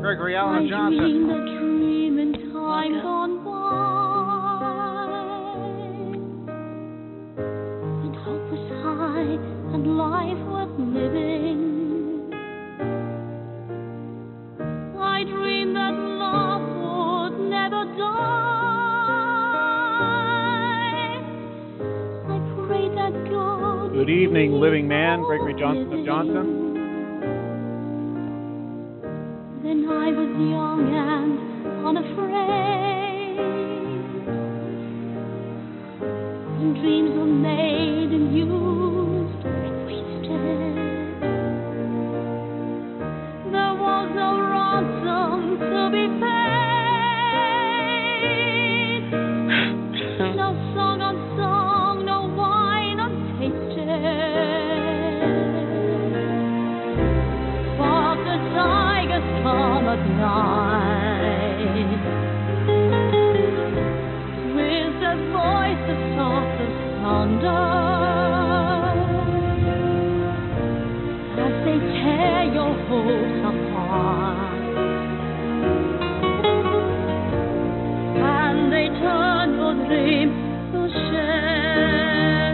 Gregory Alan I Johnson. dreamed a dream in time gone by, when hope was high and life worth living. I dreamed that love would never die. I prayed that God. Good evening, living man. Gregory Johnson of Johnson. Then I was young and unafraid, and dreams were made and used and wasted. There was no ransom to be paid, no song unsung, no wine untasted. But the tigers come at night with their voices soft as thunder, as they tear your hopes apart, and they turn your dreams to shame.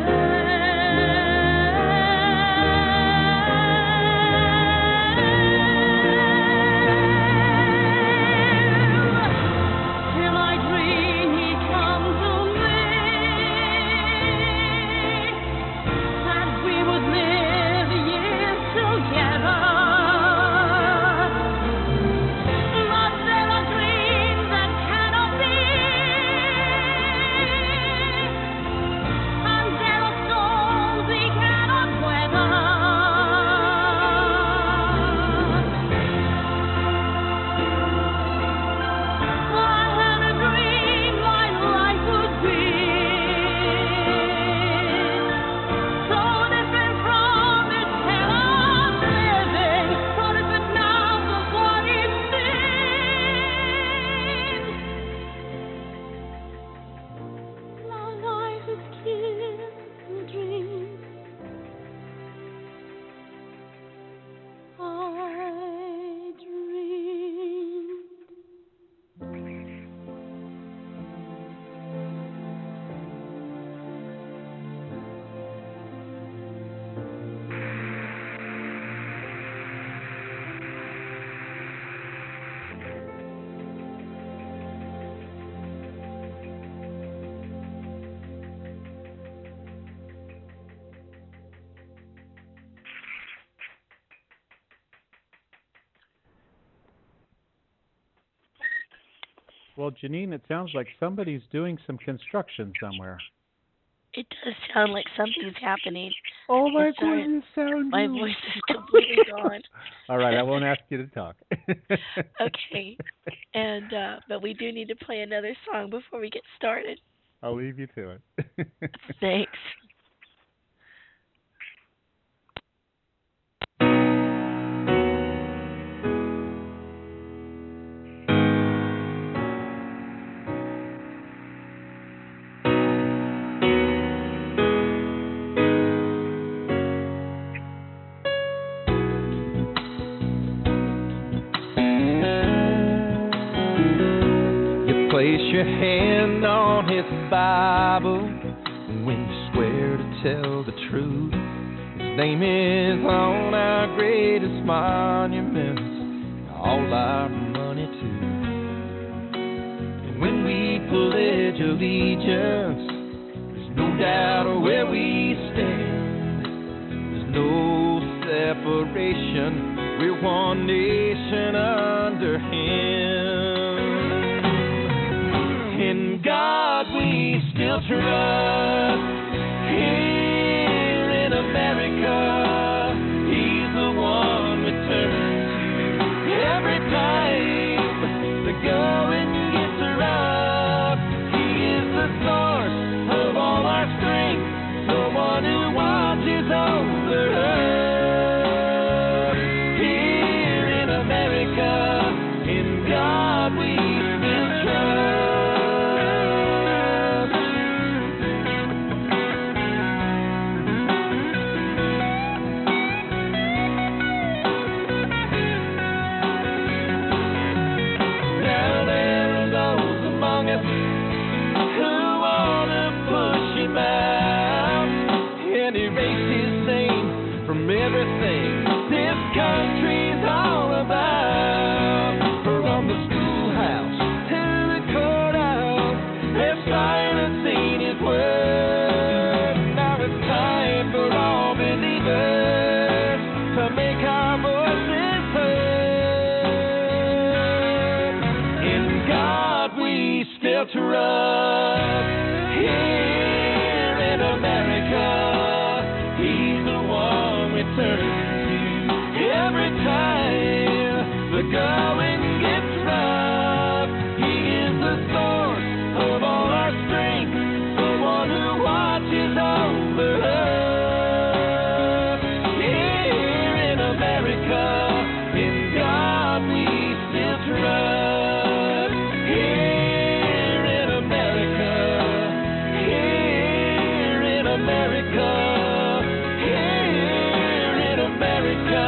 Till I dream he come to me, and we would live years together. But there are dreams that cannot be, and there are storms we cannot weather. I had a dream my life would be so different from this hell I'm living, so different now from what it seems. My life is killed in dreams. I dreamed. Well, Janine, it sounds like somebody's doing some construction somewhere. It does sound like something's happening. Oh my Sorry. goodness, sound My you. voice is completely gone. All right, I won't ask you to talk. Okay. And but we do need to play another song before we get started. I'll leave you to it. Thanks. You place your hand on his Bible when you swear to tell the truth. His name is on our greatest monuments, all our money too. And when we pledge allegiance, there's no doubt of where we stand. There's no separation, we're one nation under him. In God we still trust. Here in America, He's the one we turn to every time the going gets rough. He is the source of all our strength, the one who watches over us. Here in America, in God we still trust. make our voices heard. In God we still trust. Here in America, He's the one we turn to every time the going gets rough. He is the source of all our strength, the one who watches over us. Here in America, in God we still trust. Here in America, here in America, here in America.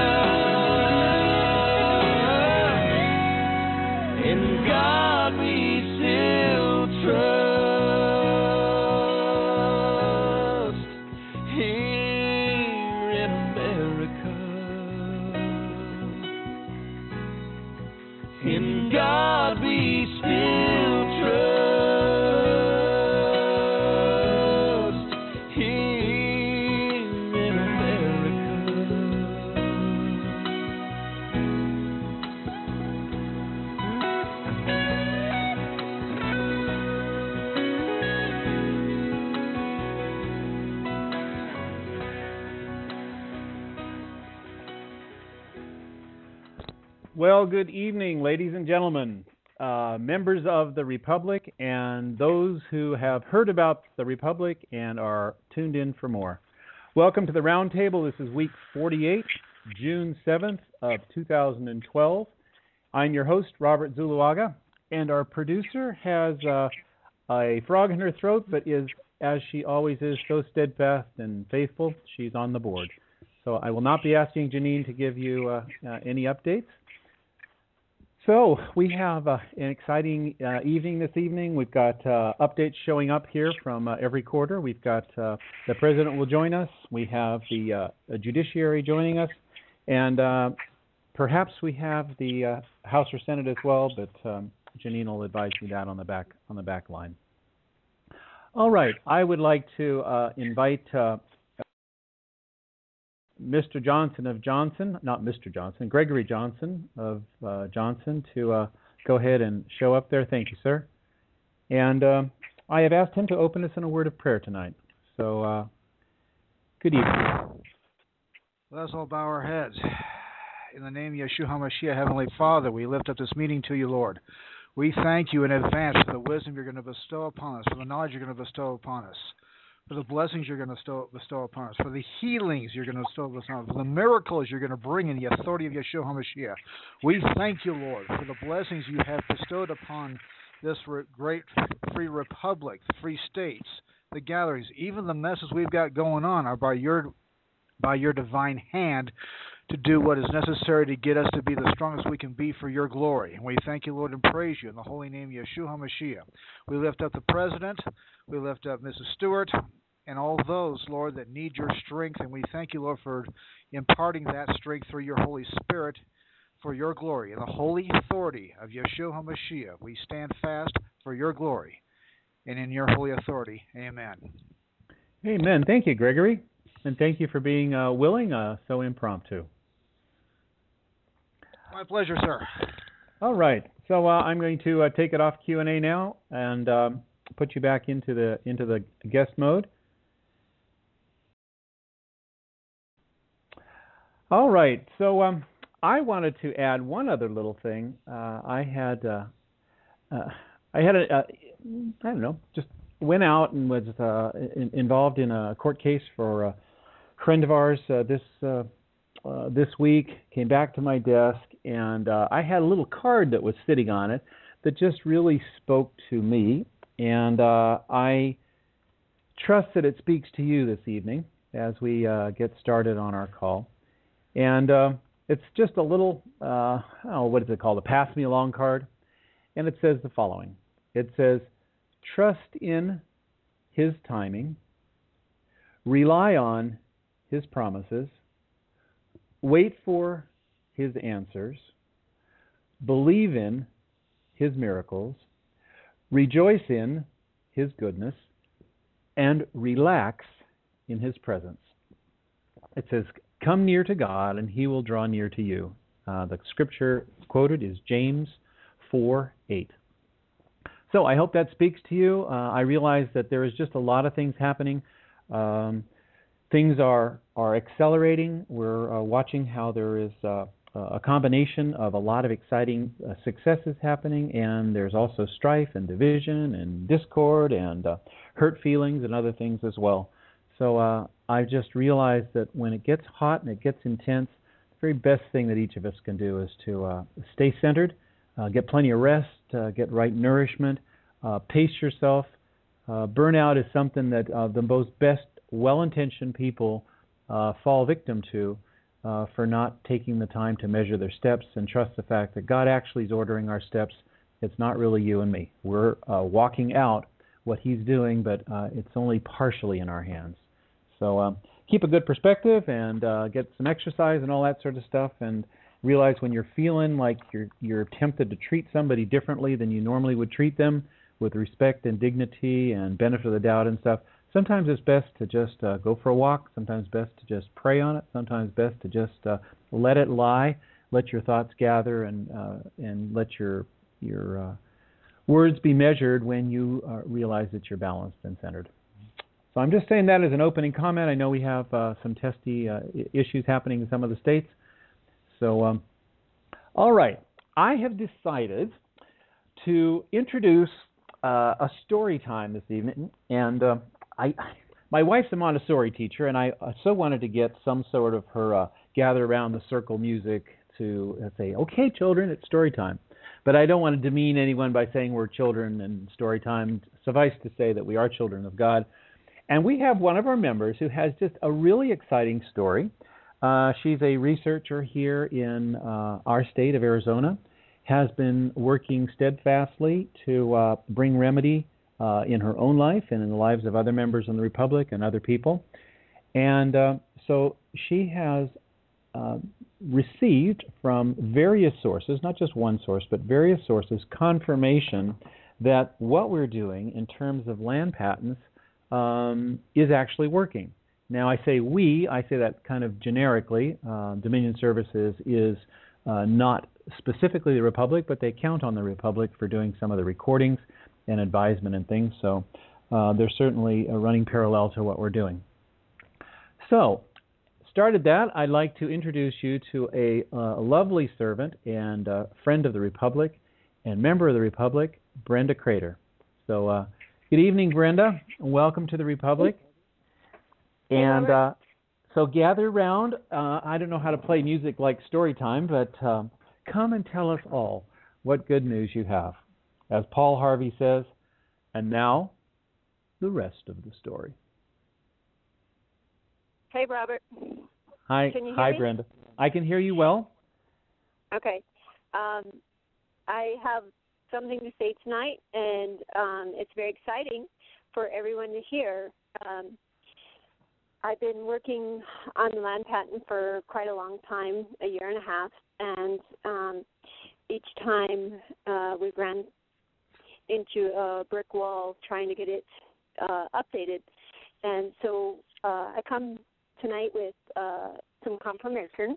In God we still trust. Here in America. In God we still trust. Here in America. Well, good evening, ladies and gentlemen, members of the Republic, and those who have heard about the Republic and are tuned in for more. Welcome to the Roundtable. This is week 48, June 7th of 2012. I'm your host, Robert Zuluaga, and our producer has a frog in her throat, but is, as she always is, so steadfast and faithful. She's on the board. So I will not be asking Janine to give you any updates. So we have an exciting evening this evening. We've got updates showing up here from every quarter. We've got the President will join us. We have the Judiciary joining us. And perhaps we have the House or Senate as well, but Janine will advise me that on the back line. All right. I would like to invite Mr. Johnson of Johnson, not Mr. Johnson, Gregory Johnson of Johnson to go ahead and show up there. Thank you, sir. And I have asked him to open us in a word of prayer tonight. So, good evening. Let us all bow our heads. In the name of Yeshua HaMashiach, Heavenly Father, we lift up this meeting to you, Lord. We thank you in advance for the wisdom you're going to bestow upon us, for the knowledge you're going to bestow upon us, for the blessings you're going to bestow upon us, for the healings you're going to bestow upon us, for the miracles you're going to bring in the authority of Yeshua HaMashiach. We thank you, Lord, for the blessings you have bestowed upon this great free republic, the free states, the gatherings, even the messes we've got going on are by your divine hand to do what is necessary to get us to be the strongest we can be for your glory. And we thank you, Lord, and praise you in the holy name of Yeshua HaMashiach. We lift up the President, we lift up Mrs. Stewart, and all those, Lord, that need your strength. And we thank you, Lord, for imparting that strength through your Holy Spirit for your glory. In the holy authority of Yeshua HaMashiach, we stand fast for your glory. And in your holy authority, amen. Amen. Thank you, Gregory. And thank you for being willing, so impromptu. My pleasure, sir. All right. So I'm going to take it off Q&A now and put you back into the guest mode. All right. So I wanted to add one other little thing. I don't know, just went out and was involved in a court case for a friend of ours this week. Came back to my desk, and I had a little card that was sitting on it that just really spoke to me, and I trust that it speaks to you this evening as we get started on our call. And it's just a little, what is it called, a pass me along card, and it says the following. It says, trust in His timing, rely on His promises, wait for His answers, believe in His miracles, rejoice in His goodness, and relax in His presence. It says, Come near to God, and he will draw near to you. The scripture quoted is James 4:8. So I hope that speaks to you. I realize that there is just a lot of things happening. Things are accelerating. We're watching how there is a combination of a lot of exciting successes happening, and there's also strife and division and discord and hurt feelings and other things as well. So I just realized that when it gets hot and it gets intense, the very best thing that each of us can do is to stay centered, get plenty of rest, get right nourishment, pace yourself. Burnout is something that the most best well-intentioned people fall victim to for not taking the time to measure their steps and trust the fact that God actually is ordering our steps. It's not really you and me. We're walking out what he's doing, but it's only partially in our hands. So keep a good perspective and get some exercise and all that sort of stuff, and realize when you're feeling like you're tempted to treat somebody differently than you normally would treat them, with respect and dignity and benefit of the doubt and stuff, sometimes it's best to just go for a walk, sometimes best to just pray on it, sometimes best to just let it lie, let your thoughts gather, and let your words be measured when you realize that you're balanced and centered. So I'm just saying that as an opening comment. I know we have some testy issues happening in some of the states. So, all right. I have decided to introduce a story time this evening, and my wife's a Montessori teacher, and I so wanted to get some sort of her gather around the circle music to say, okay, children, it's story time. But I don't want to demean anyone by saying we're children and story time. Suffice to say that we are children of God. And we have one of our members who has just a really exciting story. She's a researcher here in our state of Arizona, has been working steadfastly to bring remedy in her own life and in the lives of other members in the Republic and other people. And so she has received from various sources, not just one source, but various sources, confirmation that what we're doing in terms of land patents is actually working. Now, I say we, I say that kind of generically. Dominion Services is not specifically the Republic, but they count on the Republic for doing some of the recordings and advisement and things. So they're certainly running parallel to what we're doing. So, started that, I'd like to introduce you to a lovely servant and friend of the Republic and member of the Republic, Brenda Crater. So, good evening, Brenda. Welcome to the Republic. And so gather around. I don't know how to play music like story time, but come and tell us all what good news you have. As Paul Harvey says, and now the rest of the story. Hey, Robert. Hi. Can you hear Hi, me? Brenda. I can hear you well. Okay. I have something to say tonight, and it's very exciting for everyone to hear. I've been working on the land patent for quite a long time, a year and a half, and each time we've ran into a brick wall trying to get it updated. And so I come tonight with some confirmation.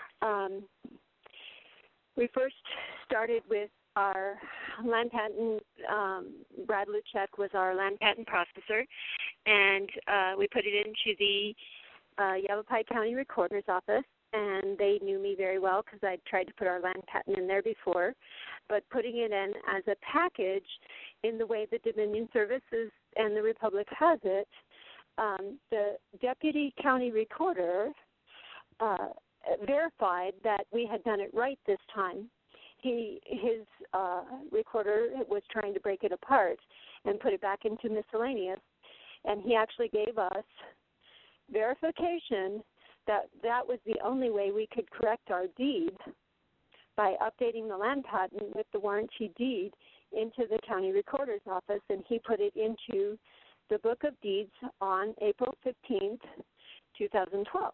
We first started with our land patent. Brad Luchek was our land patent processor, and we put it into the Yavapai County Recorder's Office, and they knew me very well because I'd tried to put our land patent in there before. But putting it in as a package in the way the Dominion Services and the Republic has it, the Deputy County Recorder verified that we had done it right this time. His recorder was trying to break it apart and put it back into miscellaneous, and he actually gave us verification that that was the only way we could correct our deed by updating the land patent with the warranty deed into the county recorder's office, and he put it into the Book of Deeds on April 15th, 2012.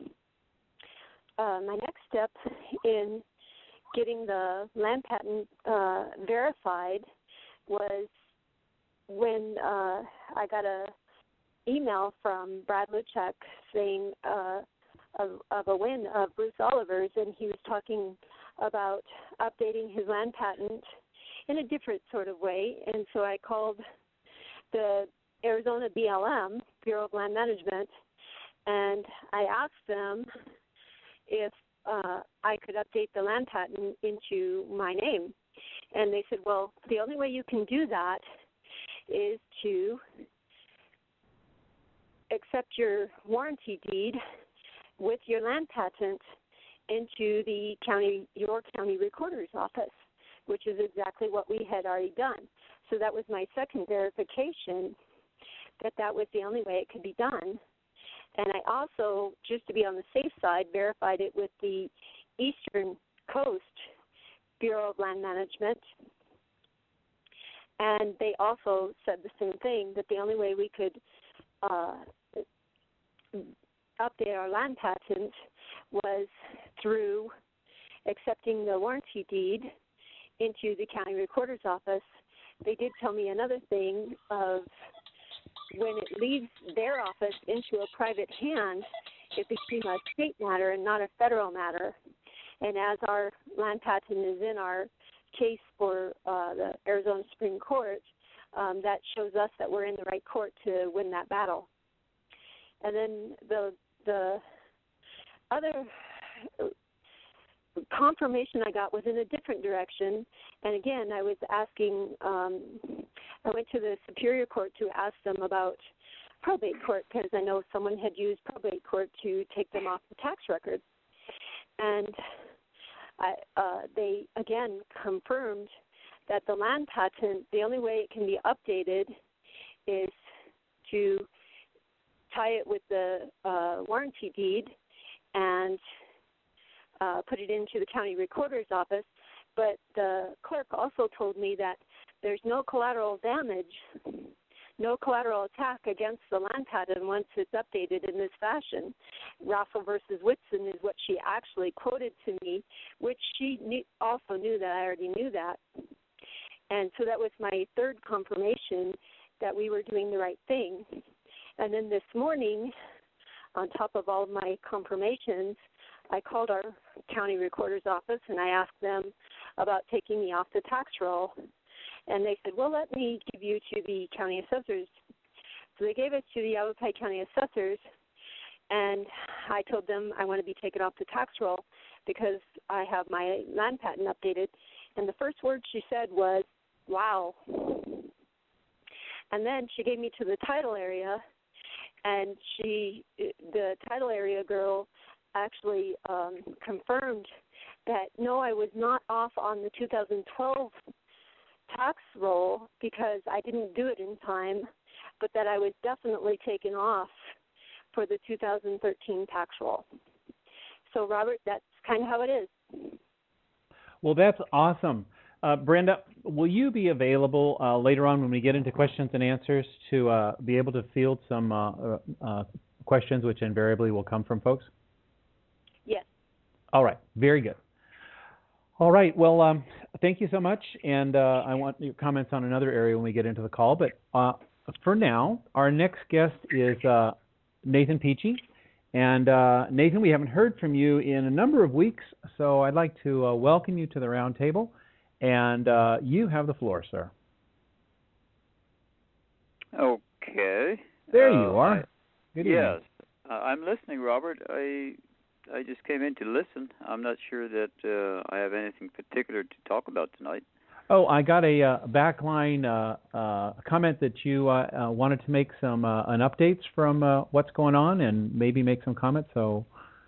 My next step in getting the land patent verified was when I got a email from Brad Luchek saying of a win of Bruce Oliver's, and he was talking about updating his land patent in a different sort of way. And so I called the Arizona BLM, Bureau of Land Management, and I asked them if I could update the land patent into my name. And they said, well, the only way you can do that is to accept your warranty deed with your land patent into the your county recorder's office, which is exactly what we had already done. So that was my second verification that was the only way it could be done. And I also, just to be on the safe side, verified it with the Eastern Coast Bureau of Land Management. And they also said the same thing, that the only way we could update our land patent was through accepting the warranty deed into the county recorder's office. They did tell me another thing of when it leaves their office into a private hand, it became a state matter and not a federal matter. And as our land patent is in our case for the Arizona Supreme Court, that shows us that we're in the right court to win that battle. And then the other confirmation I got was in a different direction. And again, I was asking, I went to the Superior Court to ask them about probate court because I know someone had used probate court to take them off the tax record. And they, again, confirmed that the land patent, the only way it can be updated is to tie it with the warranty deed and put it into the county recorder's office. But the clerk also told me that there's no collateral damage, no collateral attack against the land patent once it's updated in this fashion. Russell versus Whitson is what she actually quoted to me, which she also knew that I already knew that. And so that was my third confirmation that we were doing the right thing. And then this morning, on top of all of my confirmations, I called our county recorder's office and I asked them about taking me off the tax roll. And they said, well, let me give you to the county assessors. So they gave us to the Yavapai County assessors, and I told them I want to be taken off the tax roll because I have my land patent updated. And the first word she said was, wow. And then she gave me to the title area, and the title area girl actually confirmed that, no, I was not off on the 2012 tax roll because I didn't do it in time, but that I was definitely taken off for the 2013 tax roll. So, Robert, that's kind of how it is. Well, that's awesome. Brenda, will you be available later on when we get into questions and answers to be able to field some questions which invariably will come from folks? Yes. All right. Very good. All right. Well, thank you so much. And I want your comments on another area when we get into the call. But for now, our next guest is Nathan Peachy. And Nathan, we haven't heard from you in a number of weeks, so I'd like to welcome you to the round table. And you have the floor, sir. Okay. There you are. Good evening. Yes. I'm listening, Robert. I just came in to listen. I'm not sure that I have anything particular to talk about tonight. Oh, I got a backline comment that you wanted to make some an updates from what's going on and maybe make some comments. So.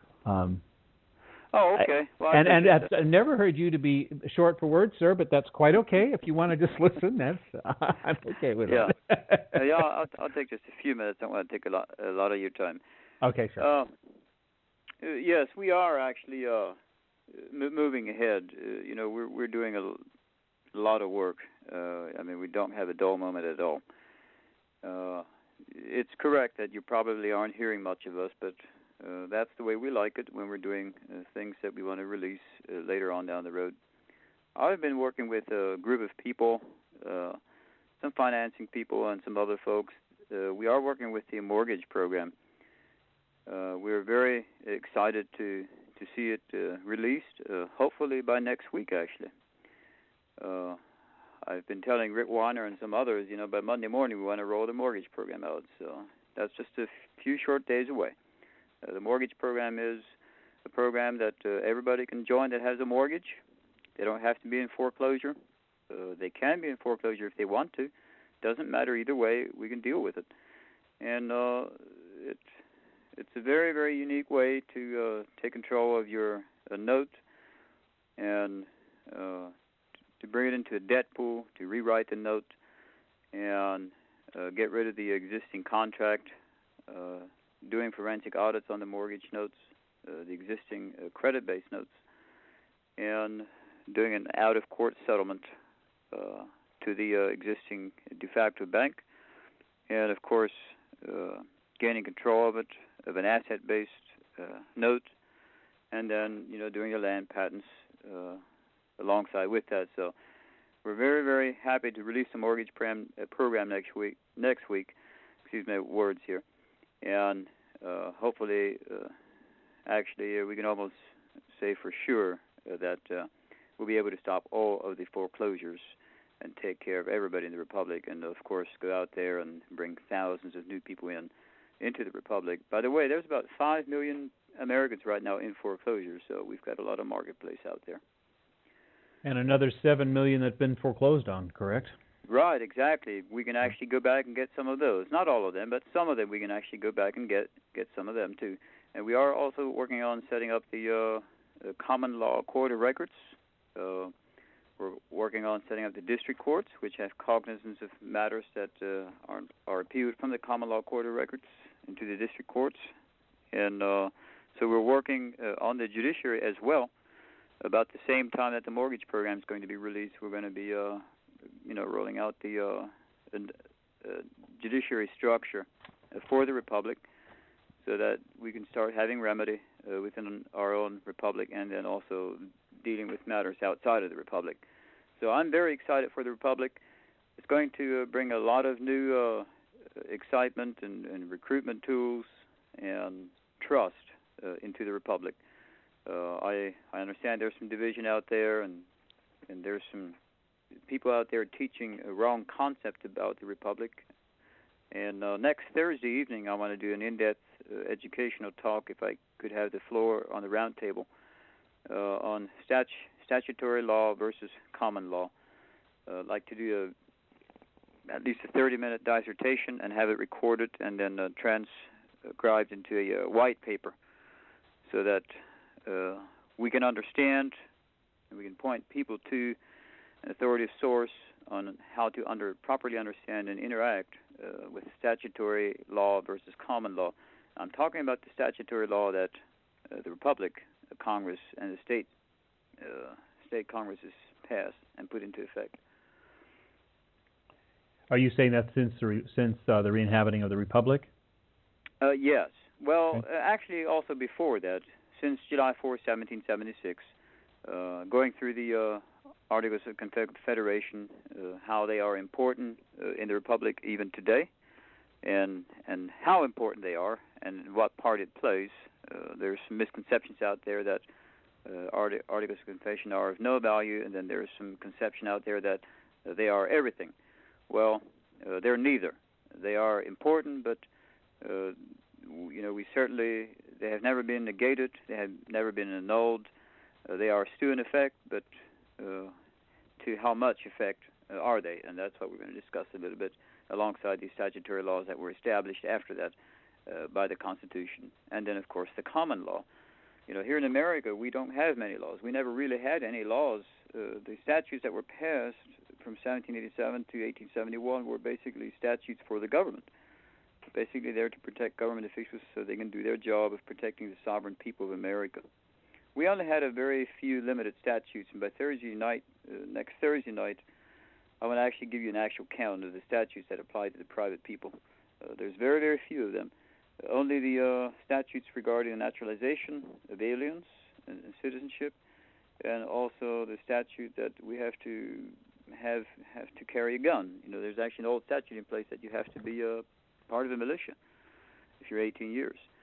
Oh, okay. Well, and I've never heard you to be short for words, sir, but that's quite okay. If you want to just listen, I'm okay with it. Yeah, I'll take just a few minutes. I don't want to take a lot of your time. Okay, sure. Yes, we are actually moving ahead. We're doing a lot of work. I mean, we don't have a dull moment at all. It's correct that you probably aren't hearing much of us, but that's the way we like it when we're doing things that we want to release later on down the road. I've been working with a group of people, some financing people and some other folks. We are working with the mortgage program. we're very excited to see it released, hopefully by next week, actually. I've been telling Rick Weiner and some others, by Monday morning we want to roll the mortgage program out. So that's just a few short days away. The mortgage program is a program that everybody can join that has a mortgage. They don't have to be in foreclosure. They can be in foreclosure if they want to. Doesn't matter either way. We can deal with it. And it's a very, very unique way to take control of your note and to bring it into a debt pool, to rewrite the note, and get rid of the existing contract, doing forensic audits on the mortgage notes, the existing credit-based notes, and doing an out-of-court settlement to the existing de facto bank, and, of course, gaining control of it, of an asset-based note, and then, doing the land patents alongside with that. So we're very, very happy to release the mortgage program next week. Excuse my words here. And hopefully, actually, we can almost say for sure that we'll be able to stop all of the foreclosures and take care of everybody in the Republic, and, of course, go out there and bring thousands of new people into the Republic. By the way, there's about 5 million Americans right now in foreclosure, so we've got a lot of marketplace out there. And another 7 million that's been foreclosed on, correct? Right, exactly. We can actually go back and get some of those. Not all of them, but some of them we can actually go back and get some of them, too. And we are also working on setting up the common law court of records. We're working on setting up the district courts, which have cognizance of matters that are appealed from the common law court of records into the district courts. And so we're working on the judiciary as well. About the same time that the mortgage program is going to be released, we're going to be, rolling out the judiciary structure for the Republic, so that we can start having remedy within our own Republic, and then also dealing with matters outside of the Republic. So I'm very excited for the Republic. It's going to bring a lot of new excitement and recruitment tools and trust into the Republic. I understand there's some division out there, and there's some people out there teaching a wrong concept about the Republic. And next Thursday evening, I want to do an in-depth educational talk, if I could have the floor on the round table, on statutory law versus common law. I'd like to do at least a 30-minute dissertation and have it recorded and then transcribed into a white paper, so that we can understand and we can point people to an authoritative source on how to properly understand and interact with statutory law versus common law. I'm talking about the statutory law that the Republic, the Congress, and the state Congresses passed and put into effect. Are you saying that since the re-inhabiting of the Republic? Yes. Well, actually, also before that, since July 4, 1776, going through the Articles of Confederation, how they are important in the Republic even today, and how important they are, and what part it plays. There's some misconceptions out there that Articles of Confederation are of no value, and then there's some conception out there that they are everything. Well, they're neither. They are important, but they have never been negated. They have never been annulled. They are still in effect, but to how much effect are they? And that's what we're going to discuss a little bit alongside these statutory laws that were established after that by the Constitution. And then, of course, the common law. Here in America, we don't have many laws. We never really had any laws. The statutes that were passed from 1787 to 1871 were basically statutes for the government. Basically there to protect government officials so they can do their job of protecting the sovereign people of America. We only had a very few limited statutes, and by next Thursday night, I want to actually give you an actual count of the statutes that apply to the private people. There's very, very few of them. Only the statutes regarding the naturalization of aliens and citizenship, and also the statute that we have to carry a gun. There's actually an old statute in place that you have to be part of a militia if you're 18 years.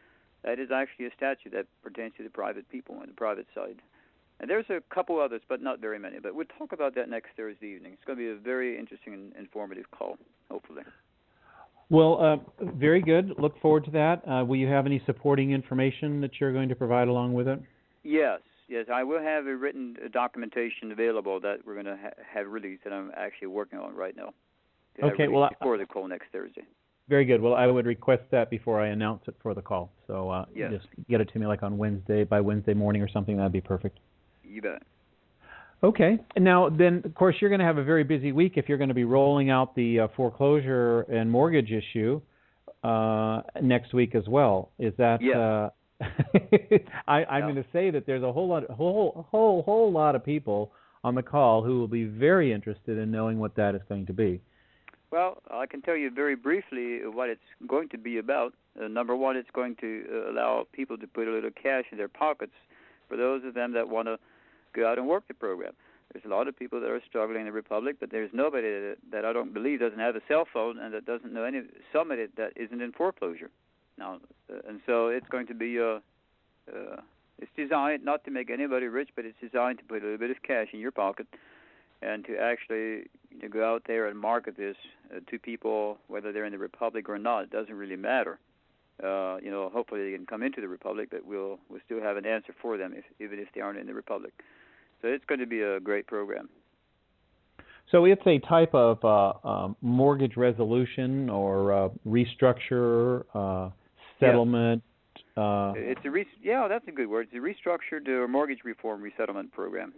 That is actually a statute that pertains to the private people on the private side. And there's a couple others, but not very many. But we'll talk about that next Thursday evening. It's going to be a very interesting and informative call, hopefully. Well, very good. Look forward to that. Will you have any supporting information that you're going to provide along with it? Yes. I will have a written documentation available that we're going to have released that I'm actually working on right now. Okay. Well, before the call next Thursday. Very good. Well, I would request that before I announce it for the call. So yes. Just get it to me like on Wednesday, by Wednesday morning or something. That'd be perfect. You bet. Okay. And now, then, of course, you're going to have a very busy week if you're going to be rolling out the foreclosure and mortgage issue next week as well. Is that? Yes. I'm going to say that there's a whole lot of people on the call who will be very interested in knowing what that is going to be. Well, I can tell you very briefly what it's going to be about. Number one, it's going to allow people to put a little cash in their pockets for those of them that want to go out and work the program. There's a lot of people that are struggling in the Republic, but there's nobody that I don't believe doesn't have a cell phone and that doesn't know somebody that isn't in foreclosure. Now, and so it's going to be it's designed not to make anybody rich, but it's designed to put a little bit of cash in your pocket and to actually go out there and market this to people, whether they're in the Republic or not. It doesn't really matter. Hopefully they can come into the Republic, but we'll still have an answer for them even if they aren't in the Republic. So it's going to be a great program. So it's a type of mortgage resolution or restructure, settlement. It's that's a good word. It's a restructured or mortgage reform resettlement program.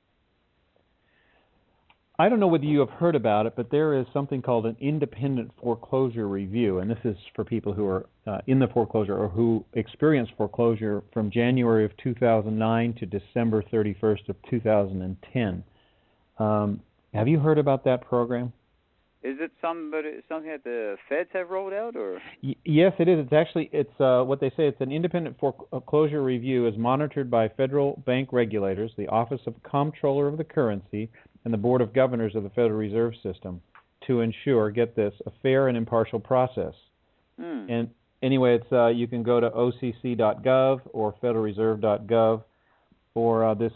I don't know whether you have heard about it, but there is something called an independent foreclosure review, and this is for people who are in the foreclosure or who experienced foreclosure from January of 2009 to December 31st of 2010. Have you heard about that program? Is it something that the feds have rolled out, or? Yes, it is. It's what they say. It's an independent foreclosure review is monitored by federal bank regulators, the Office of Comptroller of the Currency, and the Board of Governors of the Federal Reserve System to ensure, get this, a fair and impartial process. And anyway, it's you can go to occ.gov or federalreserve.gov or this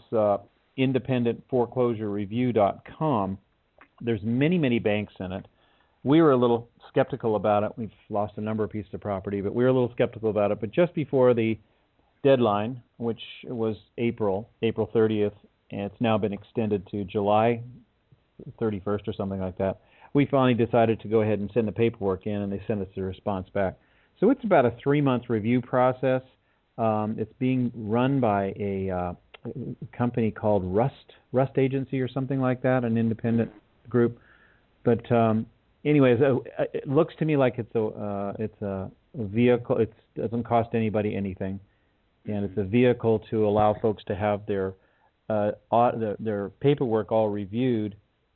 independentforeclosurereview.com. There's many banks in it. We were a little skeptical about it. We've lost a number of pieces of property, but we were a little skeptical about it. But just before the deadline, which was April 30th, and it's now been extended to July 31st or something like that, we finally decided to go ahead and send the paperwork in, and they sent us the response back. So it's about a 3-month review process. It's being run by a company called Rust Agency or something like that, an independent group. But anyways, it looks to me like it's a vehicle. It doesn't cost anybody anything, and it's a vehicle to allow folks to have their paperwork all reviewed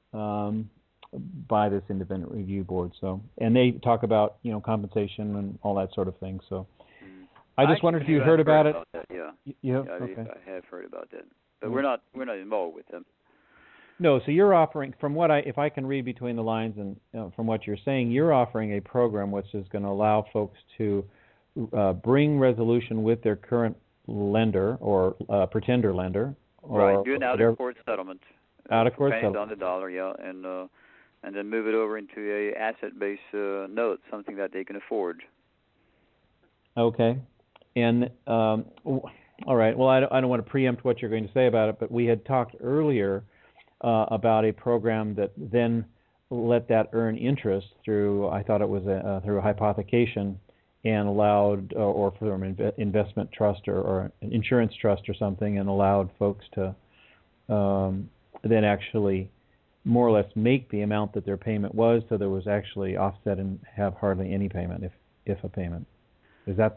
by this independent review board. So, and they talk about compensation and all that sort of thing. So, I just wondered if you heard about it. Yeah, okay. I have heard about that, but we're not involved with them. No, so you're offering, if I can read between the lines and from what you're saying, you're offering a program which is going to allow folks to bring resolution with their current lender or pretender lender. Right, do an out-of-court settlement. Out-of-court settlement. On the dollar, and then move it over into a asset-based note, something that they can afford. Okay, and all right. Well, I don't want to preempt what you're going to say about it, but we had talked earlier about a program that then let that earn interest through, I thought it was through a hypothecation, and allowed, or from an investment trust or an insurance trust or something, and allowed folks to then actually more or less make the amount that their payment was, so there was actually offset and have hardly any payment, if a payment. Is that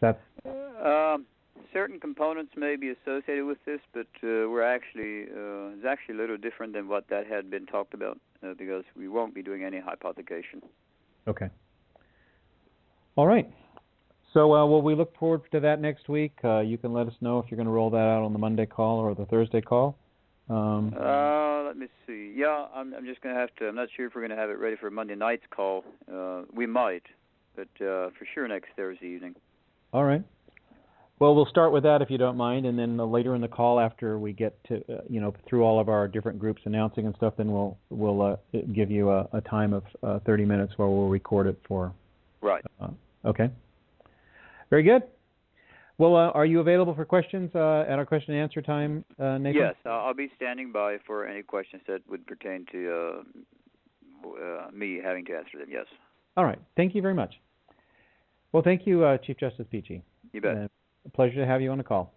certain components may be associated with this, but it's actually a little different than what that had been talked about because we won't be doing any hypothecation. Okay. All right. So, well, we look forward to that next week. You can let us know if you're going to roll that out on the Monday call or the Thursday call. Let me see. Yeah, I'm just going to have to. I'm not sure if we're going to have it ready for Monday night's call. We might, but for sure next Thursday evening. All right. Well, we'll start with that if you don't mind, and then later in the call, after we get to through all of our different groups announcing and stuff, then we'll give you a time of 30 minutes where we'll record it for. Right. Okay. Very good. Well, are you available for questions at our question and answer time, Nathan? Yes, I'll be standing by for any questions that would pertain to me having to answer them. Yes. All right. Thank you very much. Well, thank you, Chief Justice Peachy. You bet. A pleasure to have you on the call.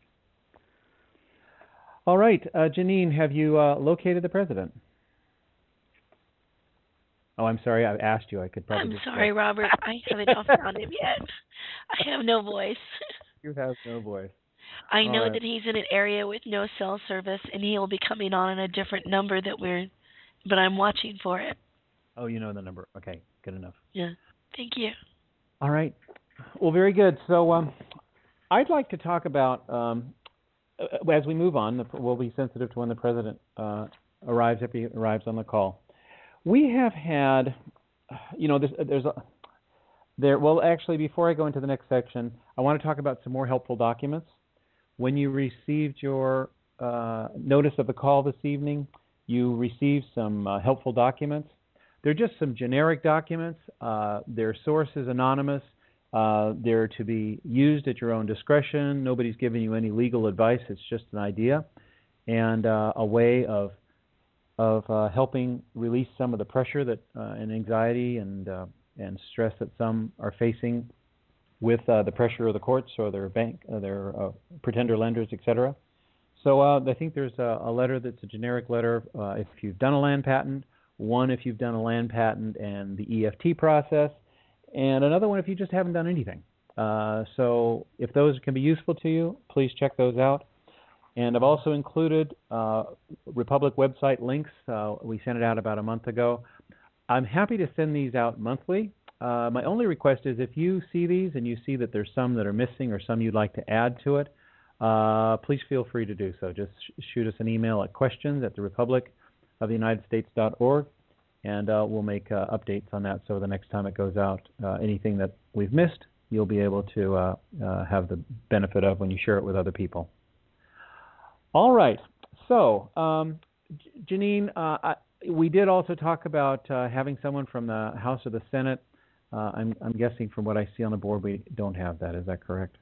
All right, Janine, have you located the president? Oh, I'm sorry, I asked you. I could probably. I'm sorry, Robert. I haven't found him yet. I have no voice. You have no voice. I know right. that he's in an area with no cell service, and he will be coming on a different number but I'm watching for it. Oh, you know the number. Okay, good enough. Yeah. Thank you. All right. Well, very good. So, I'd like to talk about as we move on. We'll be sensitive to when the president arrives, if he arrives on the call. We have had, well, actually, before I go into the next section, I want to talk about some more helpful documents. When you received your notice of the call this evening, you received some helpful documents. They're just some generic documents. Their source is anonymous. They're to be used at your own discretion. Nobody's giving you any legal advice. It's just an idea and a way of helping release some of the pressure that and anxiety and stress that some are facing with the pressure of the courts or their their pretender lenders, etc. So I think there's a letter that's a generic letter if you've done a land patent, one if you've done a land patent and the EFT process, and another one if you just haven't done anything. So if those can be useful to you, please check those out. And I've also included Republic website links. We sent it out about a month ago. I'm happy to send these out monthly. My only request is if you see these and you see that there's some that are missing or some you'd like to add to it, please feel free to do so. Just shoot us an email at questions@therepublicoftheunitedstates.org, and we'll make updates on that so the next time it goes out, anything that we've missed, you'll be able to have the benefit of when you share it with other people. All right. So, Janine, we did also talk about having someone from the House or the Senate. I'm guessing from what I see on the board, we don't have that. Is that correct?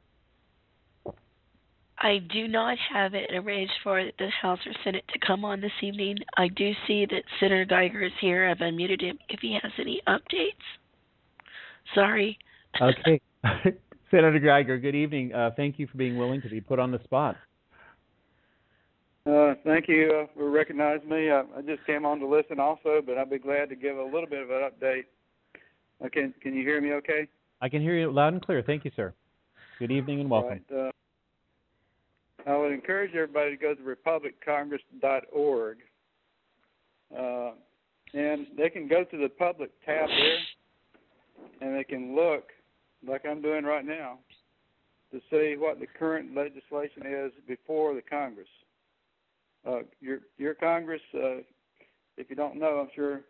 I do not have it arranged for the House or Senate to come on this evening. I do see that Senator Geiger is here. I've unmuted him if he has any updates. Sorry. Okay. Senator Geiger, good evening. Thank you for being willing to be put on the spot. Thank you for recognizing me. I just came on to listen also, but I'd be glad to give a little bit of an update. Can you hear me okay? I can hear you loud and clear. Thank you, sir. Good evening and welcome. Right. I would encourage everybody to go to republiccongress.org, and they can go to the public tab there, and they can look, like I'm doing right now, to see what the current legislation is before the Congress. Your Congress, if you don't know, I'm sure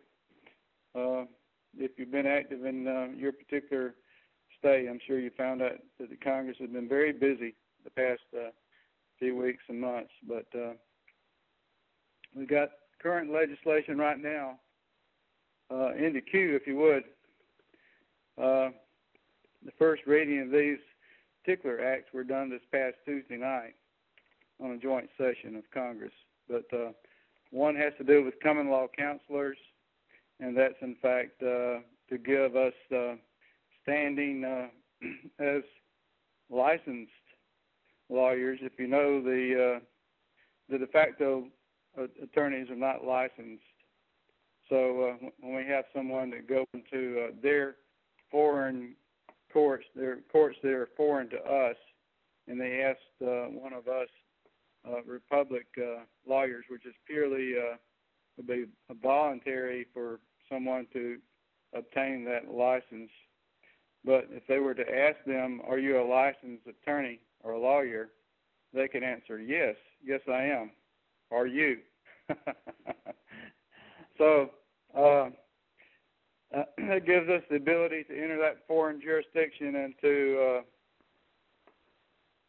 if you've been active in your particular state, I'm sure you found out that the Congress has been very busy the past few weeks and months. But we've got current legislation right now in the queue, if you would. The first reading of these particular acts were done this past Tuesday night on a joint session of Congress. But one has to do with common law counselors, and that's in fact to give us standing as licensed lawyers. If you know, the de facto attorneys are not licensed. So when we have someone that goes into their foreign courts, their courts that are foreign to us, and they asked one of us Republic lawyers, which is purely would be voluntary for someone to obtain that license. But if they were to ask them, are you a licensed attorney or a lawyer, they can answer, yes, I am. Are you? So it gives us the ability to enter that foreign jurisdiction and to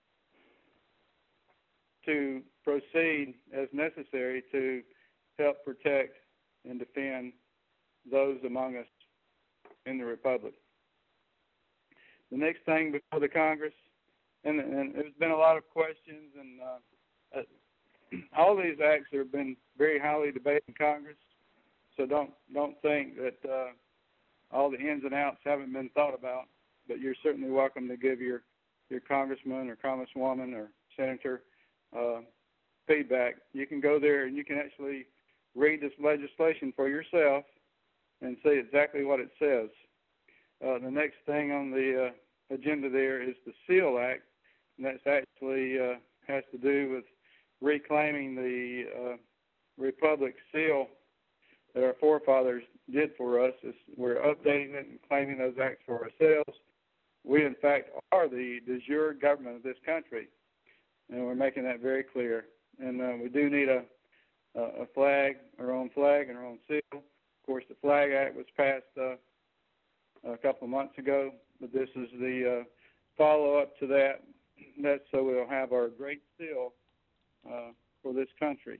to proceed as necessary to help protect and defend those among us in the Republic. The next thing before the Congress, and there's been a lot of questions, and all these acts have been very highly debated in Congress, so don't think that all the ins and outs haven't been thought about, but you're certainly welcome to give your congressman or congresswoman or senator feedback. You can go there and you can actually read this legislation for yourself and see exactly what it says. The next thing on the agenda there is the SEAL Act, and that's actually has to do with reclaiming the Republic seal that our forefathers did for us. We're updating it and claiming those acts for ourselves. We, in fact, are the de jure government of this country, and we're making that very clear. And we do need a flag, our own flag and our own seal. Of course, the Flag Act was passed a couple of months ago, but this is the follow-up to that. That's so we'll have our great seal for this country.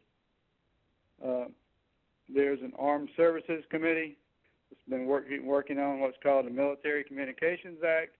There's an Armed Services Committee that's been working on what's called the Military Communications Act.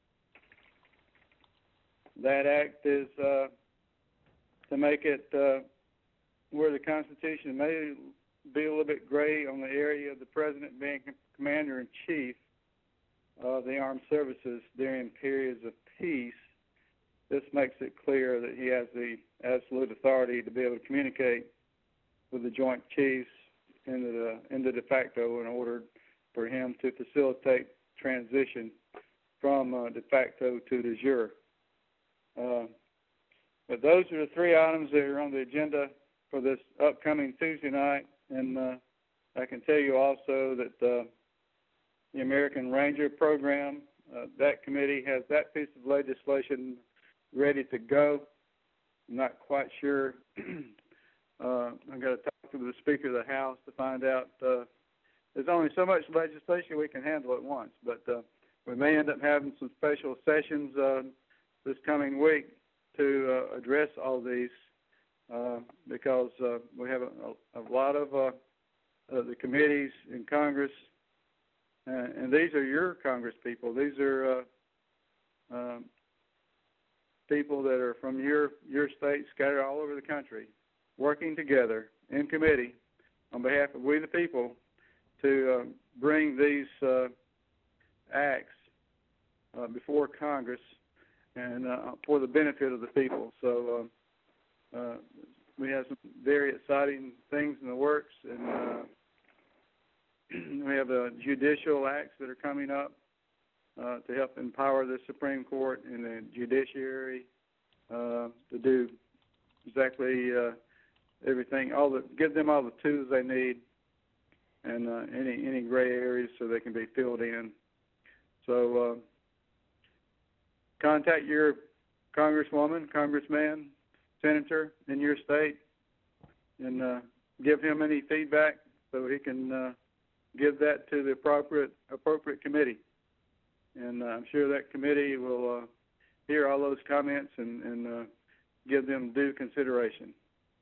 That act is to make it where the Constitution may be a little bit gray on the area of the President being Commander-in-Chief of the Armed Services during periods of peace. This makes it clear that he has the absolute authority to be able to communicate with the Joint Chiefs into de facto in order for him to facilitate transition from de facto to de jure. But those are the three items that are on the agenda for this upcoming Tuesday night. And I can tell you also that the American Ranger Program, that committee has that piece of legislation ready to go. I'm not quite sure. I've got to talk to the Speaker of the House to find out. There's only so much legislation we can handle at once, but we may end up having some special sessions this coming week to address all these because we have a lot of the committees in Congress, and these are your Congress people. These are people that are from your state scattered all over the country, working together in committee on behalf of we the people to bring these acts before Congress and for the benefit of the people. So we have some very exciting things in the works, and we have judicial acts that are coming up to help empower the Supreme Court and the judiciary to do exactly everything, give them all the tools they need, and any gray areas so they can be filled in. So contact your congresswoman, congressman, senator in your state, and give him any feedback so he can give that to the appropriate committee. And I'm sure that committee will hear all those comments and give them due consideration.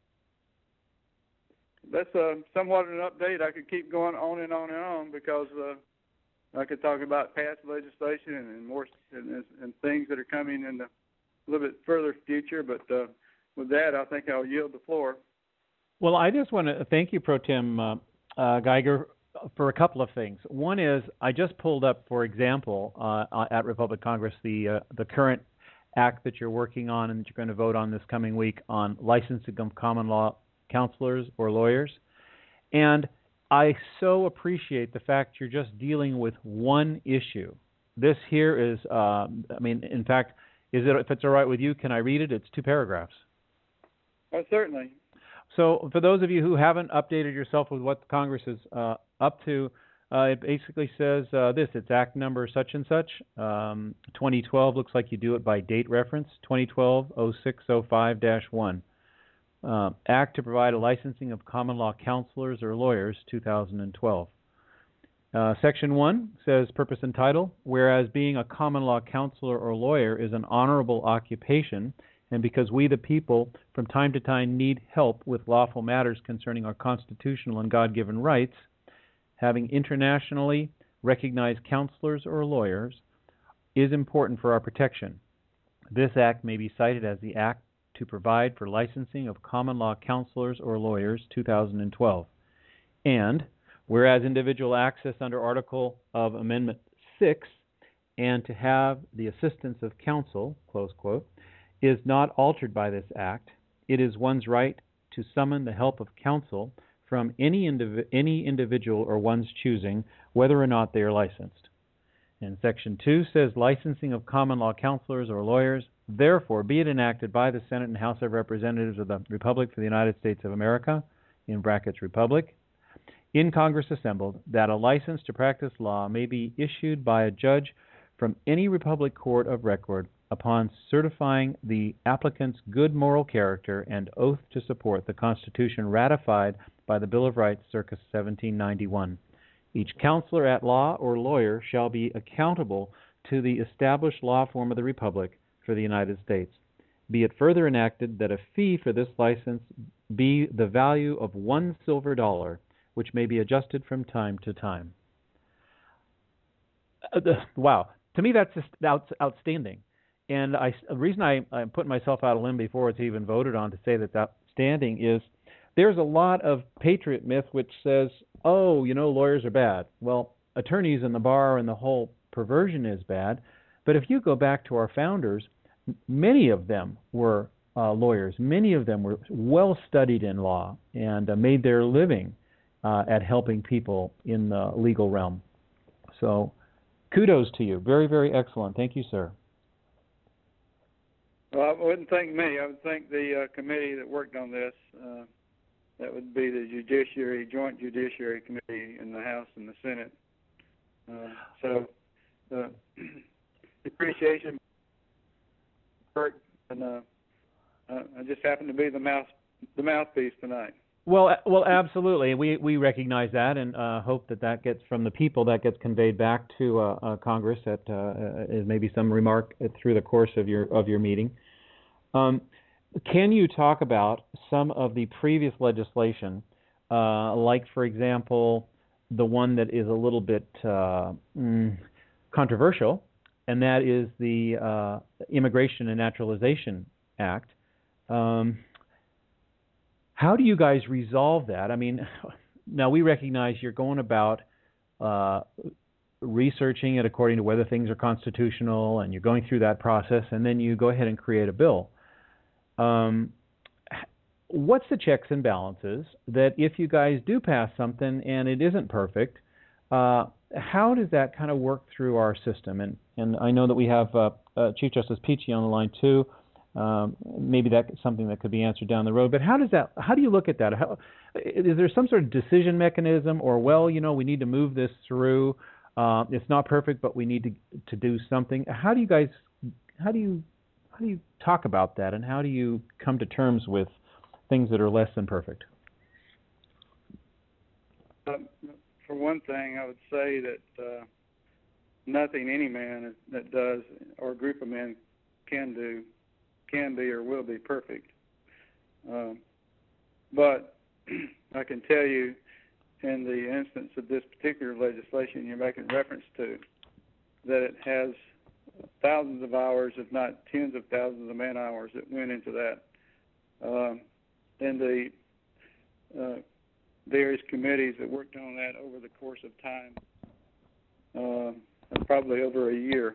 That's somewhat an update. I could keep going on and on and on because I could talk about past legislation and more and things that are coming in the a little bit further future. But with that, I think I'll yield the floor. Well, I just want to thank you, Pro Tem Geiger, for a couple of things. One is I just pulled up, for example, at Republic Congress, the current act that you're working on and that you're going to vote on this coming week on licensing of common law counselors or lawyers. And I so appreciate the fact you're just dealing with one issue. This here is, in fact, if it's all right with you, can I read it? It's 2 paragraphs. Oh, certainly. So for those of you who haven't updated yourself with what Congress is up to, it basically says this. It's Act number such and such. 2012 looks like you do it by date reference. 2012-0605-1. Act to provide a licensing of common law counselors or lawyers, 2012. Section 1 says purpose and title. Whereas being a common law counselor or lawyer is an honorable occupation and because we the people from time to time need help with lawful matters concerning our constitutional and God-given rights, having internationally recognized counselors or lawyers is important for our protection. This act may be cited as the Act to Provide for Licensing of Common Law Counselors or Lawyers, 2012. And whereas individual access under Article of Amendment 6 and to have the assistance of counsel, close quote, is not altered by this act, it is one's right to summon the help of counsel from any individual or one's choosing, whether or not they are licensed. And Section 2 says licensing of common law counselors or lawyers, therefore be it enacted by the Senate and House of Representatives of the Republic for the United States of America, in brackets Republic, in Congress assembled, that a license to practice law may be issued by a judge from any Republic court of record upon certifying the applicant's good moral character and oath to support the Constitution ratified by the Bill of Rights circa 1791. Each counselor at law or lawyer shall be accountable to the established law form of the Republic for the United States. Be it further enacted that a fee for this license be the value of $1 silver, which may be adjusted from time to time. Wow. To me, that's just outstanding. And the reason I'm putting myself out of limb before it's even voted on to say that's outstanding is there's a lot of patriot myth which says, oh, lawyers are bad. Well, attorneys in the bar and the whole perversion is bad. But if you go back to our founders, many of them were lawyers. Many of them were well studied in law and made their living at helping people in the legal realm. So kudos to you. Very, very excellent. Thank you, sir. Well, I wouldn't thank me. I would thank the committee that worked on this. That would be the Joint Judiciary Committee in the House and the Senate. So appreciation, Kurt, and I just happen to be the mouthpiece tonight. Well, absolutely. We recognize that and hope that gets from the people, that gets conveyed back to Congress. That is maybe some remark through the course of your meeting. Can you talk about some of the previous legislation, like, for example, the one that is a little bit controversial, and that is the Immigration and Naturalization Act? How do you guys resolve that? I mean, now we recognize you're going about researching it according to whether things are constitutional, and you're going through that process, and then you go ahead and create a bill. What's the checks and balances that if you guys do pass something and it isn't perfect, how does that kind of work through our system? And I know that we have Chief Justice Peachy on the line too. Maybe that's something that could be answered down the road. But how do you look at that? Is there some sort of decision mechanism, or we need to move this through? It's not perfect, but we need to do something. How do you talk about that, and how do you come to terms with things that are less than perfect? For one thing, I would say that nothing any man that does, or a group of men can do, can be or will be perfect. But I can tell you, in the instance of this particular legislation you're making reference to, that it has thousands of hours, if not tens of thousands of man hours that went into that. And the various committees that worked on that over the course of time, probably over a year.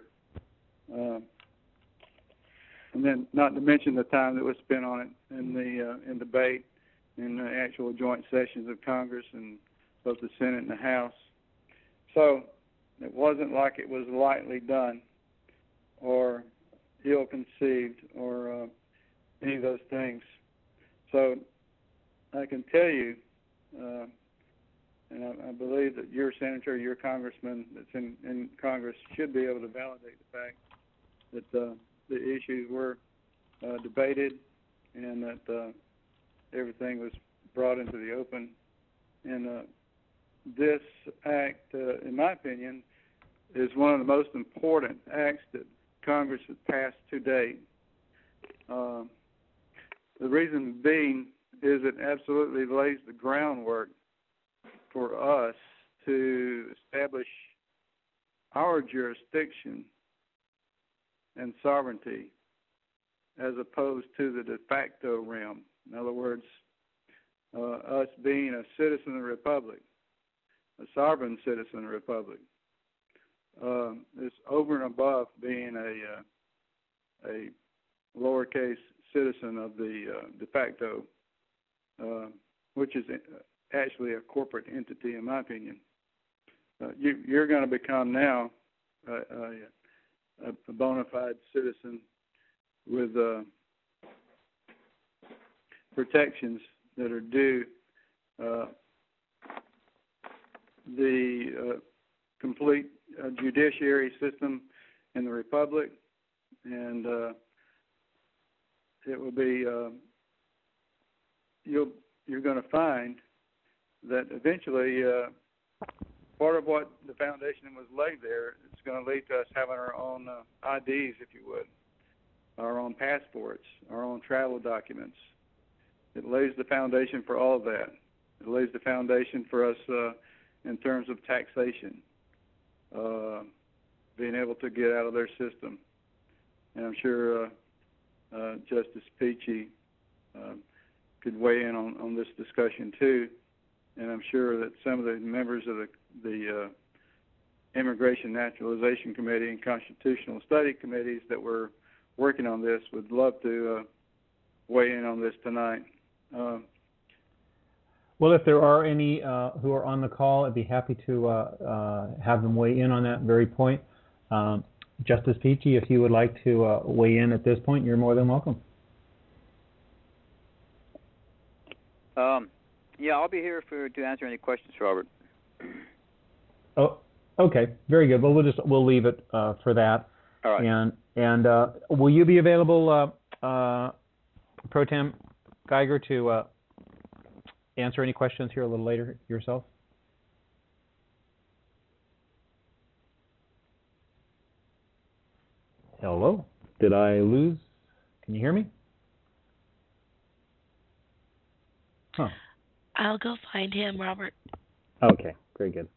And then, not to mention the time that was spent on it in debate, in the actual joint sessions of Congress and both the Senate and the House. So it wasn't like it was lightly done or ill-conceived or any of those things. So I can tell you, and I believe that your senator, your congressman that's in Congress should be able to validate the fact that the issues were debated and that everything was brought into the open. And this act, in my opinion, is one of the most important acts that Congress has passed to date. The reason being is it absolutely lays the groundwork for us to establish our jurisdiction and sovereignty as opposed to the de facto realm. In other words, us being a citizen of the Republic, a sovereign citizen of the Republic, is over and above being a lowercase citizen of the de facto, which is actually a corporate entity, in my opinion. You're going to become now a bona fide citizen with protections that are due the complete judiciary system in the Republic, and it will be you're going to find that eventually part of what the foundation was laid there is going to lead to us having our own IDs, if you would, our own passports, our own travel documents. It lays the foundation for all of that. It lays the foundation for us in terms of taxation, being able to get out of their system. And I'm sure Justice Peachy could weigh in on this discussion too. And I'm sure that some of the members of the Immigration Naturalization Committee and Constitutional Study Committees that were working on this would love to weigh in on this tonight. Well, if there are any who are on the call, I'd be happy to have them weigh in on that very point. Justice Peachy, if you would like to weigh in at this point, you're more than welcome. Yeah, I'll be here to answer any questions, Robert. Oh, okay, very good. Well, we'll leave it for that. All right. And will you be available, Pro Tem Geiger, to answer any questions here a little later yourself? Hello? Did I lose? Can you hear me? Huh. I'll go find him, Robert. Okay, very good.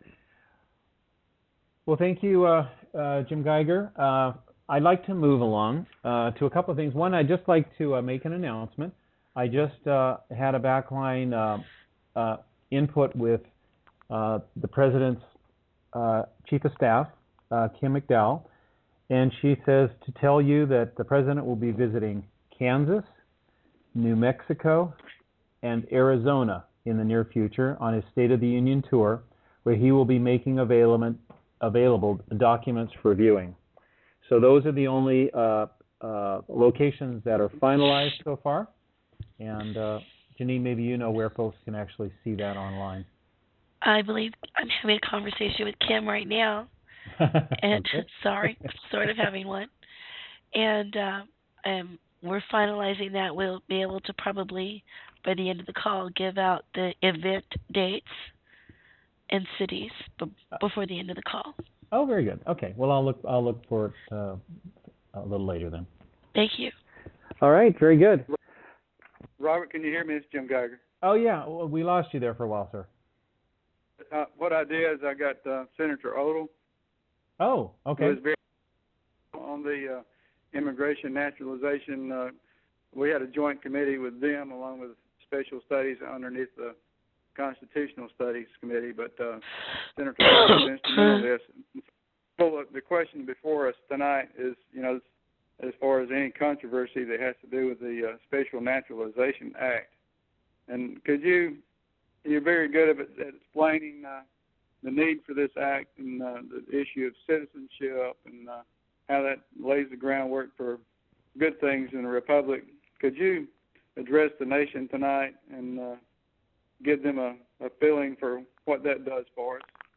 Well, thank you, Jim Geiger. I'd like to move along to a couple of things. One, I'd just like to make an announcement. I just had a backline input with the President's Chief of Staff, Kim McDowell, and she says to tell you that the President will be visiting Kansas, New Mexico, and Arizona in the near future on his State of the Union tour, where he will be making available documents for viewing. So those are the only locations that are finalized so far. And Janine, maybe you know where folks can actually see that online. I believe I'm having a conversation with Kim right now. And Okay. sorry, sort of having one. And we're finalizing that. We'll be able to probably, by the end of the call, give out the event dates and cities before the end of the call. Oh, very good. Okay. Well, I'll look for it a little later then. Thank you. All right. Very good. Robert, can you hear me? It's Jim Geiger. Oh yeah, well, we lost you there for a while, sir. What I did is I got Senator Odle. Oh, okay. Who was very on the immigration naturalization. We had a joint committee with them along with special studies underneath the Constitutional Studies Committee, but Senator Odle was instrumental in this. So the question before us tonight is, as far as any controversy that has to do with the Special Naturalization Act. And you're very good at explaining the need for this act and the issue of citizenship and how that lays the groundwork for good things in the Republic. Could you address the nation tonight and give them a feeling for what that does for us?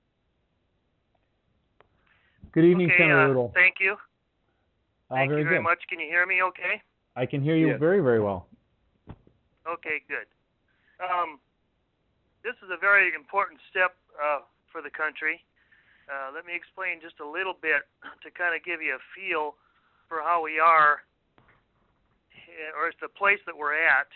Good evening, Okay, Senator Odle. thank you. Thank you very good. much. Can you hear me okay? I can hear you Yes. very, very well. Okay, good. This is a very important step for the country. Let me explain just a little bit to kind of give you a feel for how we are or it's the place that we're at,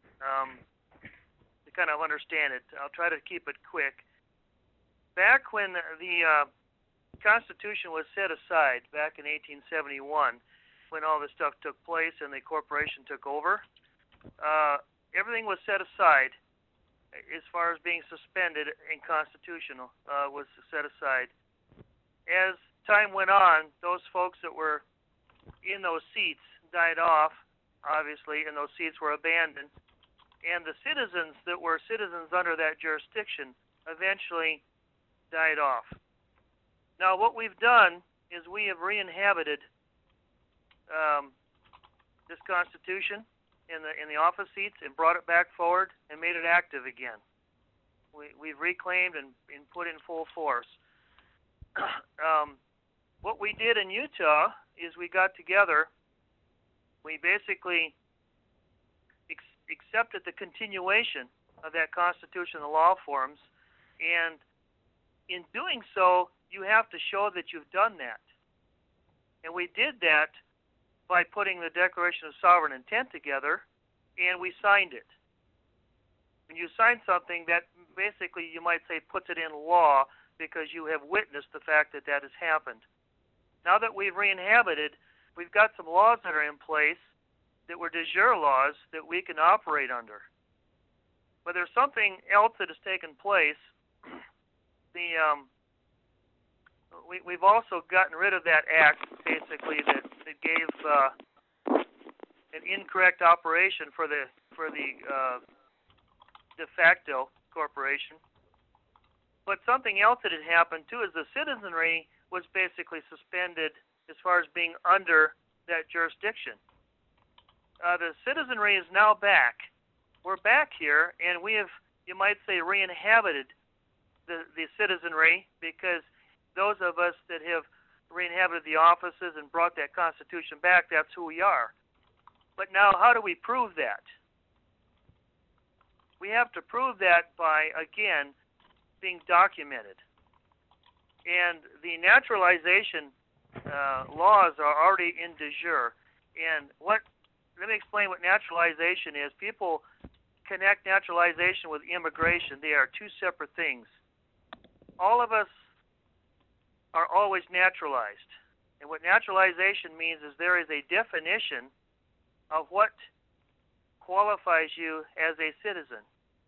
to kind of understand it. I'll try to keep it quick. Back when the Constitution was set aside, back in 1871, when all this stuff took place and the corporation took over, everything was set aside as far as being suspended and constitutional was set aside. As time went on, those folks that were in those seats died off, obviously, and those seats were abandoned. And the citizens that were citizens under that jurisdiction eventually died off. Now, what we've done is we have re-inhabited this Constitution in the office seats and brought it back forward and made it active again. We've reclaimed and put in full force. What we did in Utah is we got together. We basically accepted the continuation of that Constitution and law forms, and in doing so, you have to show that you've done that. And we did that by putting the Declaration of Sovereign Intent together, and we signed it. When you sign something, that basically, you might say, puts it in law because you have witnessed the fact that that has happened. Now that we've re-inhabited, we've got some laws that are in place that were de jure laws that we can operate under. But there's something else that has taken place. We've also gotten rid of that act, basically, that gave an incorrect operation for the de facto corporation. But something else that had happened too is the citizenry was basically suspended as far as being under that jurisdiction. The citizenry is now back. We're back here, and we have, you might say, re-inhabited the citizenry, because those of us that have re-inhabited the offices and brought that Constitution back, that's who we are. But now, how do we prove that? We have to prove that by, again, being documented. And the naturalization laws are already in de jure. And let me explain what naturalization is. People connect naturalization with immigration. They are two separate things. All of us are always naturalized. And what naturalization means is there is a definition of what qualifies you as a citizen.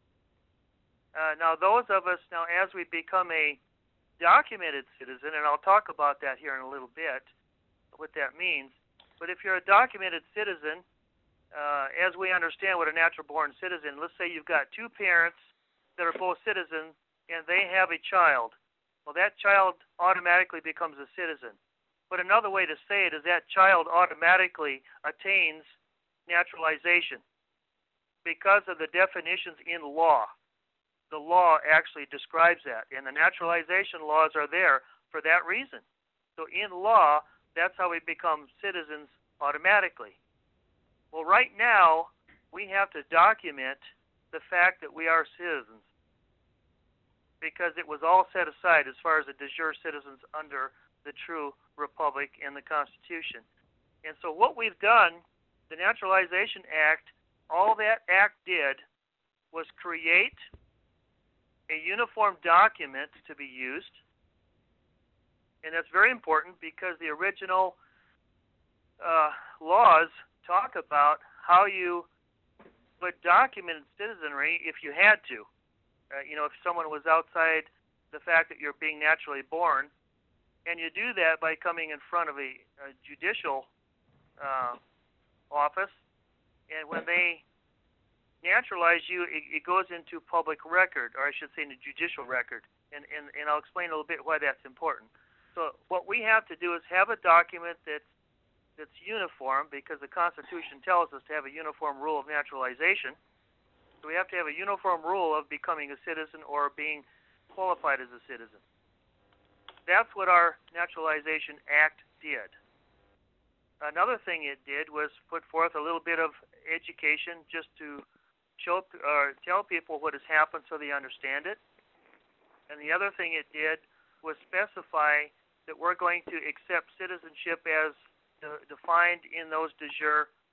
Now, those of us, as we become a documented citizen, and I'll talk about that here in a little bit, what that means, but if you're a documented citizen, as we understand what a natural-born citizen, let's say you've got two parents that are both citizens, and they have a child. Well, that child automatically becomes a citizen. But another way to say it is that child automatically attains naturalization because of the definitions in law. The law actually describes that, and the naturalization laws are there for that reason. So in law, that's how we become citizens automatically. Well, right now, we have to document the fact that we are citizens, because it was all set aside as far as the de jure citizens under the true republic and the Constitution. And so what we've done, the Naturalization Act, all that act did was create a uniform document to be used. And that's very important because the original laws talk about how you would document citizenry if you had to. If someone was outside the fact that you're being naturally born, and you do that by coming in front of a judicial office, and when they naturalize you, it goes into public record, or I should say in the judicial record, and I'll explain a little bit why that's important. So what we have to do is have a document that's uniform, because the Constitution tells us to have a uniform rule of naturalization. So we have to have a uniform rule of becoming a citizen or being qualified as a citizen. That's what our Naturalization Act did. Another thing it did was put forth a little bit of education just to show or tell people what has happened so they understand it. And the other thing it did was specify that we're going to accept citizenship as defined in those de jure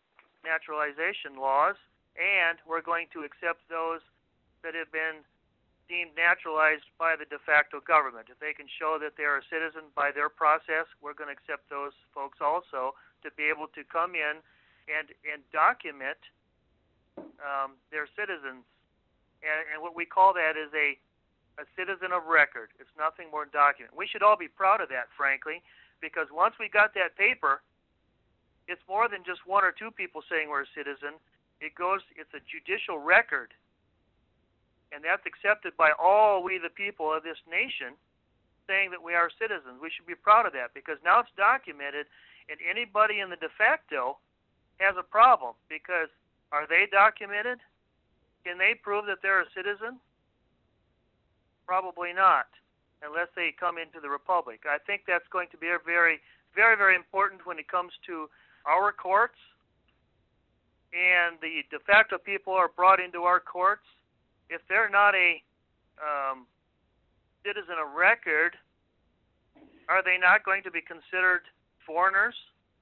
naturalization laws, and we're going to accept those that have been deemed naturalized by the de facto government. If they can show that they are a citizen by their process, we're going to accept those folks also to be able to come in and document their citizens. And what we call that is a citizen of record. It's nothing more than document. We should all be proud of that, frankly, because once we got that paper, it's more than just one or two people saying we're a citizen. It's a judicial record. And that's accepted by all we the people of this nation saying that we are citizens. We should be proud of that because now it's documented, and anybody in the de facto has a problem because are they documented? Can they prove that they're a citizen? Probably not, unless they come into the republic. I think that's going to be very, very, very important when it comes to our courts, and the de facto people are brought into our courts. If they're not a citizen of record, are they not going to be considered foreigners?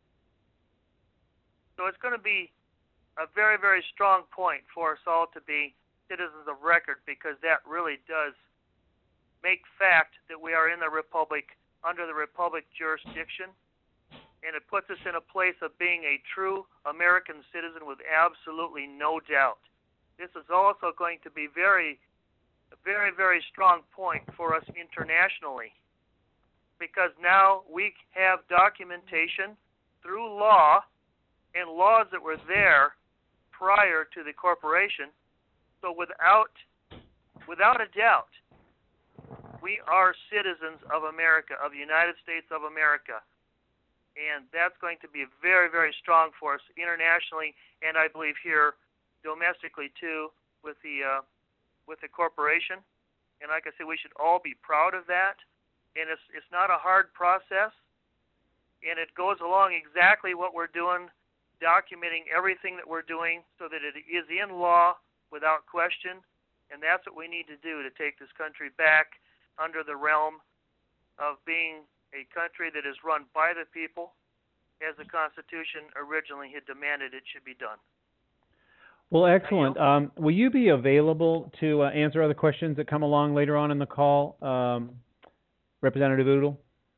So it's going to be a very, very strong point for us all to be citizens of record because that really does make fact that we are in the republic, under the republic jurisdiction, and it puts us in a place of being a true American citizen with absolutely no doubt. This is also going to be a very, very strong point for us internationally because now we have documentation through law and laws that were there prior to the corporation. So without a doubt, we are citizens of America, of the United States of America. And that's going to be very, very strong for us internationally, and I believe here domestically too, with the corporation. And like I said, we should all be proud of that. And it's not a hard process, and it goes along exactly what we're doing, documenting everything that we're doing so that it is in law without question. And that's what we need to do to take this country back under the realm of being a country that is run by the people as the Constitution originally had demanded it should be done. Well, excellent. Will you be available to answer other questions that come along later on in the call, Representative Udall?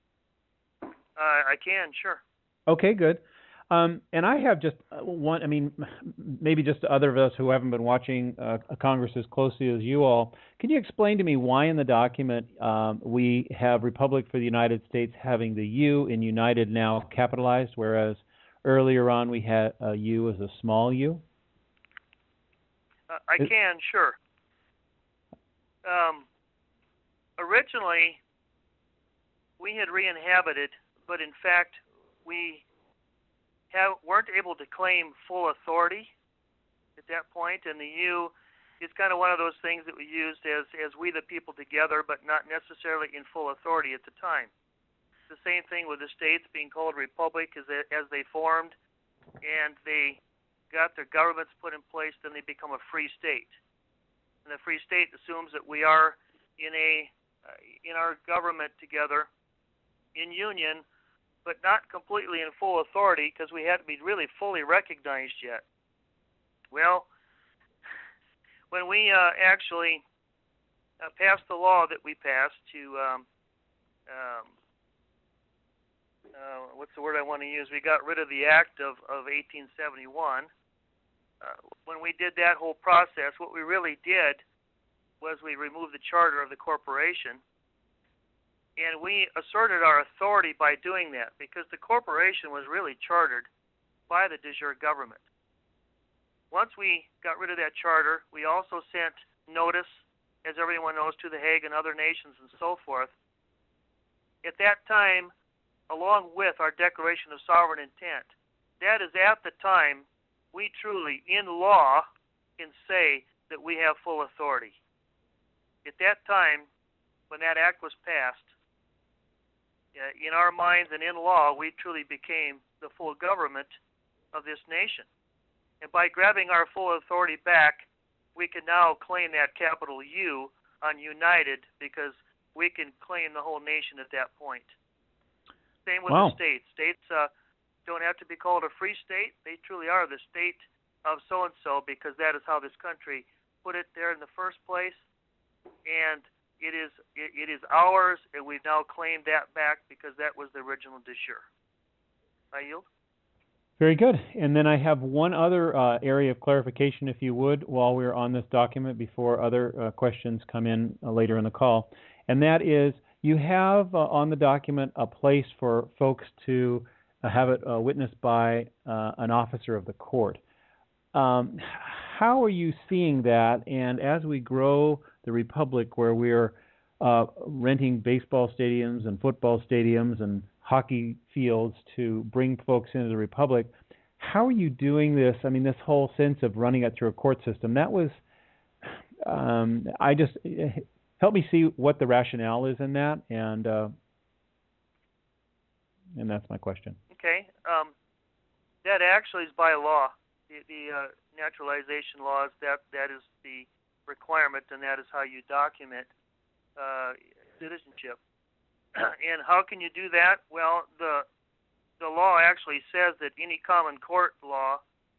I can, sure. Okay, good. And I have just one, maybe just to other of us who haven't been watching Congress as closely as you all, can you explain to me why in the document we have Republic for the United States having the U in United now capitalized, whereas earlier on we had a U as a small u? I can, sure. Originally, we had re-inhabited, but in fact, we weren't able to claim full authority at that point, and the U is kind of one of those things that we used as we the people together, but not necessarily in full authority at the time. The same thing with the states being called republic as they formed, and they got their governments put in place, then they become a free state. And the free state assumes that we are in our government together in union, but not completely in full authority because we hadn't been really fully recognized yet. Well, when we actually passed the law that we passed to, what's the word I want to use? We got rid of the Act of 1871. When we did that whole process, what we really did was we removed the charter of the corporation, and we asserted our authority by doing that because the corporation was really chartered by the de jure government. Once we got rid of that charter, we also sent notice, as everyone knows, to The Hague and other nations and so forth. At that time, along with our Declaration of Sovereign Intent, that is at the time we truly, in law, can say that we have full authority. At that time, when that act was passed, in our minds and in law, we truly became the full government of this nation. And by grabbing our full authority back, we can now claim that capital U on United because we can claim the whole nation at that point. Same with the states. don't have to be called a free state. They truly are the state of so-and-so because that is how this country put it there in the first place. And it is ours, and we've now claimed that back because that was the original de jure. I yield. Very good. And then I have one other area of clarification, if you would, while we're on this document before other questions come in later in the call. And that is, you have on the document a place for folks to have it witnessed by an officer of the court. How are you seeing that? And as we grow the Republic, where we're renting baseball stadiums and football stadiums and hockey fields to bring folks into the Republic, how are you doing this? I mean, this whole sense of running it through a court system, that was, help me see what the rationale is in that, and that's my question. Okay. That actually is by law. The naturalization laws, that is the requirement, and that is how you document citizenship. And how can you do that? Well, the law actually says that any common law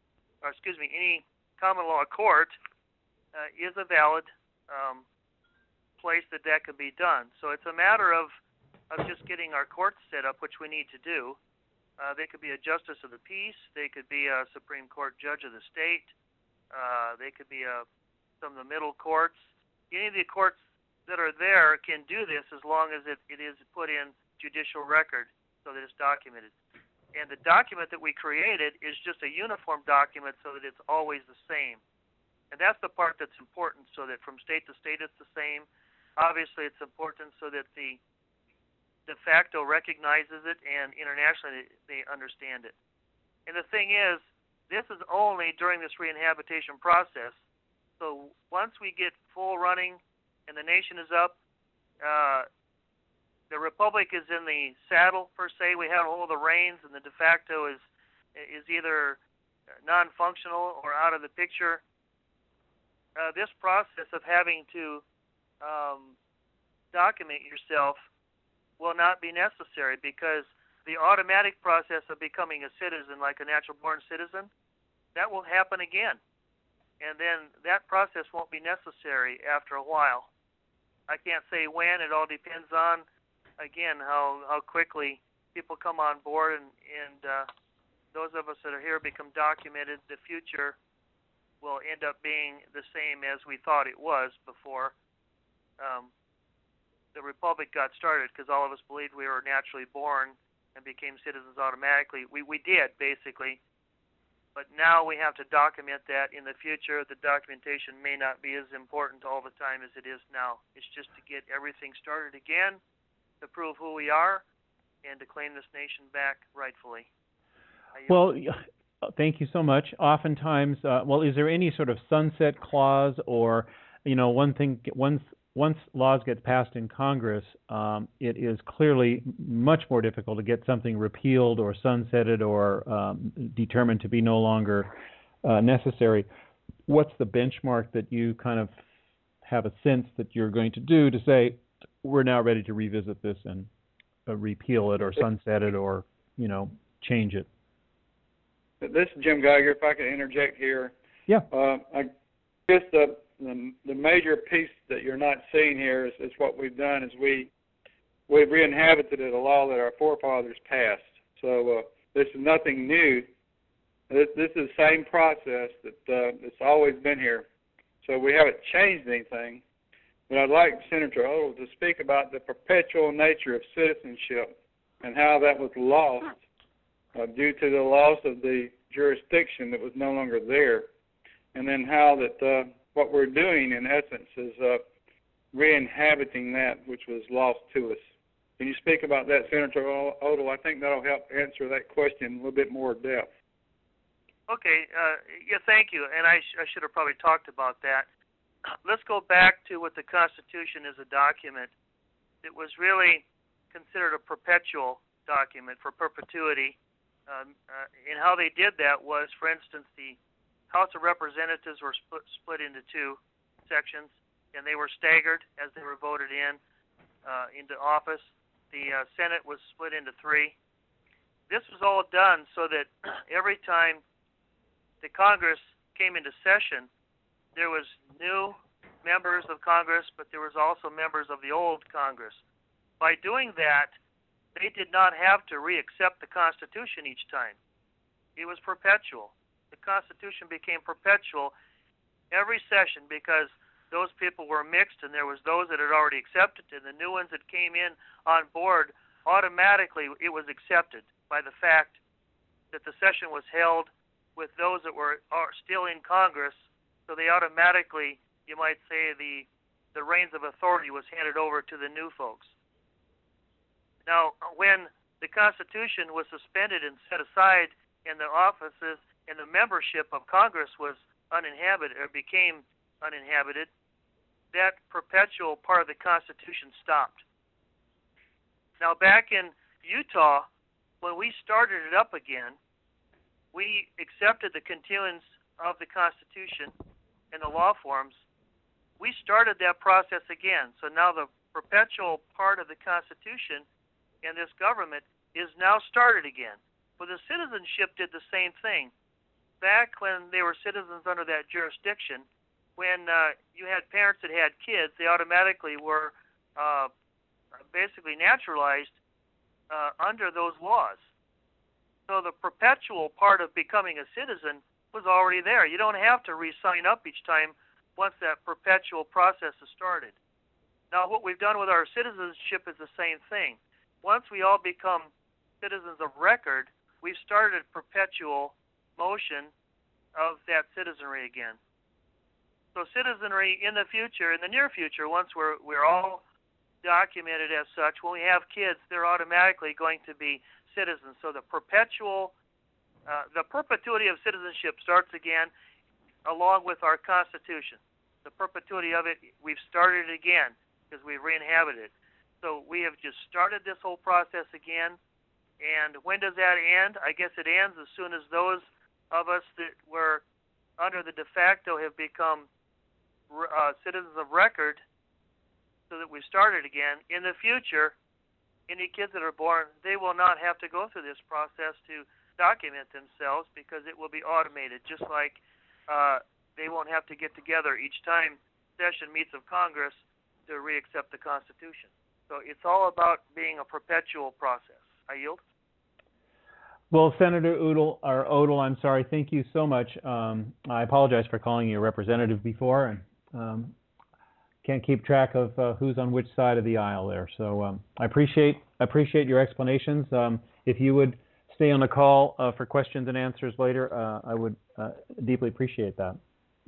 court is a valid place that can be done. So it's a matter of just getting our courts set up, which we need to do. They could be a justice of the peace. They could be a Supreme Court judge of the state. They could be some of the middle courts. Any of the courts that are there can do this as long as it is put in judicial record so that it's documented. And the document that we created is just a uniform document so that it's always the same. And that's the part that's important, so that from state to state it's the same. Obviously it's important so that the de facto recognizes it, and internationally they understand it. And the thing is, this is only during this reinhabitation process. So once we get full running and the nation is up, the Republic is in the saddle, per se. We have all the reins, and the de facto is either non-functional or out of the picture. This process of having to document yourself will not be necessary, because the automatic process of becoming a citizen, like a natural-born citizen, that will happen again. And then that process won't be necessary after a while. I can't say when. It all depends on, again, how quickly people come on board, and those of us that are here become documented. The future will end up being the same as we thought it was before the Republic got started, because all of us believed we were naturally born and became citizens automatically. We did, basically. But now we have to document that. In the future, the documentation may not be as important all the time as it is now. It's just to get everything started again, to prove who we are, and to claim this nation back rightfully. Well, thank you so much. Oftentimes, is there any sort of sunset clause, or, once laws get passed in Congress, it is clearly much more difficult to get something repealed or sunsetted or determined to be no longer necessary. What's the benchmark that you kind of have a sense that you're going to do to say, we're now ready to revisit this and repeal it or sunset it or, change it? This is Jim Geiger. If I could interject here. Yeah. I guess the major piece that you're not seeing here is what we've done is we've re-inhabited a law that our forefathers passed. So this is nothing new. This is the same process that's always been here. So we haven't changed anything. But I'd like Senator Odle to speak about the perpetual nature of citizenship and how that was lost due to the loss of the jurisdiction that was no longer there, and then how that what we're doing, in essence, is re-inhabiting that which was lost to us. Can you speak about that, Senator Odle? I think that'll help answer that question in a little bit more depth. Okay. Thank you. And I should have probably talked about that. Let's go back to what the Constitution is a document. It was really considered a perpetual document for perpetuity. And how they did that was, for instance, the House of Representatives were split into two sections, and they were staggered as they were voted into office. The Senate was split into three, this was all done so that every time the Congress came into session, there was new members of Congress, but there was also members of the old Congress. By doing that, they did not have to re-accept the Constitution each time. It was perpetual. The Constitution became perpetual every session because those people were mixed, and there was those that had already accepted it, and the new ones that came in on board, automatically it was accepted by the fact that the session was held with those that are still in Congress, so they automatically, you might say, the reins of authority was handed over to the new folks. Now, when the Constitution was suspended and set aside, and the offices and the membership of Congress was uninhabited or became uninhabited, that perpetual part of the Constitution stopped. Now, back in Utah, when we started it up again, we accepted the continuance of the Constitution and the law forms. We started that process again. So now the perpetual part of the Constitution and this government is now started again. Well, the citizenship did the same thing. Back when they were citizens under that jurisdiction, when you had parents that had kids, they automatically were basically naturalized under those laws. So the perpetual part of becoming a citizen was already there. You don't have to re-sign up each time once that perpetual process is started. Now, what we've done with our citizenship is the same thing. Once we all become citizens of record, we've started a perpetual motion of that citizenry again. So citizenry in the future, in the near future, once we're all documented as such, when we have kids, they're automatically going to be citizens. So the perpetuity of citizenship starts again along with our Constitution. The perpetuity of it, we've started it again because we've re-inhabited it. So we have just started this whole process again. And when does that end? I guess it ends as soon as those of us that were under the de facto have become citizens of record, so that we've started again. In the future, any kids that are born, they will not have to go through this process to document themselves because it will be automated, just like they won't have to get together each time session meets of Congress to re-accept the Constitution. So it's all about being a perpetual process. I yield. Well, Senator Odle, I'm sorry. Thank you so much. I apologize for calling you a representative before, and can't keep track of who's on which side of the aisle there. So I appreciate your explanations. If you would stay on the call for questions and answers later, I would deeply appreciate that.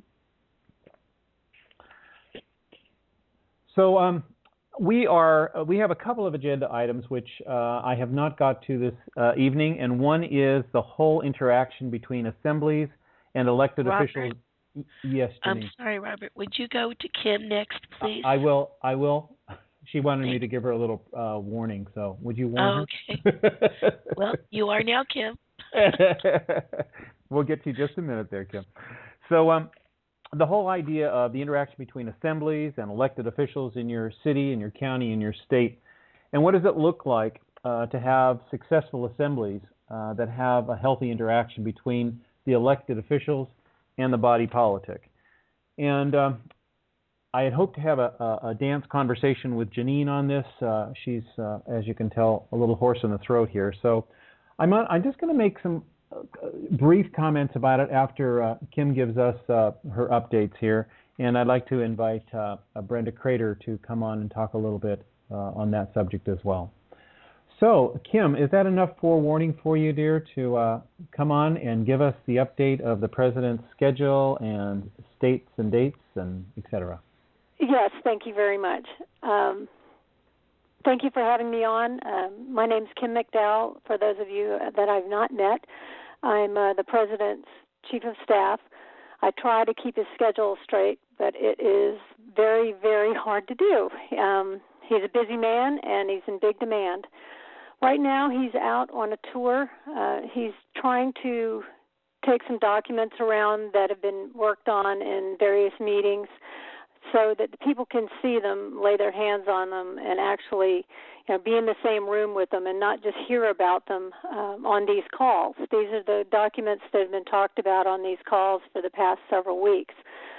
So we have a couple of agenda items which I have not got to this evening, and one is the whole interaction between assemblies and elected officials. Yes, Janine. I'm sorry, Robert. Would you go to Kim next, please? I will. She wanted me to give her a little warning, so would you warn her? Okay. Well, you are now, Kim. We'll get to you just a minute there, Kim. So the whole idea of the interaction between assemblies and elected officials in your city, in your county, in your state, and what does it look like to have successful assemblies that have a healthy interaction between the elected officials and the body politic. And I had hoped to have a dance conversation with Janine on this. She's, as you can tell, a little hoarse in the throat here. So I'm just going to make some brief comments about it after Kim gives us her updates here. And I'd like to invite Brenda Crater to come on and talk a little bit on that subject as well. So, Kim, is that enough forewarning for you, dear, to come on and give us the update of the President's schedule and states and dates and et cetera? Yes, thank you very much. Thank you for having me on. My name's Kim McDowell. For those of you that I've not met, I'm the President's Chief of Staff. I try to keep his schedule straight, but it is very, very hard to do. He's a busy man, and he's in big demand. Right now, he's out on a tour. He's trying to take some documents around that have been worked on in various meetings so that the people can see them, lay their hands on them, and actually be in the same room with them and not just hear about them on these calls. These are the documents that have been talked about on these calls for the past several weeks.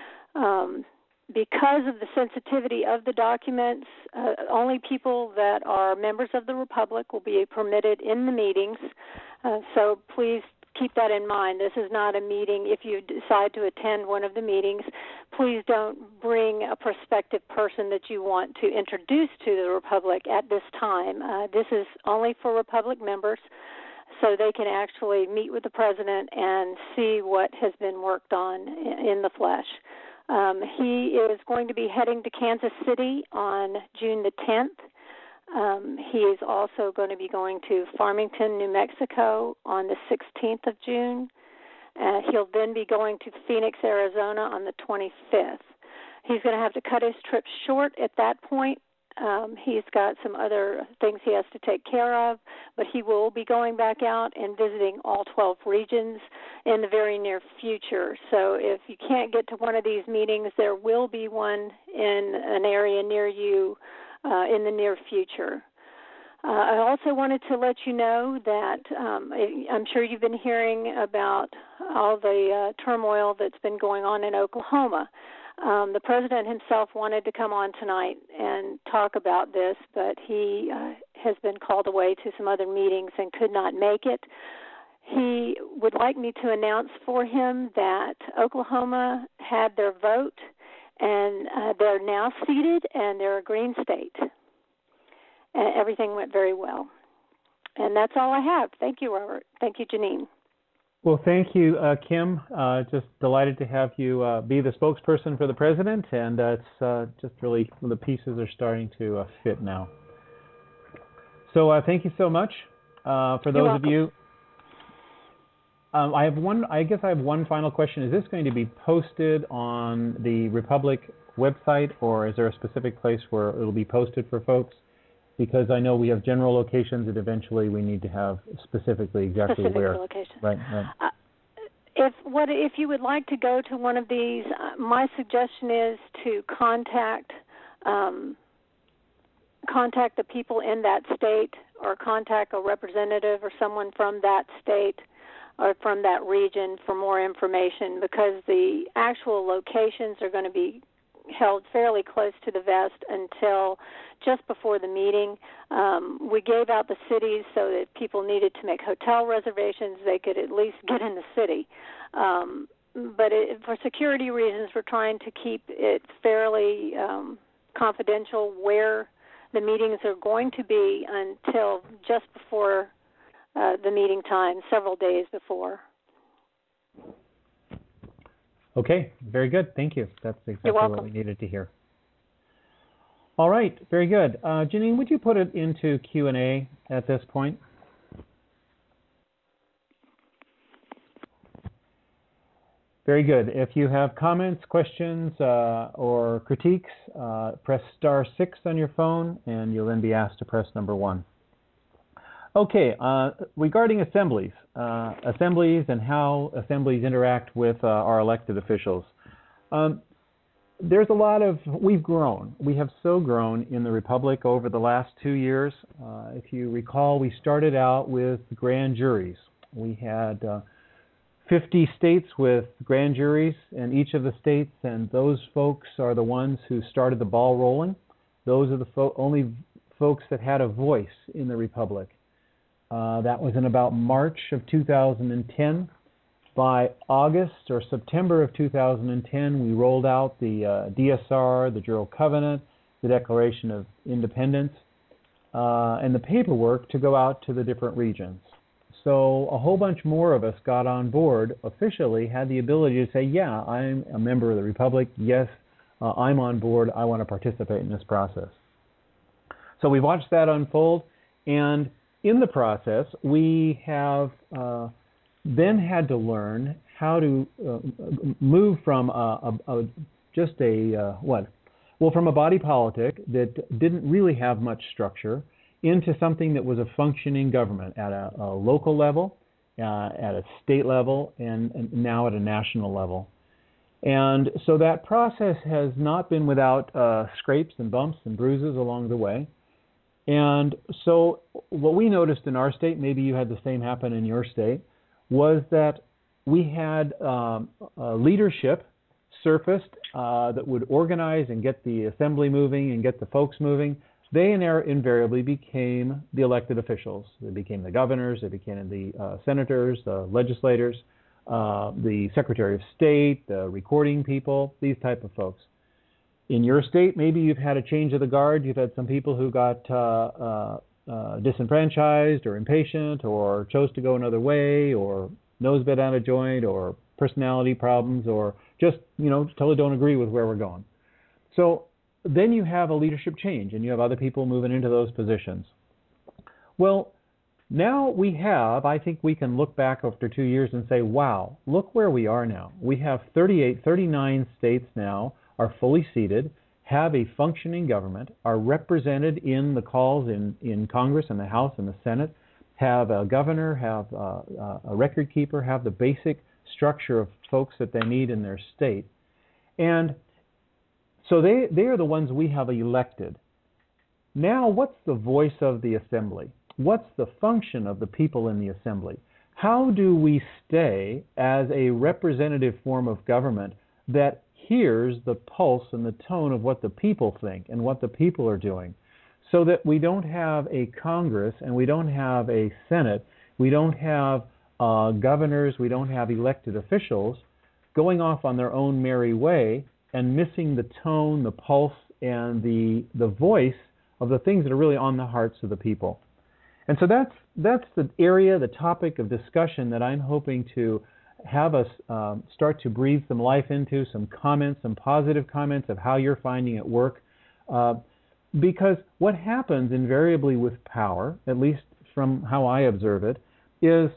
Because of the sensitivity of the documents, only people that are members of the Republic will be permitted in the meetings. So please keep that in mind. This is not a meeting. If you decide to attend one of the meetings, please don't bring a prospective person that you want to introduce to the Republic at this time. This is only for Republic members, so they can actually meet with the President and see what has been worked on in the flesh. He is going to be heading to Kansas City on June the 10th. He is also going to be going to Farmington, New Mexico on the 16th of June. He'll then be going to Phoenix, Arizona on the 25th. He's going to have to cut his trip short at that point. He's got some other things he has to take care of, but he will be going back out and visiting all 12 regions in the very near future. So if you can't get to one of these meetings, there will be one in an area near you in the near future. I also wanted to let you know that I'm sure you've been hearing about all the turmoil that's been going on in Oklahoma. The President himself wanted to come on tonight and talk about this, but he has been called away to some other meetings and could not make it. He would like me to announce for him that Oklahoma had their vote, and they're now seated, and they're a green state. And everything went very well. And that's all I have. Thank you, Robert. Thank you, Janine. Well, thank you, Kim. Just delighted to have you be the spokesperson for the President, and it's just really the pieces are starting to fit now. So thank you so much. For those of you, I guess I have one final question. Is this going to be posted on the Republic website, or is there a specific place where it'll be posted for folks? Because I know we have general locations that eventually we need to have exactly where. Location. Right. If you would like to go to one of these, my suggestion is to contact the people in that state, or contact a representative or someone from that state or from that region for more information, because the actual locations are going to be held fairly close to the vest until just before the meeting. We gave out the cities so that people needed to make hotel reservations, they could at least get in the city. But for security reasons, we're trying to keep it fairly confidential where the meetings are going to be until just before the meeting time, several days before. Okay, very good. Thank you. That's exactly what we needed to hear. All right, very good. Janine, would you put it into Q&A at this point? Very good. If you have comments, questions, or critiques, press *6 on your phone, and you'll then be asked to press number 1. Okay, regarding assemblies and how assemblies interact with our elected officials. There's a lot of, we've grown. We have so grown in the Republic over the last 2 years. If you recall, we started out with grand juries. We had 50 states with grand juries in each of the states, and those folks are the ones who started the ball rolling. Those are the only folks that had a voice in the Republic. That was in about March of 2010. By August or September of 2010, we rolled out the DSR, the General Covenant, the Declaration of Independence, and the paperwork to go out to the different regions. So a whole bunch more of us got on board, officially had the ability to say, yeah, I'm a member of the Republic. Yes, I'm on board. I want to participate in this process. So we watched that unfold, and in the process, we have then had to learn how to move from from a body politic that didn't really have much structure into something that was a functioning government at a local level, at a state level, and now at a national level. And so that process has not been without scrapes and bumps and bruises along the way. And so what we noticed in our state, maybe you had the same happen in your state, was that we had leadership surfaced that would organize and get the assembly moving and get the folks moving. They invariably became the elected officials. They became the governors, they became the senators, the legislators, the Secretary of State, the recording people, these type of folks. In your state, maybe you've had a change of the guard. You've had some people who got disenfranchised or impatient or chose to go another way or nose bit out of joint or personality problems or just, totally don't agree with where we're going. So then you have a leadership change and you have other people moving into those positions. Well, now I think we can look back after 2 years and say, wow, look where we are now. We have 39 states now are fully seated, have a functioning government, are represented in the calls in Congress and the House and the Senate, have a governor, have a record keeper, have the basic structure of folks that they need in their state. And so they are the ones we have elected. Now, what's the voice of the assembly? What's the function of the people in the assembly? How do we stay as a representative form of government that hears the pulse and the tone of what the people think and what the people are doing, so that we don't have a Congress and we don't have a Senate, we don't have governors, we don't have elected officials going off on their own merry way and missing the tone, the pulse, and the voice of the things that are really on the hearts of the people. And so that's the area, the topic of discussion that I'm hoping to have us start to breathe some life into, some comments, some positive comments of how you're finding it work. Because what happens invariably with power, at least from how I observe it, is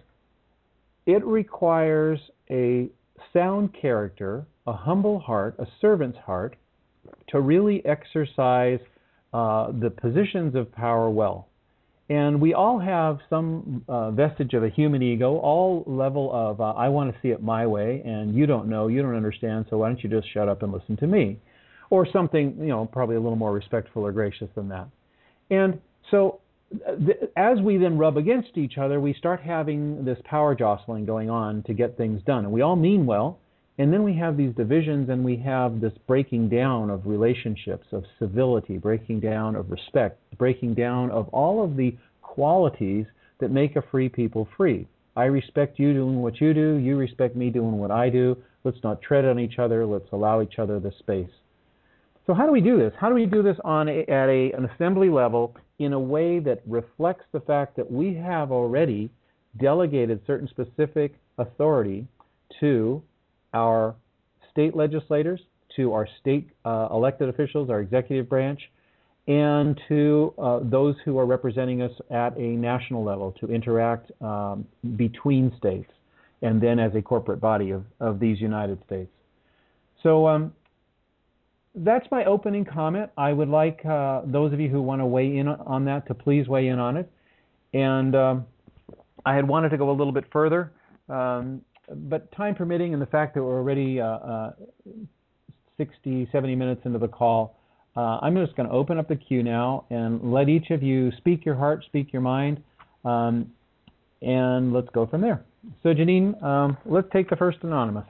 it requires a sound character, a humble heart, a servant's heart, to really exercise the positions of power well. And we all have some vestige of a human ego, all level of, I want to see it my way, and you don't know, you don't understand, so why don't you just shut up and listen to me? Or something, probably a little more respectful or gracious than that. And so as we then rub against each other, we start having this power jostling going on to get things done. And we all mean well, and then we have these divisions and we have this breaking down of relationships, of civility, breaking down of respect, breaking down of all of the qualities that make a free people free. I respect you doing what you do, you respect me doing what I do. Let's not tread on each other, let's allow each other the space. So how do we do this? How do we do this at an assembly level in a way that reflects the fact that we have already delegated certain specific authority to our state legislators, to our state elected officials, our executive branch, and to those who are representing us at a national level to interact between states and then as a corporate body of these United States. So that's my opening comment. I would like those of you who want to weigh in on that to please weigh in on it. And I had wanted to go a little bit further, but time permitting and the fact that we're already 60, 70 minutes into the call, I'm just going to open up the queue now and let each of you speak your heart, speak your mind, and let's go from there. So Janine, let's take the first anonymous.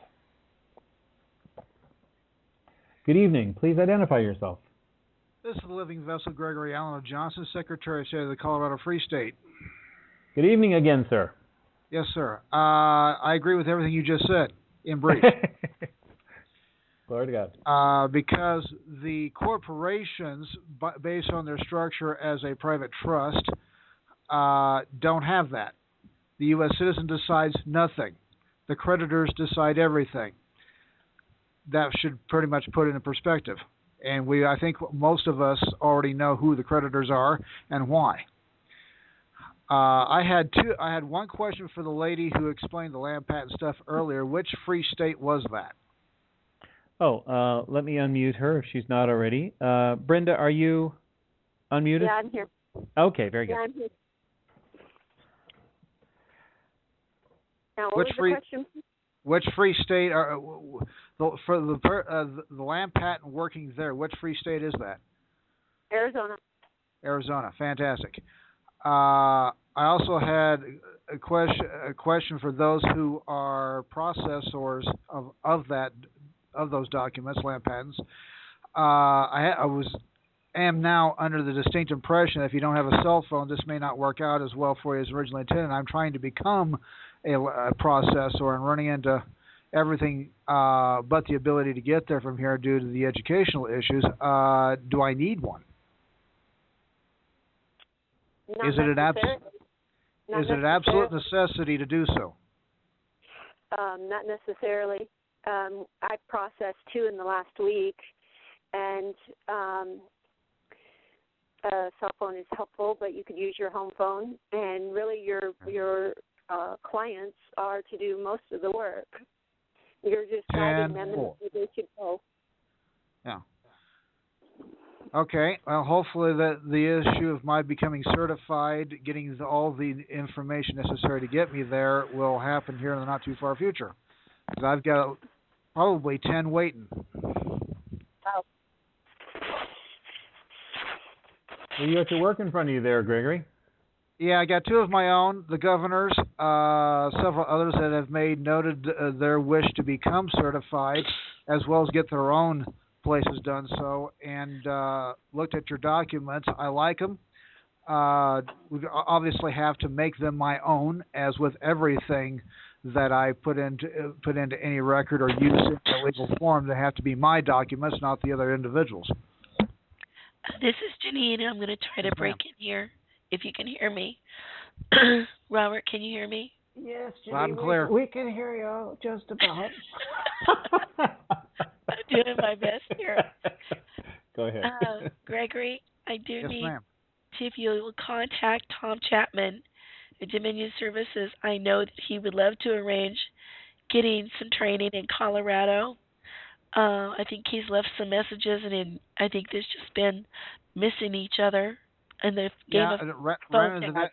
Good evening. Please identify yourself. This is the living vessel, Gregory Allen of Johnson, Secretary of State of the Colorado Free State. Good evening again, sir. Yes, sir. I agree with everything you just said, in brief. Glory to God. Because the corporations, based on their structure as a private trust, don't have that. The U.S. citizen decides nothing. The creditors decide everything. That should pretty much put it in perspective. And I think most of us already know who the creditors are and why. I had one question for the lady who explained the land patent stuff earlier. Which free state was that? Oh, let me unmute her if she's not already. Brenda, are you unmuted? Yeah, I'm here. Okay, very good. Yeah, I'm here. Now, what Which was free? the question? Which free state are for the land patent working there? Which free state is that? Arizona. Arizona. Fantastic. I also had a question for those who are processors of those documents, land patents. I am now under the distinct impression that if you don't have a cell phone, this may not work out as well for you as originally intended. I'm trying to become a processor and running into everything but the ability to get there from here due to the educational issues. Do I need one? Is it an absolute necessity to do so? Not necessarily. I processed 2 in the last week, and a cell phone is helpful, but you could use your home phone, and really your clients are to do most of the work. You're just guiding them and they should go. Yeah. Okay. Well, hopefully the issue of my becoming certified, getting all the information necessary to get me there, will happen here in the not too far future. Because I've got probably 10 waiting. Wow. Well, you got your work in front of you there, Gregory. Yeah, I got 2 of my own, the governors, several others that have noted their wish to become certified, as well as get their own places done so, and looked at your documents. I like them. We obviously have to make them my own, as with everything that I put into any record or use in a legal form. They have to be my documents, not the other individuals. This is Janine. I'm going to try to break in here, if you can hear me. Robert, can you hear me? Yes, Janine, loud and clear. We can hear you just about. I'm doing my best here. Go ahead. Gregory, I do Yes, need ma'am. if you will contact Tom Chapman at Dominion Services. I know that he would love to arrange getting some training in Colorado. I think he's left some messages, and I think there's just been missing each other in the game of phone tag.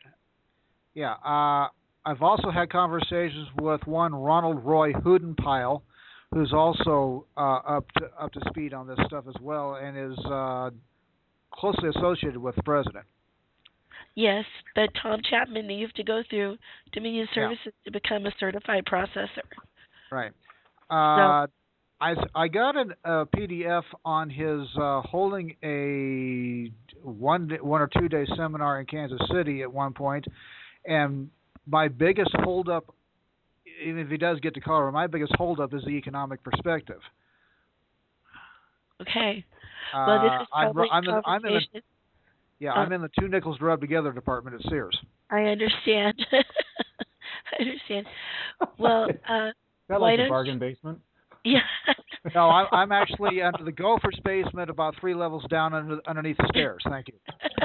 I've also had conversations with one Ronald Roy Hudenpyle, who's also up to speed on this stuff as well, and is closely associated with the president. Yes, but Tom Chapman needs to go through Dominion Services to become a certified processor. Right. So, I got a PDF on his holding a one or 2 day seminar in Kansas City at one point, and my biggest holdup, even if he does get to Colorado, my biggest holdup is the economic perspective. Okay. Well, this is probably I'm in the 2 nickels to rub together department at Sears. I understand. I understand. Well, is that like a bargain basement? Yeah. No, I'm actually under the Gophers basement, about 3 levels down underneath the stairs. Thank you.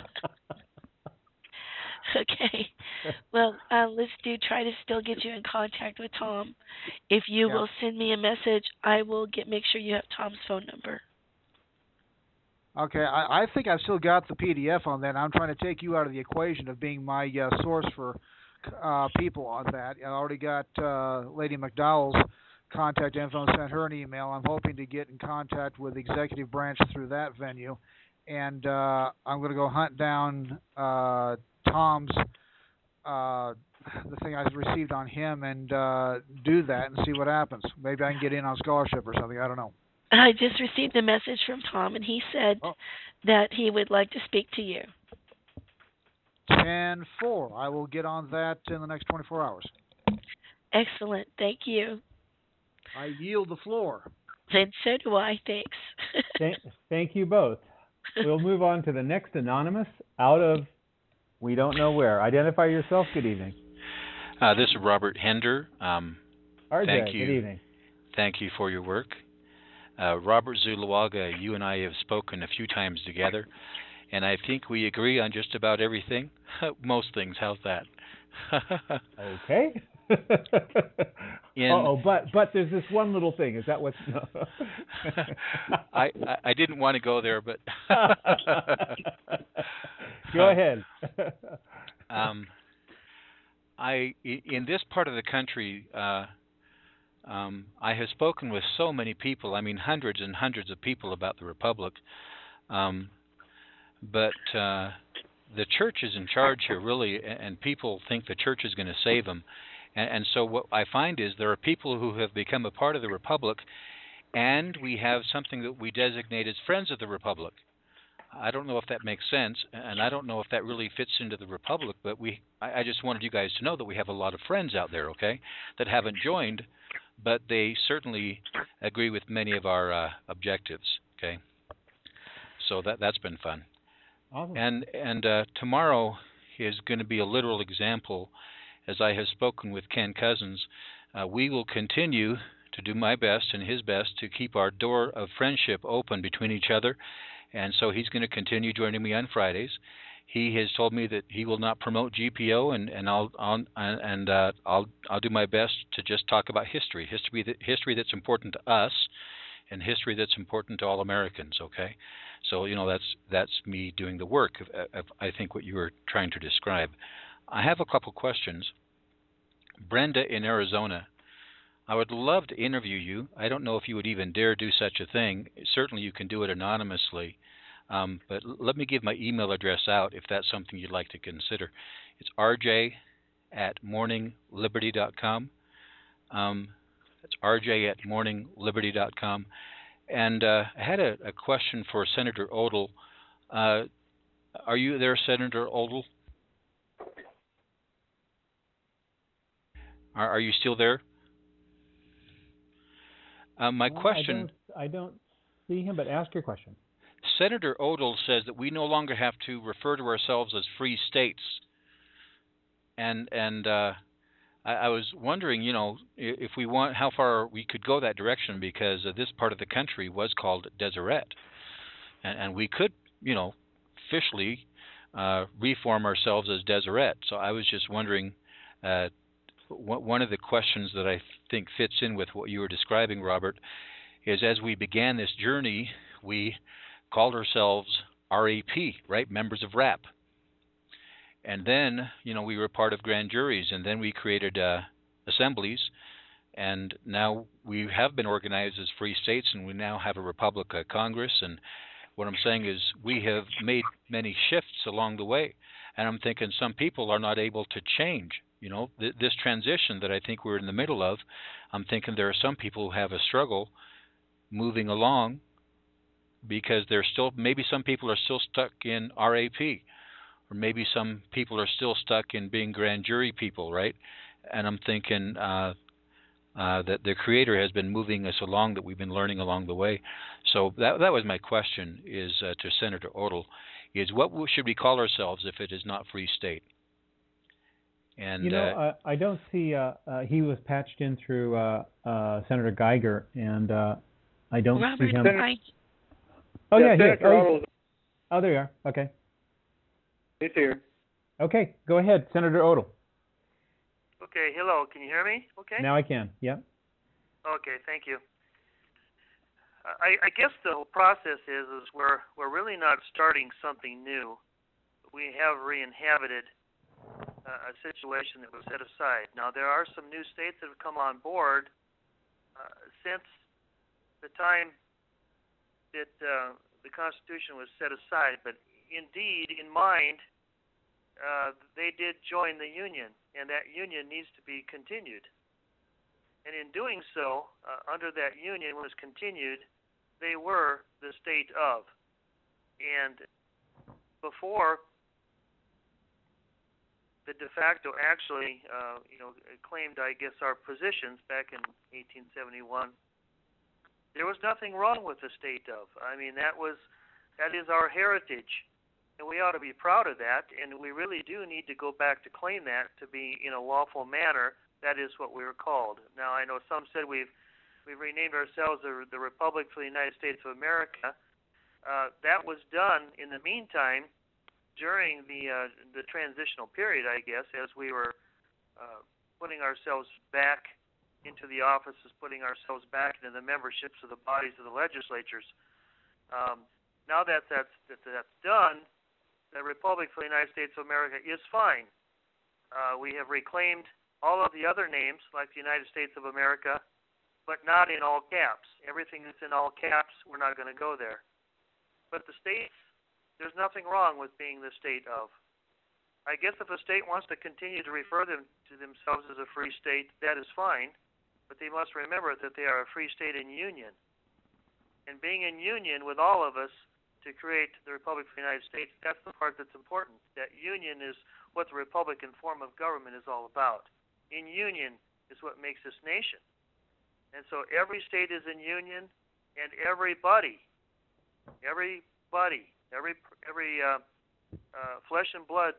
Okay. Well, let's try to still get you in contact with Tom. If you will send me a message, I will make sure you have Tom's phone number. Okay, I think I've still got the PDF on that. I'm trying to take you out of the equation of being my source for people on that. I already got Lady McDowell's contact info and sent her an email. I'm hoping to get in contact with the executive branch through that venue. And I'm going to go hunt down Tom's, the thing I received on him, and do that and see what happens. Maybe I can get in on scholarship or something. I don't know. I just received a message from Tom, and he said that he would like to speak to you. 10-4. I will get on that in the next 24 hours. Excellent. Thank you. I yield the floor. Then so do I. Thanks. Thank you both. We'll move on to the next anonymous out of we don't know where. Identify yourself. Good evening. This is Robert Hender. RJ, thank you. Good evening. Thank you for your work. Robert Zulawaga, you and I have spoken a few times together, and I think we agree on just about everything. Most things. How's that? Okay. But there's this one little thing. Is that what's? No. I didn't want to go there, but go ahead. In this part of the country, I have spoken with so many people, I mean hundreds and hundreds of people about the Republic, but the church is in charge here, really, and people think the church is going to save them. And so what I find is there are people who have become a part of the Republic, and we have something that we designate as Friends of the Republic. I don't know if that makes sense, and I don't know if that really fits into the Republic, but I just wanted you guys to know that we have a lot of friends out there, okay, that haven't joined, but they certainly agree with many of our objectives, okay? So that's been fun. Awesome. And tomorrow is going to be a literal example. As I have spoken with Ken Cousins, we will continue to do my best and his best to keep our door of friendship open between each other. And so he's going to continue joining me on Fridays. He has told me that he will not promote GPO, and I'll do my best to just talk about history that's important to us, and history that's important to all Americans. Okay, so that's me doing the work of I think what you were trying to describe. I have a couple questions. Brenda in Arizona, I would love to interview you. I don't know if you would even dare do such a thing. Certainly you can do it anonymously. But let me give my email address out if that's something you'd like to consider. It's rj@morningliberty.com. That's rj@morningliberty.com. And I had a question for Senator Odle. Are you there, Senator Odle? Are you still there? My question... I don't see him, but ask your question. Senator Odle says that we no longer have to refer to ourselves as free states. And I was wondering, if we want, how far we could go that direction, because this part of the country was called Deseret. And we could, officially reform ourselves as Deseret. So I was just wondering... one of the questions that I think fits in with what you were describing, Robert, is as we began this journey, we called ourselves RAP, right? Members of RAP. And then, we were part of grand juries, and then we created assemblies, and now we have been organized as free states, and we now have a Republic Congress. And what I'm saying is we have made many shifts along the way, and I'm thinking some people are not able to change. This transition that I think we're in the middle of, I'm thinking there are some people who have a struggle moving along because maybe some people are still stuck in RAP, or maybe some people are still stuck in being grand jury people, right? And I'm thinking that the Creator has been moving us along, that we've been learning along the way. So that was my question is to Senator Odle, is what should we call ourselves if it is not free state? And I don't see. He was patched in through Senator Geiger, and I don't see him. Oh yeah, here. Oh, there you are. Okay. He's here. Okay, go ahead, Senator Odle. Okay, hello. Can you hear me? Okay. Now I can. Yep. Okay, thank you. I guess the whole process is we're really not starting something new. We have re-inhabited a situation that was set aside. Now, there are some new states that have come on board since the time that the Constitution was set aside, but indeed, in mind, they did join the Union, and that Union needs to be continued. And in doing so, under that Union was continued, they were the state of. And before the de facto actually, claimed, I guess, our positions back in 1871. There was nothing wrong with the state of. I mean, that is our heritage, and we ought to be proud of that. And we really do need to go back to claim that to be in a lawful manner. That is what we were called. Now, I know some said we've renamed ourselves the Republic for the United States of America. That was done in the meantime, during the transitional period, I guess, as we were putting ourselves back into the offices, putting ourselves back into the memberships of the bodies of the legislatures. Now that that's done, the Republic for the United States of America is fine. We have reclaimed all of the other names, like the United States of America, but not in all caps. Everything that's in all caps, we're not going to go there. But the states, there's nothing wrong with being the state of. I guess if a state wants to continue to refer them to themselves as a free state, that is fine, but they must remember that they are a free state in union. And being in union with all of us to create the Republic of the United States, that's the part that's important. That union is what the Republican form of government is all about. In union is what makes this nation. And so every state is in union, and everybody, flesh and blood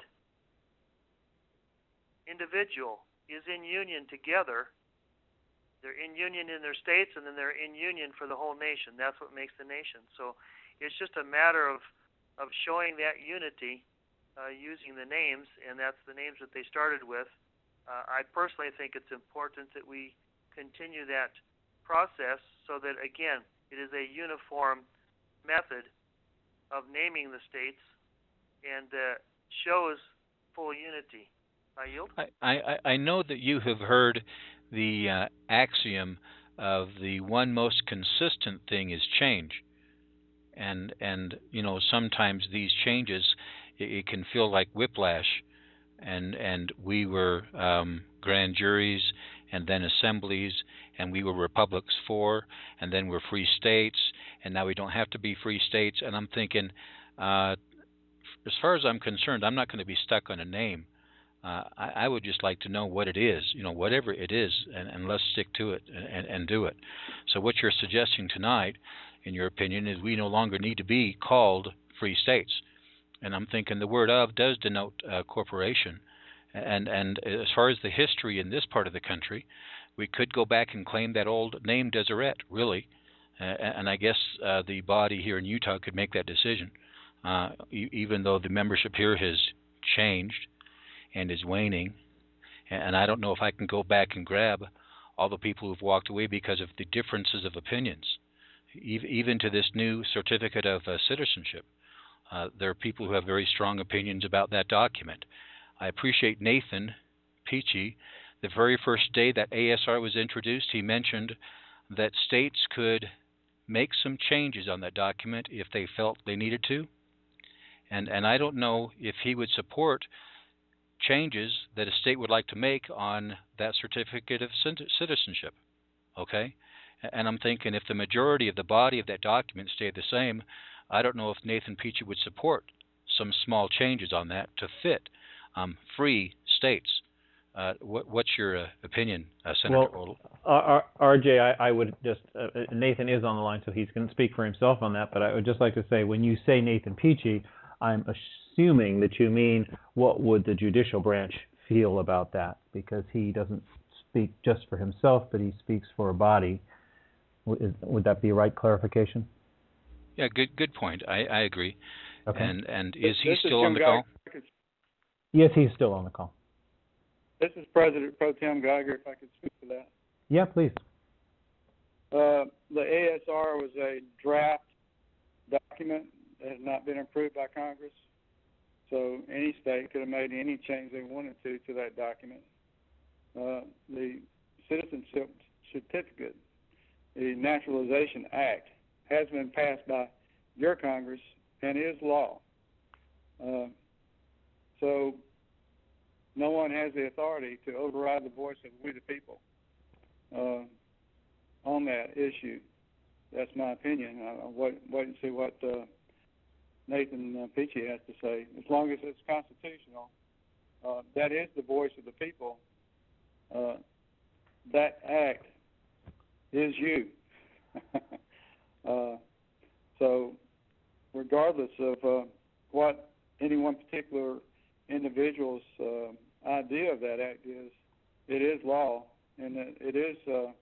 individual is in union together. They're in union in their states, and then they're in union for the whole nation. That's what makes the nation. So it's just a matter of showing that unity using the names, and that's the names that they started with. I personally think it's important that we continue that process so that, again, it is a uniform method of naming the states and shows full unity. I yield. I know that you have heard the axiom of the one most consistent thing is change, and you know, sometimes these changes it can feel like whiplash, and we were grand juries and then assemblies, and we were republics for, and then we're free states, and now we don't have to be free states. And I'm thinking, as far as I'm concerned, I'm not going to be stuck on a name. I would just like to know what it is, you know, whatever it is, and let's stick to it and do it. So what you're suggesting tonight, in your opinion, is we no longer need to be called free states. And I'm thinking the word "of" does denote corporation. And as far as the history in this part of the country, we could go back and claim that old name Deseret, really. And I guess the body here in Utah could make that decision, even though the membership here has changed and is waning. And I don't know if I can go back and grab all the people who've walked away because of the differences of opinions, even to this new certificate of citizenship. There are people who have very strong opinions about that document. I appreciate Nathan Peachy. The very first day that ASR was introduced, he mentioned that states could make some changes on that document if they felt they needed to. And I don't know if he would support changes that a state would like to make on that certificate of citizenship. Okay? And I'm thinking if the majority of the body of that document stayed the same, I don't know if Nathan Peachy would support some small changes on that to fit free states. What's your opinion, Senator Odle? RJ, I would just, Nathan is on the line, so he's going to speak for himself on that, but I would just like to say, when you say Nathan Peachy, I'm assuming that you mean what would the judicial branch feel about that, because he doesn't speak just for himself, but he speaks for a body. Would that be a right clarification? Yeah, good point. I agree. Okay. And is he still on the call? Yes, he's still on the call. This is President Pro Tem Geiger, if I could speak to that. Yeah, please. The ASR was a draft document that has not been approved by Congress, so any state could have made any change they wanted to that document. The Citizenship Certificate, the Naturalization Act, has been passed by your Congress and is law. So no one has the authority to override the voice of we the people on that issue. That's my opinion. I'll wait and see what Nathan Peachy has to say. As long as it's constitutional, that is the voice of the people. That act is you. So regardless of what any one particular individual's idea of that act is, it is law, and it is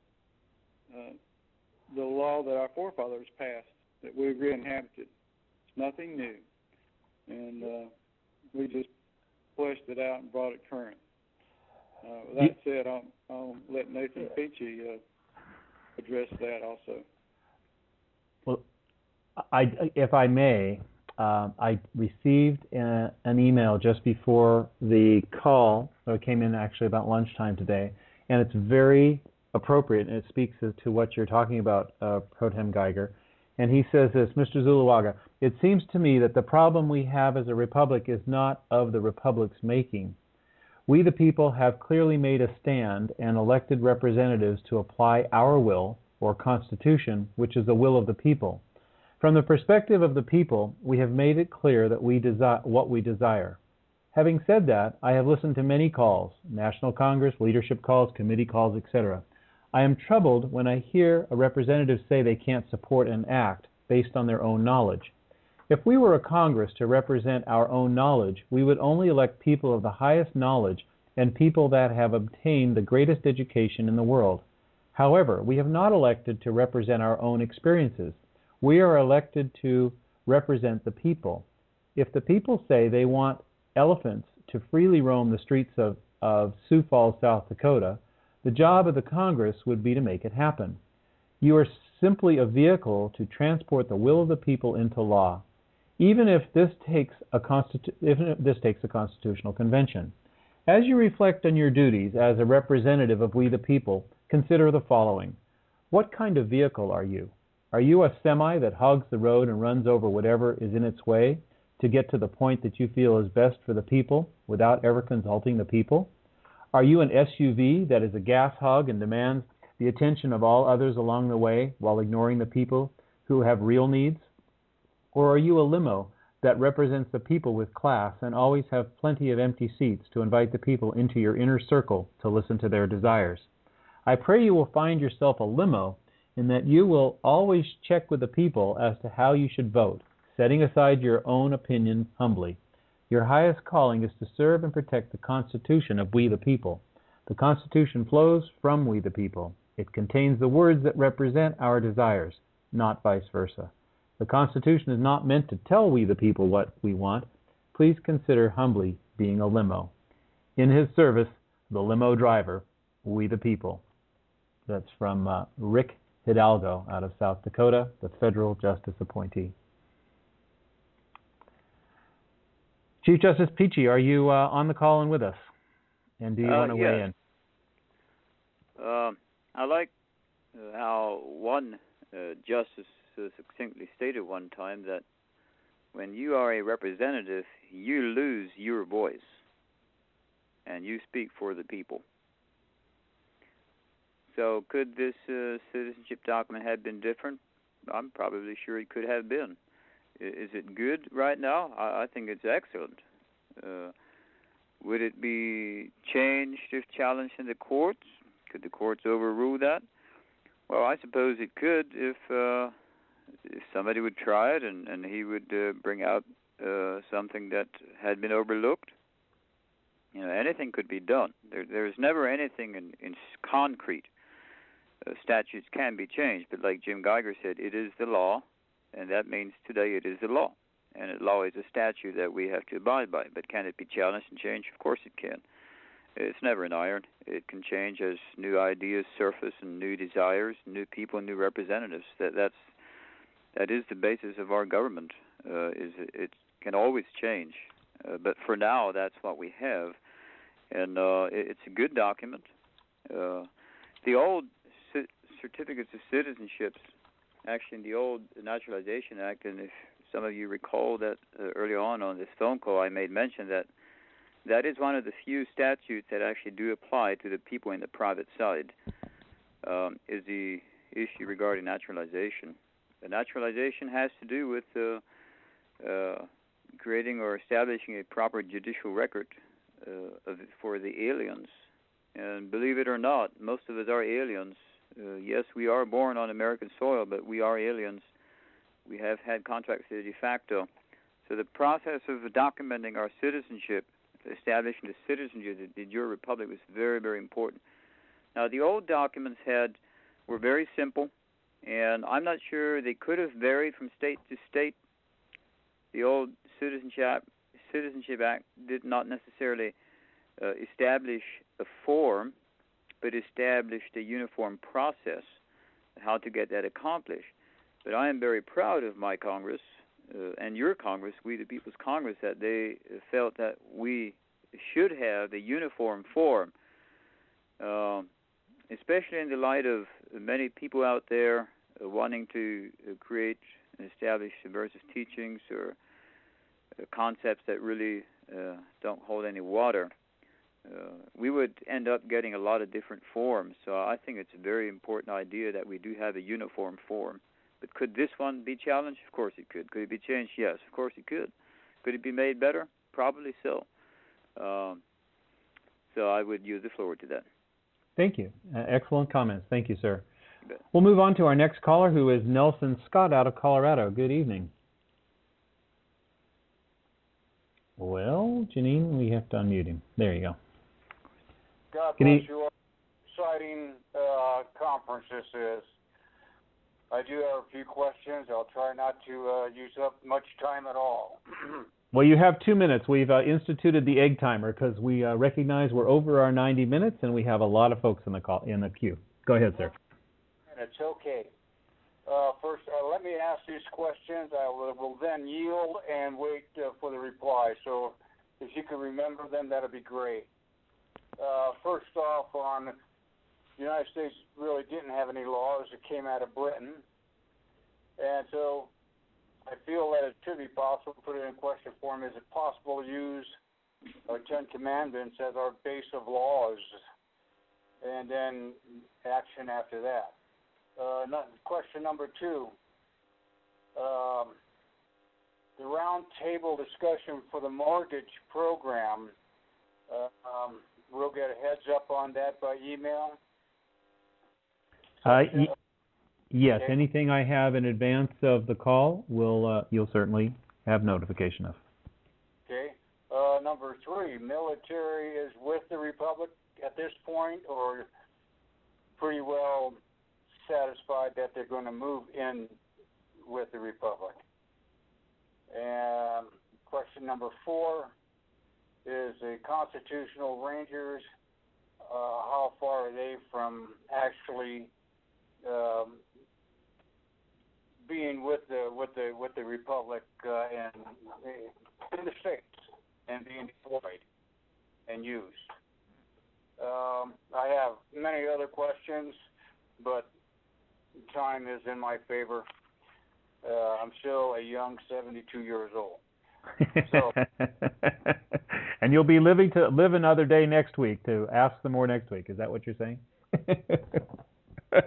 the law that our forefathers passed, that we've re-inhabited. It's nothing new, and we just fleshed it out and brought it current. With that said, I'll let Nathan Peachy address that also. Well, if I may, I received an email just before the call, so it came in actually about lunchtime today, and it's very appropriate, and it speaks to what you're talking about, Pro Tem Geiger. And he says this, Mr. Zuluaga, it seems to me that the problem we have as a republic is not of the republic's making. We, the people, have clearly made a stand and elected representatives to apply our will, or constitution, which is the will of the people. From the perspective of the people, we have made it clear that what we desire. Having said that, I have listened to many calls, National Congress, leadership calls, committee calls, etc. I am troubled when I hear a representative say they can't support an act based on their own knowledge. If we were a Congress to represent our own knowledge, we would only elect people of the highest knowledge and people that have obtained the greatest education in the world. However, we have not elected to represent our own experiences. We are elected to represent the people. If the people say they want elephants to freely roam the streets of Sioux Falls, South Dakota, the job of the Congress would be to make it happen. You are simply a vehicle to transport the will of the people into law, even if this takes a constitutional convention. As you reflect on your duties as a representative of we the people, consider the following. What kind of vehicle are you? Are you a semi that hogs the road and runs over whatever is in its way to get to the point that you feel is best for the people without ever consulting the people? Are you an SUV that is a gas hog and demands the attention of all others along the way while ignoring the people who have real needs? Or are you a limo that represents the people with class and always have plenty of empty seats to invite the people into your inner circle to listen to their desires? I pray you will find yourself a limo in that you will always check with the people as to how you should vote, setting aside your own opinion humbly. Your highest calling is to serve and protect the Constitution of we the people. The Constitution flows from we the people. It contains the words that represent our desires, not vice versa. The Constitution is not meant to tell we the people what we want. Please consider humbly being a limo. In his service, the limo driver, we the people. That's from Rick Hidalgo out of South Dakota, the federal justice appointee. Chief Justice Peachy, are you on the call and with us? And do you want to weigh in? I like how one justice succinctly stated one time that when you are a representative, you lose your voice, and you speak for the people. So could this citizenship document have been different? I'm probably sure it could have been. Is it good right now? I think it's excellent. Would it be changed if challenged in the courts? Could the courts overrule that? Well, I suppose it could if somebody would try it and he would bring out something that had been overlooked. You know, anything could be done. There's never anything in concrete. Statutes can be changed, but like Jim Geiger said, it is the law, and that means today it is the law. And a law is a statute that we have to abide by. But can it be challenged and changed? Of course it can. It's never an iron. It can change as new ideas surface and new desires, new people, new representatives. That is the basis of our government. It can always change. But for now, that's what we have. And it's a good document. The old certificates of citizenships, actually in the old Naturalization Act, and if some of you recall that early on this phone call, I made mention that is one of the few statutes that actually do apply to the people in the private side, is the issue regarding naturalization. The naturalization has to do with creating or establishing a proper judicial record for the aliens. And believe it or not, most of us are aliens. Yes, we are born on American soil, but we are aliens. We have had contracts de facto. So the process of documenting our citizenship, establishing the citizenship of the de jure republic was very, very important. Now, the old documents were very simple, and I'm not sure they could have varied from state to state. The old Citizenship Act did not necessarily establish a form, but established a uniform process how to get that accomplished. But I am very proud of my Congress and your Congress, we the People's Congress, that they felt that we should have a uniform form. especially in the light of many people out there wanting to create and establish subversive teachings or concepts that really don't hold any water, we would end up getting a lot of different forms. So I think it's a very important idea that we do have a uniform form. But could this one be challenged? Of course it could. Could it be changed? Yes, of course it could. Could it be made better? Probably so. So I would use the floor to that. Thank you. Excellent comments. Thank you, sir. We'll move on to our next caller, who is Nelson Scott out of Colorado. Good evening. Well, Janine, we have to unmute him. There you go. God bless you all. Exciting conference this is. I do have a few questions. I'll try not to use up much time at all. Well, you have 2 minutes. We've instituted the egg timer because we recognize we're over our 90 minutes and we have a lot of folks in the queue. Go ahead, sir. And it's okay. First, let me ask these questions. I will then yield and wait for the reply. So if you can remember them, that would be great. First off, on the United States really didn't have any laws. It came out of Britain. And so I feel that it should be possible to put it in question form. Is it possible to use our Ten Commandments as our base of laws and then action after that? Question number 2. The round table discussion for the mortgage program, we'll get a heads up on that by email? Yes, Okay. anything I have in advance of the call, you'll certainly have notification of. Okay. Number 3, military is with the Republic at this point, or pretty well satisfied that they're going to move in with the Republic? And question number 4 is the Constitutional Rangers. How far are they from actually being with the Republic in the States and being deployed and used? I have many other questions, but time is in my favor. I'm still a young 72 years old. So, and you'll be live another day next week to ask them more next week. Is that what you're saying? the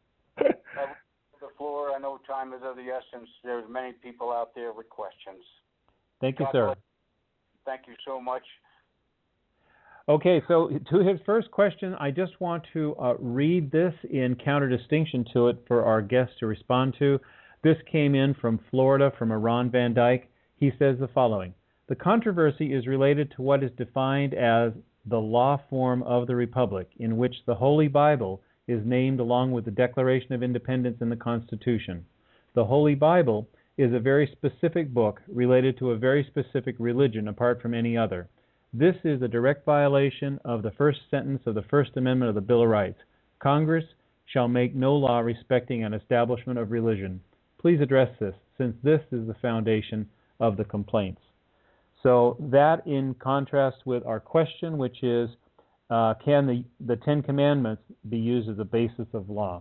floor. I know time is of the essence. There's many people out there with questions. Thank you, God sir. bless. Thank you so much. Okay, so to his first question, I just want to read this in counter-distinction to it for our guests to respond to. This came in from Florida, from Ron Van Dyke. He says the following: the controversy is related to what is defined as the law form of the Republic, in which the Holy Bible is named along with the Declaration of Independence and the Constitution. The Holy Bible is a very specific book related to a very specific religion apart from any other. This is a direct violation of the first sentence of the First Amendment of the Bill of Rights. Congress shall make no law respecting an establishment of religion. Please address this, since this is the foundation of the complaints. So that in contrast with our question, which is, can the Ten Commandments be used as a basis of law?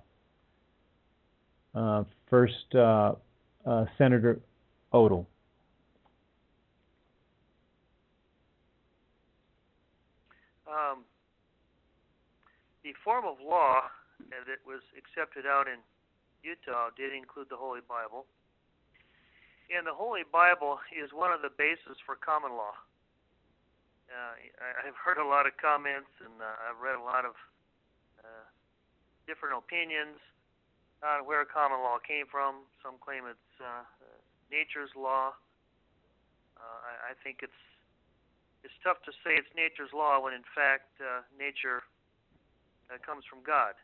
First, Senator Odell. The form of law that was accepted out in Utah did include the Holy Bible. And the Holy Bible is one of the bases for common law. I've heard a lot of comments and I've read a lot of different opinions on where common law came from. Some claim it's nature's law. I think it's tough to say it's nature's law when in fact nature comes from God.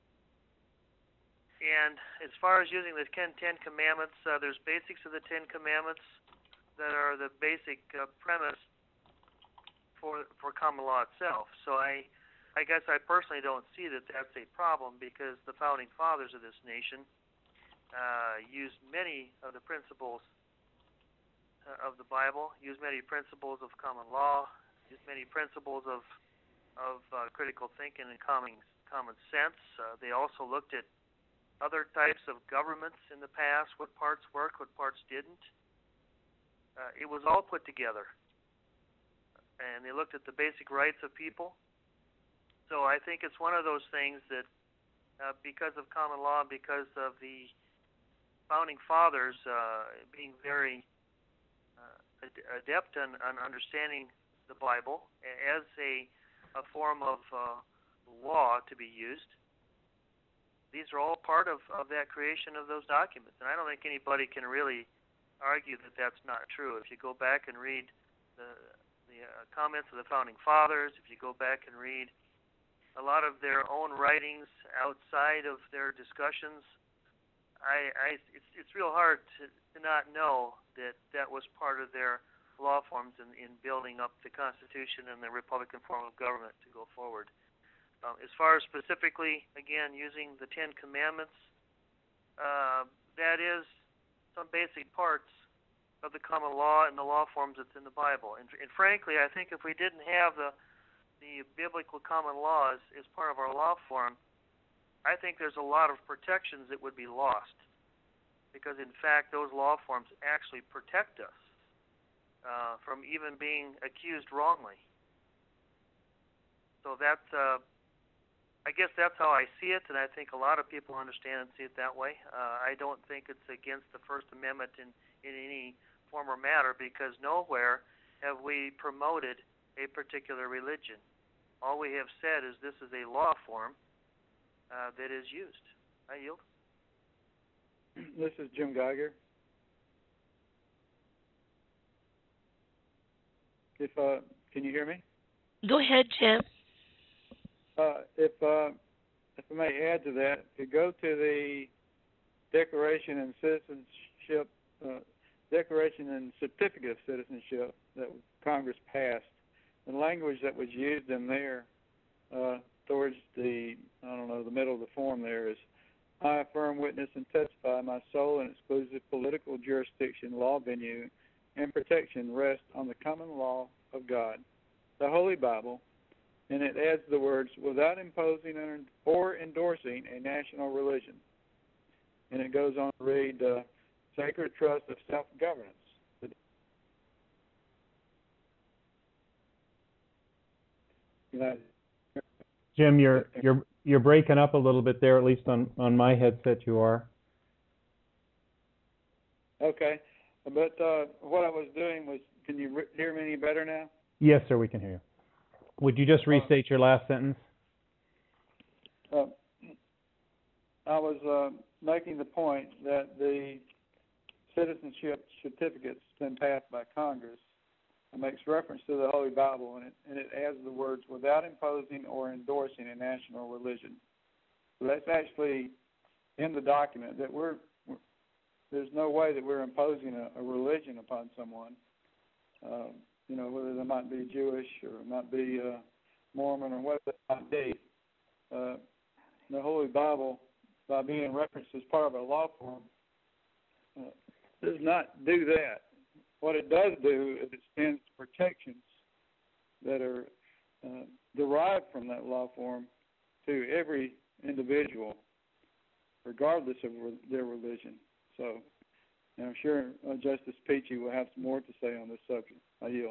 And as far as using the Ten Commandments, there's basics of the Ten Commandments that are the basic premise for common law itself. So I guess I personally don't see that that's a problem, because the founding fathers of this nation used many of the principles of the Bible, used many principles of common law, used many principles of critical thinking and common sense. They also looked at other types of governments in the past, what parts worked, what parts didn't. It was all put together. And they looked at the basic rights of people. So I think it's one of those things that because of common law, because of the Founding Fathers being very adept on understanding the Bible as a form of law to be used, these are all part of that creation of those documents. And I don't think anybody can really argue that that's not true. If you go back and read the comments of the Founding Fathers, if you go back and read a lot of their own writings outside of their discussions, it's real hard to not know that that was part of their law forms in building up the Constitution and the Republican form of government to go forward. As far as specifically, again, using the Ten Commandments, that is some basic parts of the common law and the law forms that's in the Bible. And frankly, I think if we didn't have the biblical common laws as part of our law form, I think there's a lot of protections that would be lost. Because in fact, those law forms actually protect us from even being accused wrongly. So that's, I guess that's how I see it, and I think a lot of people understand and see it that way. I don't think it's against the First Amendment in any form or matter, because nowhere have we promoted a particular religion. All we have said is this is a law form that is used. I yield. This is Jim Geiger. Can you hear me? Go ahead, Jim. If I may add to that, to go to the Declaration and Citizenship, Declaration and Certificate of Citizenship that Congress passed, the language that was used in there towards the middle of the form there is, I affirm, witness, and testify my sole and exclusive political jurisdiction, law venue, and protection rest on the common law of God, the Holy Bible, and it adds the words, without imposing or endorsing a national religion. And it goes on to read, sacred trust of self-governance. Jim, you're breaking up a little bit there, at least on my headset you are. Okay. But what I was doing was, can you hear me any better now? Yes, sir, we can hear you. Would you just restate your last sentence? I was making the point that the citizenship certificate's been passed by Congress. It makes reference to the Holy Bible, and it adds the words, without imposing or endorsing a national religion. So that's actually in the document, that there's no way that we're imposing a religion upon someone, whether they might be Jewish or might be Mormon or whatever it might be. The Holy Bible, by being referenced as part of our law form, does not do that. What it does do is it extends protections that are derived from that law form to every individual, regardless of their religion. So I'm sure Justice Peachy will have some more to say on this subject. I yield.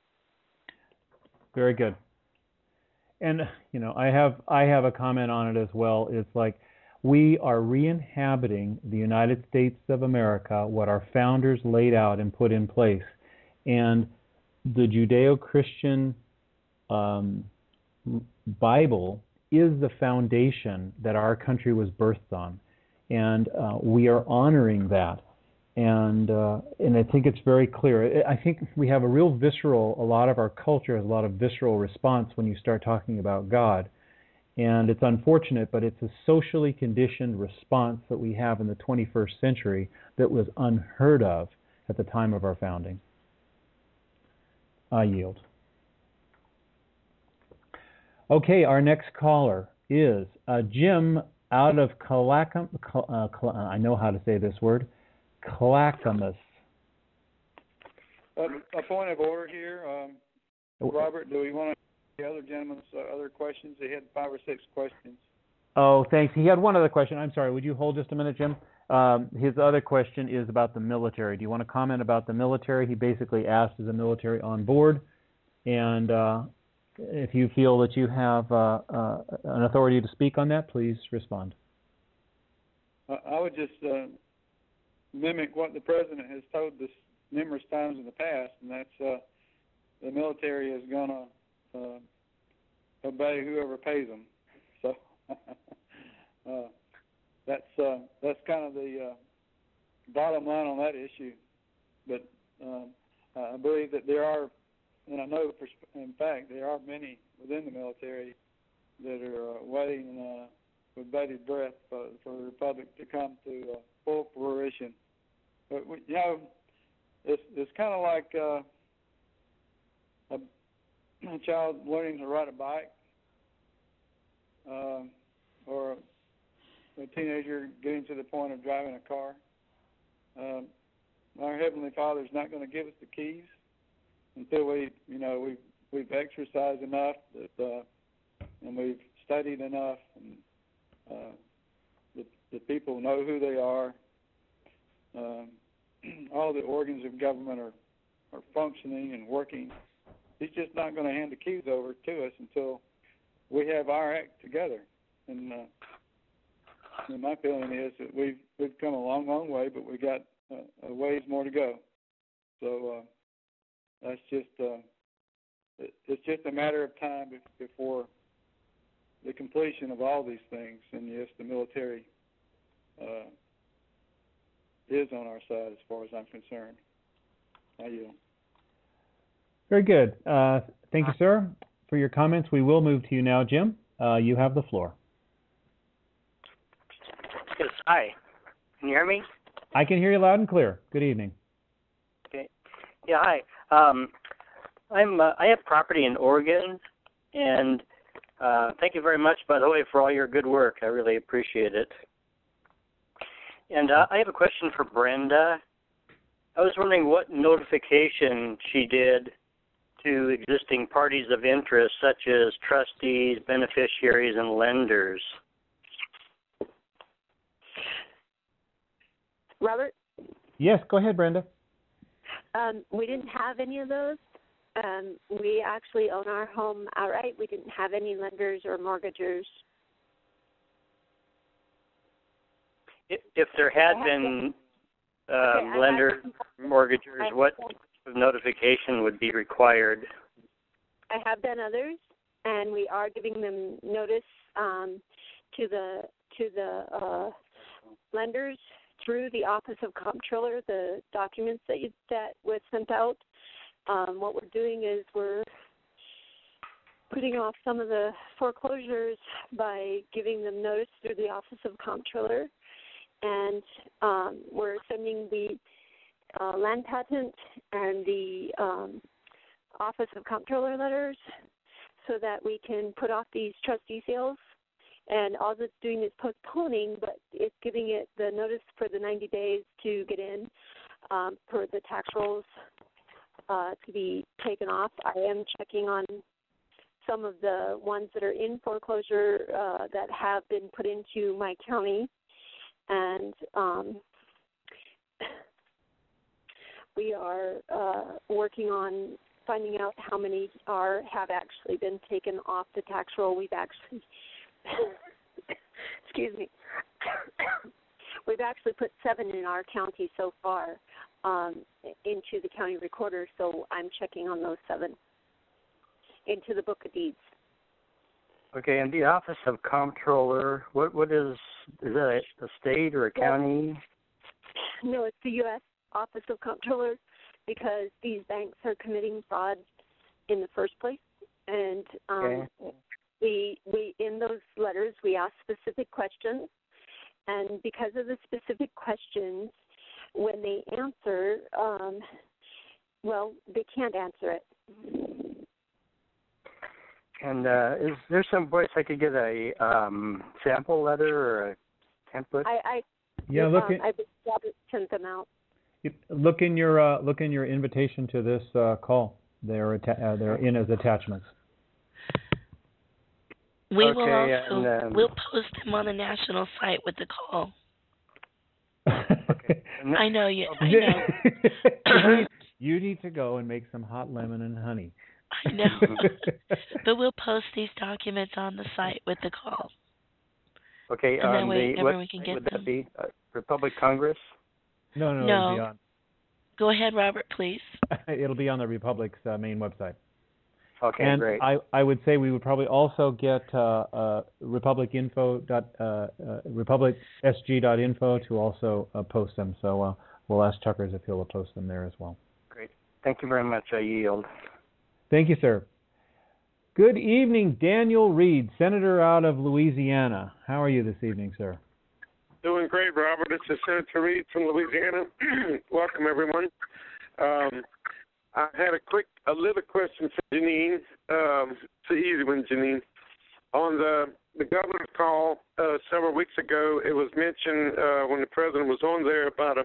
Very good. And I have a comment on it as well. It's like we are re-inhabiting the United States of America, what our founders laid out and put in place. And the Judeo-Christian Bible is the foundation that our country was birthed on. And we are honoring that. And I think it's very clear. I think we have a lot of our culture has a lot of visceral response when you start talking about God. And it's unfortunate, but it's a socially conditioned response that we have in the 21st century that was unheard of at the time of our founding. I yield. Okay, our next caller is Jim out of Clackamas. I know how to say this word. Clackamas. A point of order here. Robert, do we want to the other gentleman's other questions. He had 5 or 6 questions. Oh, thanks. He had one other question. I'm sorry. Would you hold just a minute, Jim? His other question is about the military. Do you want to comment about the military? He basically asked, is the military on board? And if you feel that you have an authority to speak on that, please respond. I would just mimic what the president has told us numerous times in the past, and that's the military is going to obey whoever pays them. So that's kind of the bottom line on that issue. But I believe that there are, and I know in fact there are many within the military that are waiting with bated breath for the Republic to come to full fruition. But it's kind of like a child learning to ride a bike, or a teenager getting to the point of driving a car. Our Heavenly Father is not going to give us the keys until we've exercised enough and we've studied enough, and the people know who they are. All the organs of government are functioning and working. He's just not going to hand the keys over to us until we have our act together. And my feeling is that we've come a long, long way, but we got a ways more to go. So that's just it's just a matter of time before the completion of all these things. And yes, the military is on our side as far as I'm concerned. I yield. Very good. Thank you, sir, for your comments. We will move to you now, Jim. You have the floor. Yes, hi. Can you hear me? I can hear you loud and clear. Good evening. Okay. Yeah, hi. I have property in Oregon, and thank you very much, by the way, for all your good work. I really appreciate it. And I have a question for Brenda. I was wondering what notification she did to existing parties of interest, such as trustees, beneficiaries, and lenders. Robert? Yes, go ahead, Brenda. We didn't have any of those. We actually own our home outright. We didn't have any lenders or mortgagers. If there had been lenders, mortgagers, what notification would be required? I have done others, and we are giving them notice to the lenders through the Office of Comptroller, the documents that was sent out. What we're doing is we're putting off some of the foreclosures by giving them notice through the Office of Comptroller, and we're sending the land patent and the Office of Comptroller letters so that we can put off these trustee sales. And all it's doing is postponing, but it's giving it the notice for the 90 days to get in for the tax rolls to be taken off. I am checking on some of the ones that are in foreclosure that have been put into my county, and we are working on finding out how many have actually been taken off the tax roll. We've actually excuse me. We've actually put 7 in our county so far into the county recorder, so I'm checking on those 7 into the Book of Deeds. Okay, and the Office of Comptroller, what is that a state or a county? No, it's the U.S. Office of Comptroller, because these banks are committing fraud in the first place, and we in those letters we ask specific questions, and because of the specific questions, when they answer, they can't answer it. And is there some place I could get a sample letter or a template? I sent them out. Look in your invitation to this call. They're in as attachments. We will Okay, also and, we'll post them on the national site with the call. Okay. I know you. I know. You need to go and make some hot lemon and honey. I know. But we'll post these documents on the site with the call. Okay, And that on way the everyone can website, get would them. that be Republic Congress? No, No. it'll be on. Go ahead, Robert, please. It'll be on the Republic's main website. Okay, and great. I would say we would probably also get republicsg.info to also post them. So we'll ask Chuckers if he'll post them there as well. Great. Thank you very much. I yield. Thank you, sir. Good evening, Daniel Reed, Senator out of Louisiana. How are you this evening, sir? Doing great, Robert. This is Senator Reed from Louisiana. Welcome, everyone. I had a little question for Janine. It's an easy one, Janine. On the governor's call several weeks ago, it was mentioned when the president was on there about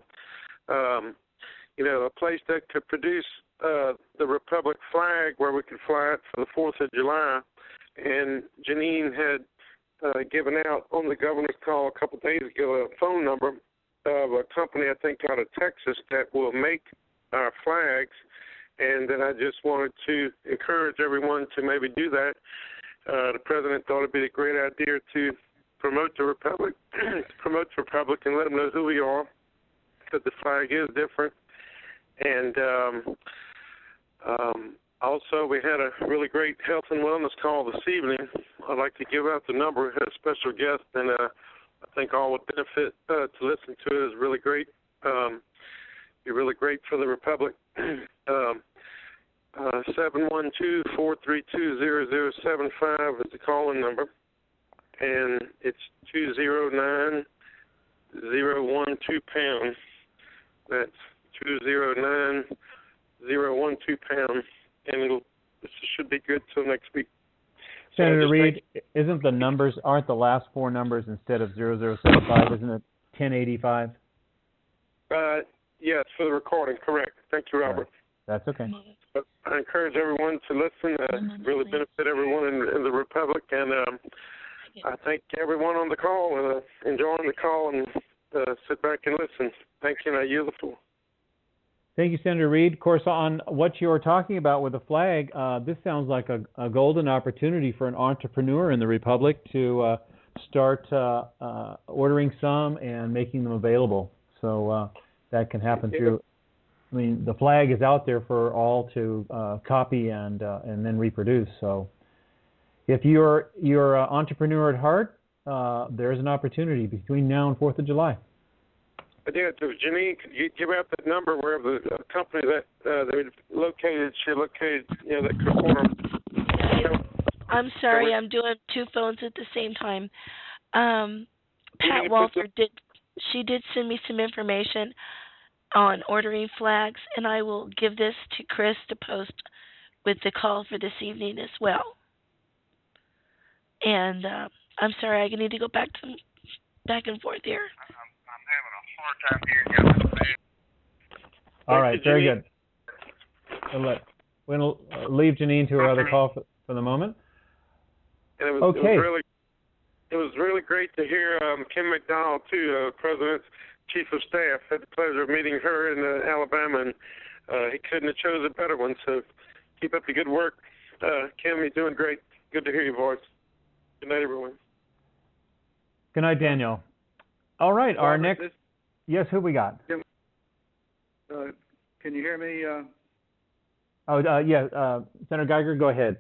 a place that could produce the Republic flag where we could fly it for the 4th of July. And Janine had given out on the governor's call a couple of days ago a phone number of a company, I think, out of Texas that will make our flags. And then I just wanted to encourage everyone to maybe do that. The president thought it'd be a great idea to promote the Republic, and let them know who we are, because the flag is different. And also, we had a really great health and wellness call this evening. I'd like to give out the number. We had a special guest, and I think all would benefit to listen to it. It's really great. Be really great for the Republic. 712-432-0075 is the call-in number, and it's 209-012-pound. That's 209-012-pound, and this should be good till next week. Senator Reed, aren't the last four numbers instead of 0075, isn't it 1085? Yes, for the recording, correct. Thank you, Robert. That's okay. But I encourage everyone to listen. Really benefit everyone in the Republic, and I thank everyone on the call enjoying the call, and sit back and listen. Thank you, and I yield the floor. Thank you, Senator Reed. Of course, on what you were talking about with the flag, this sounds like a golden opportunity for an entrepreneur in the Republic to start ordering some and making them available. So that can happen through. I mean, the flag is out there for all to copy and then reproduce. So, if you're an entrepreneur at heart, there's an opportunity between now and 4th of July. Yeah, Janine, could you give out that number where the company that they located, that corner? I'm sorry, I'm doing two phones at the same time. Pat Walter did send me some information on ordering flags, and I will give this to Chris to post with the call for this evening as well. And I'm sorry, I need to go back and forth here. I'm having a hard time hearing you. All right, very good. We'll leave Janine to her other call for the moment. And it was really great to hear Kim McDonald, too, President's Chief of Staff. Had the pleasure of meeting her in Alabama, and he couldn't have chosen a better one. So keep up the good work. Kim, you're doing great. Good to hear your voice. Good night, everyone. Good night, Daniel. All right, our next... Yes, who we got? Can you hear me? Senator Geiger, go ahead.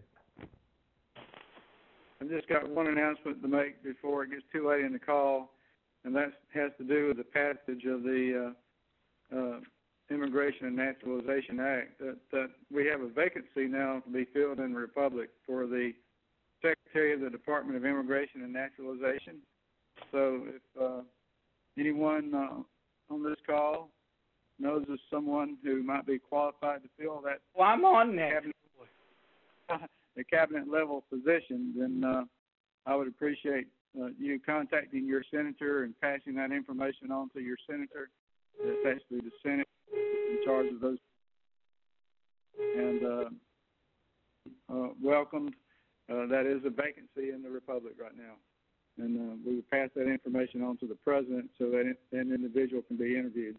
I've just got one announcement to make before it gets too late in the call, and that has to do with the passage of the Immigration and Naturalization Act. That we have a vacancy now to be filled in the Republic for the Secretary of the Department of Immigration and Naturalization. So if anyone on this call knows of someone who might be qualified to fill that, I'm on there. The cabinet level position, then I would appreciate you contacting your senator and passing that information on to your senator. It's actually the Senate in charge of those. And welcomed that is a vacancy in the Republic right now. And we would pass that information on to the President so that an individual can be interviewed.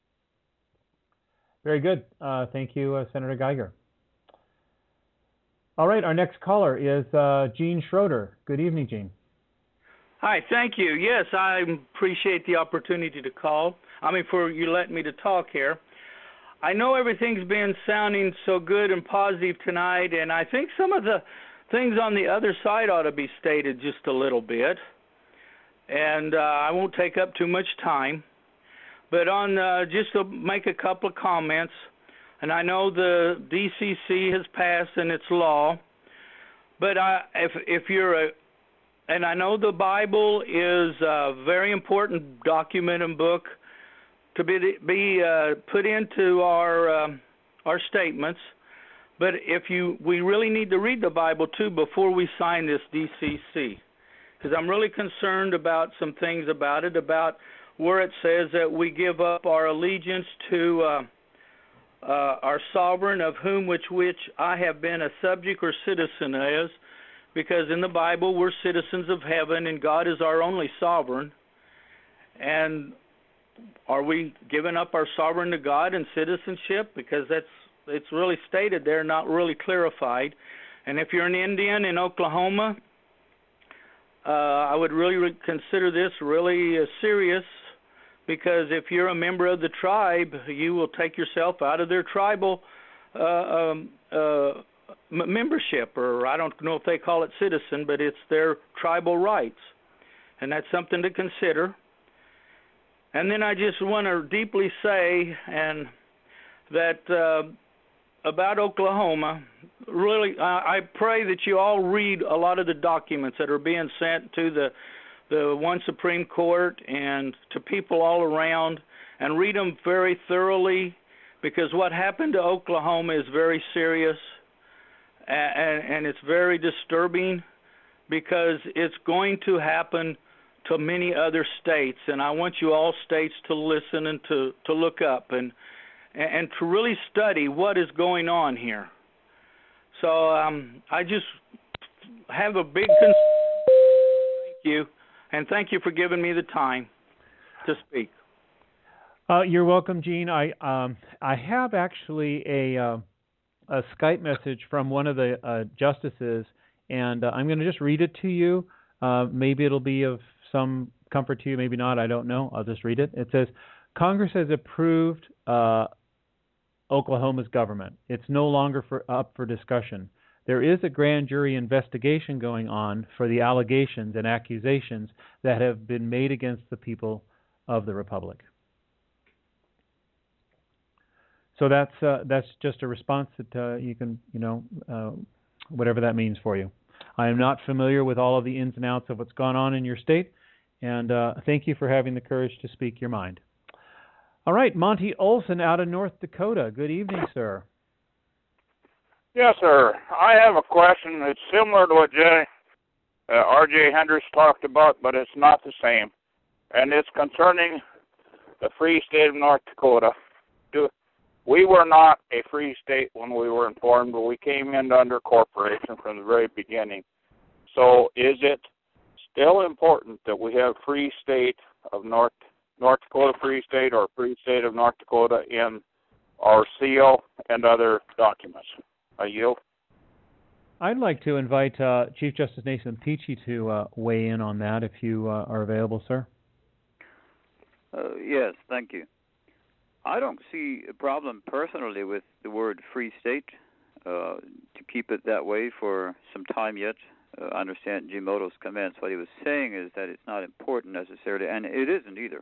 Very good. Thank you, Senator Geiger. All right, our next caller is Gene Schroeder. Good evening, Gene. Hi, thank you. Yes, I appreciate the opportunity to call. For you letting me to talk here. I know everything's been sounding so good and positive tonight, and I think some of the things on the other side ought to be stated just a little bit. And I won't take up too much time. But just to make a couple of comments, and I know the DCC has passed and it's law, but if you're and I know the Bible is a very important document and book to be put into our statements, but we really need to read the Bible too before we sign this DCC, because I'm really concerned about some things about it, about where it says that we give up our allegiance to our sovereign, of whom which I have been a subject or citizen as, because in the Bible we're citizens of heaven and God is our only sovereign. And are we giving up our sovereign to God and citizenship? Because it's really stated there, not really clarified. And if you're an Indian in Oklahoma, I would really consider this really serious, because if you're a member of the tribe, you will take yourself out of their tribal membership, or I don't know if they call it citizen, but it's their tribal rights. And that's something to consider. And then I just want to deeply say that about Oklahoma, really, I pray that you all read a lot of the documents that are being sent to the one Supreme Court and to people all around, and read them very thoroughly, because what happened to Oklahoma is very serious, and it's very disturbing, because it's going to happen to many other states, and I want you all states to listen and to look up and to really study what is going on here. So I just have a big concern. Thank you. And thank you for giving me the time to speak. You're welcome, Gene. I have actually a Skype message from one of the justices, and I'm going to just read it to you. Maybe it'll be of some comfort to you, maybe not. I don't know. I'll just read it. It says, Congress has approved Oklahoma's government. It's no longer up for discussion. There is a grand jury investigation going on for the allegations and accusations that have been made against the people of the Republic. So that's just a response that you can, whatever that means for you. I am not familiar with all of the ins and outs of what's gone on in your state, and thank you for having the courage to speak your mind. All right, Monty Olson out of North Dakota. Good evening, sir. Yes, sir. I have a question. It's similar to what R.J. Hendricks talked about, but it's not the same. And it's concerning the free state of North Dakota. We were not a free state when we were informed, but we came in under corporation from the very beginning. So is it still important that we have free state of North Dakota Free State or Free State of North Dakota in our seal and other documents? I yield. I'd like to invite Chief Justice Nathan Peachy to weigh in on that if you are available, sir. Yes, thank you. I don't see a problem personally with the word free state, to keep it that way for some time yet. I understand Jim Odo's comments. What he was saying is that it's not important necessarily, and it isn't either.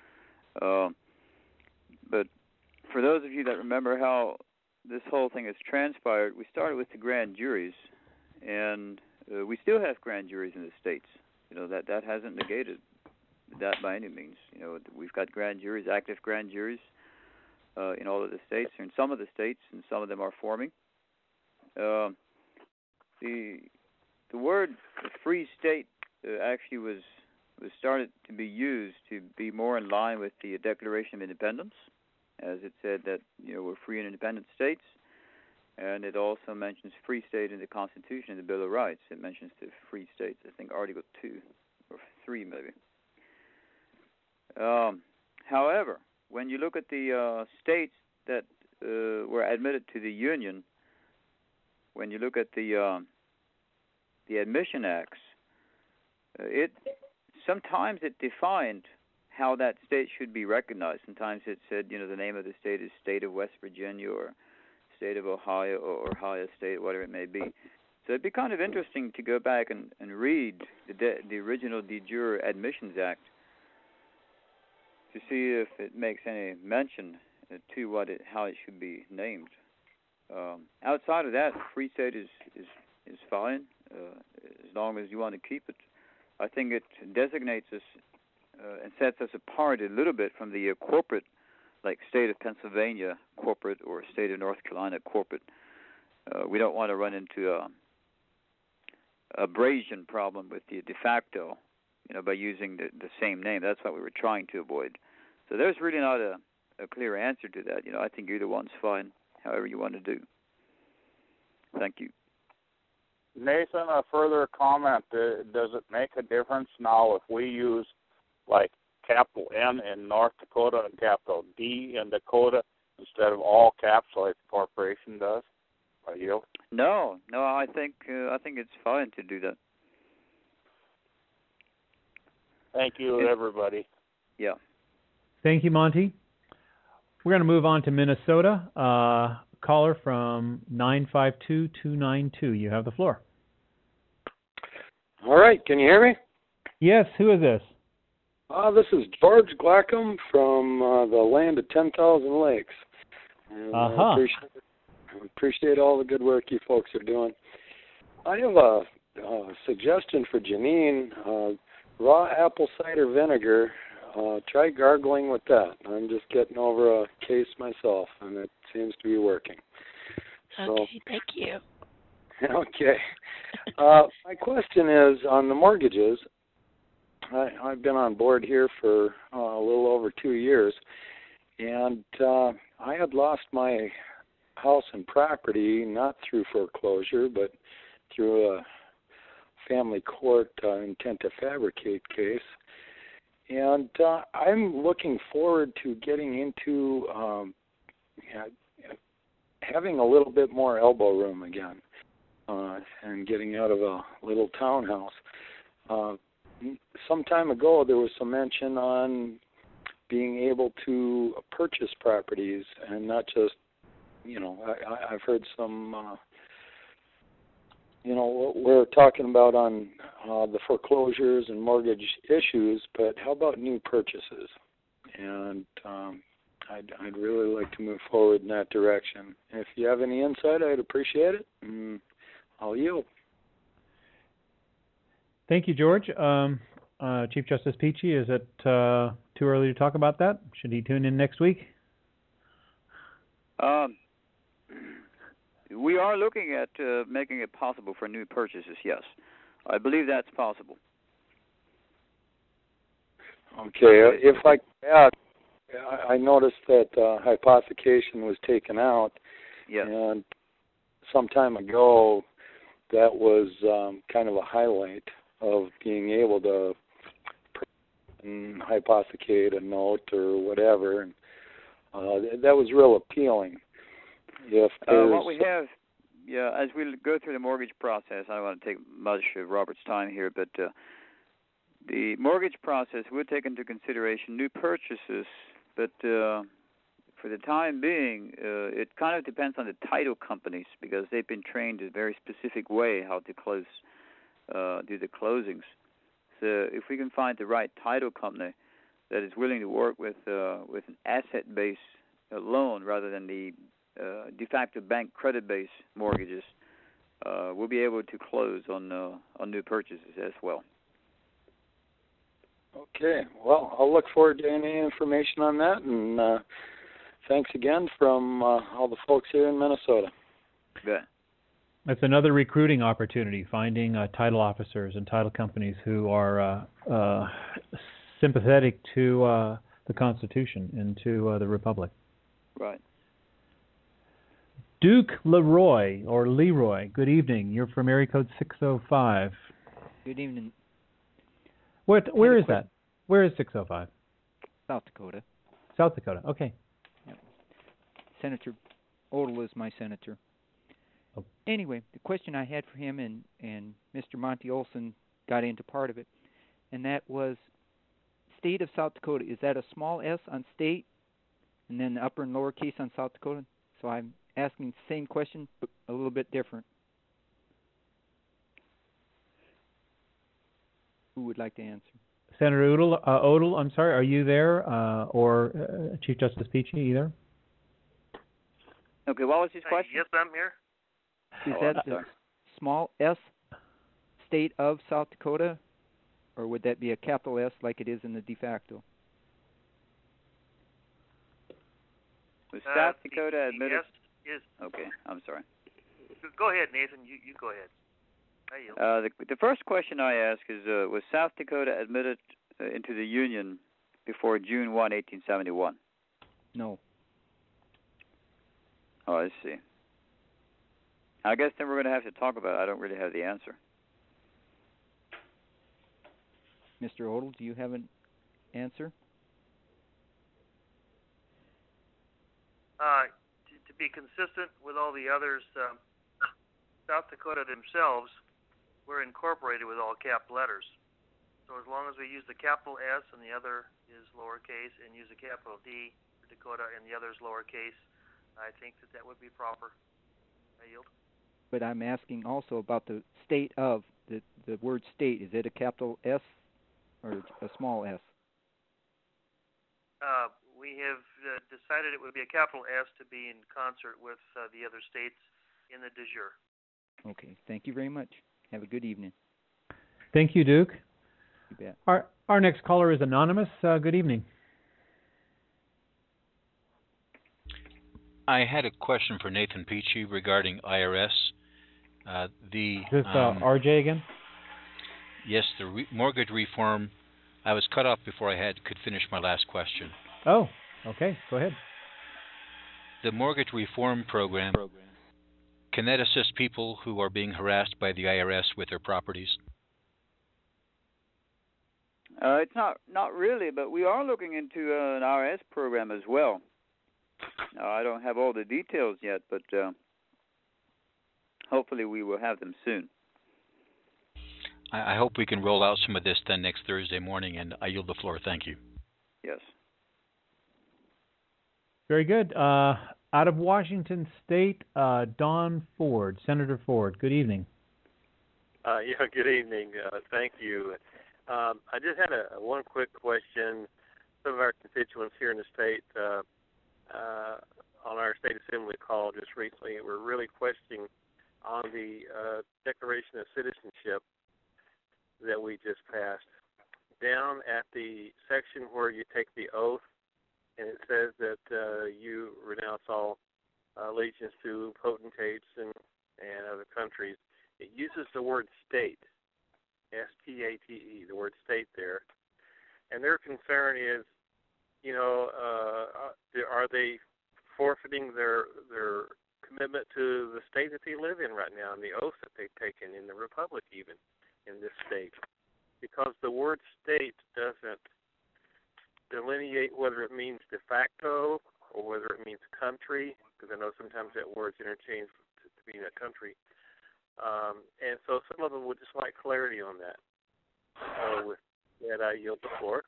But for those of you that remember how this whole thing has transpired, we started with the grand juries, and we still have grand juries in the states. That hasn't negated that by any means. We've got grand juries, active grand juries, in all of the states, or in some of the states, and some of them are forming. The word free state actually was started to be used to be more in line with the Declaration of Independence, as it said that we're free and independent states, And it also mentions free state in the Constitution, in the Bill of Rights. It mentions the free states, I think Article 2 or 3 maybe. However, when you look at the states that were admitted to the Union, when you look at the admission acts, sometimes it defined how that state should be recognized. Sometimes it said, the name of the state is State of West Virginia or State of Ohio or Ohio State, whatever it may be. So it'd be kind of interesting to go back and read the original de jure Admissions Act to see if it makes any mention to how it should be named. Outside of that, free state is fine as long as you want to keep it. I think it designates us and sets us apart a little bit from the corporate, like state of Pennsylvania corporate or state of North Carolina corporate. We don't want to run into a abrasion problem with the de facto, by using the same name. That's what we were trying to avoid. So there's really not a clear answer to that. I think either one's fine, however you want to do. Thank you. Nathan, a further comment. Does it make a difference now if we use like capital N in North Dakota and capital D in Dakota instead of all caps like the corporation does? Are you? No. I think it's fine to do that. Thank you, everybody. Yeah. Thank you, Monty. We're going to move on to Minnesota. Caller from 952292. You have the floor. All right. Can you hear me? Yes. Who is this? This is George Glackham from the land of 10,000 lakes. And I appreciate all the good work you folks are doing. I have a suggestion for Janine. Raw apple cider vinegar. Try gargling with that. I'm just getting over a case myself, and it seems to be working. Okay, thank you. Okay. My question is on the mortgages. I've been on board here for a little over 2 years, and I had lost my house and property not through foreclosure, but through a family court intent to fabricate case. And I'm looking forward to getting into having a little bit more elbow room again and getting out of a little townhouse. Some time ago, there was some mention on being able to purchase properties and not just, I've heard some, what we're talking about on the foreclosures and mortgage issues, but how about new purchases? And I'd really like to move forward in that direction. If you have any insight, I'd appreciate it. I'll yield. Thank you, George. Chief Justice Peachy, is it too early to talk about that? Should he tune in next week? We are looking at making it possible for new purchases, yes. I believe that's possible. Okay. If I could add, I noticed that hypothecation was taken out. Yes. And some time ago, that was kind of a highlight of being able to hypothecate a note or whatever. And that was real appealing. What we have, as we go through the mortgage process, I don't want to take much of Robert's time here, but the mortgage process would take into consideration new purchases, but for the time being, it kind of depends on the title companies because they've been trained in a very specific way how to do the closings. So if we can find the right title company that is willing to work with an asset-based loan rather than the de facto bank credit-based mortgages, we'll be able to close on new purchases as well. Okay. Well, I'll look forward to any information on that, and thanks again from all the folks here in Minnesota. Good. That's another recruiting opportunity, finding title officers and title companies who are sympathetic to the Constitution and to the Republic. Right. Duke Leroy, or Leroy, good evening. You're from area code 605. Good evening. Where is that? Where is 605? South Dakota. South Dakota, okay. Yep. Senator Odell is my senator. Oh. Anyway, the question I had for him, and Mr. Monty Olson got into part of it, and that was state of South Dakota. Is that a small s on state and then the upper and lower case on South Dakota? So I'm asking the same question, but a little bit different. Who would like to answer? Senator Odell, I'm sorry, are you there? Or Chief Justice Peachy, either? Okay, what was his question? Yes, I'm here. Is that the small s state of South Dakota, or would that be a capital S like it is in the de facto? Was South Dakota admitted? Yes, is. Okay, I'm sorry. Go ahead, Nathan. You go ahead. I yield. The first question I ask is, was South Dakota admitted into the Union before June 1, 1871? No. Oh, I see. I guess then we're going to have to talk about it. I don't really have the answer. Mr. Odell, do you have an answer? To be consistent with all the others, South Dakota themselves were incorporated with all cap letters. So as long as we use the capital S and the other is lowercase, and use a capital D for Dakota and the other is lowercase, I think that would be proper. I yield. But I'm asking also about the state of, the word state. Is it a capital S or a small s? We have decided it would be a capital S to be in concert with the other states in the de jure. Okay, thank you very much. Have a good evening. Thank you, Duke. You bet. Our next caller is anonymous. Good evening. I had a question for Nathan Peachy regarding IRS. Is this RJ again? Yes, the mortgage reform. I was cut off before I could finish my last question. Oh, okay. Go ahead. The mortgage reform program, can that assist people who are being harassed by the IRS with their properties? It's not really, but we are looking into an IRS program as well. I don't have all the details yet, but hopefully we will have them soon. I hope we can roll out some of this then next Thursday morning, and I yield the floor. Thank you. Yes. Very good. Out of Washington State, Don Ford, Senator Ford. Good evening. Yeah, good evening. Thank you. I just had one quick question. Some of our constituents here in the state on our state assembly call just recently were really questioning on the Declaration of Citizenship that we just passed. Down at the section where you take the oath, and it says that you renounce all allegiance to potentates and other countries. It uses the word state, S-T-A-T-E, the word state there. And their concern is, are they forfeiting their commitment to the state that they live in right now and the oath that they've taken in the republic even in this state? Because the word state doesn't delineate whether it means de facto or whether it means country, because I know sometimes that word's interchanged to mean a country. And so some of them would just like clarity on that. So with that, I yield the floor.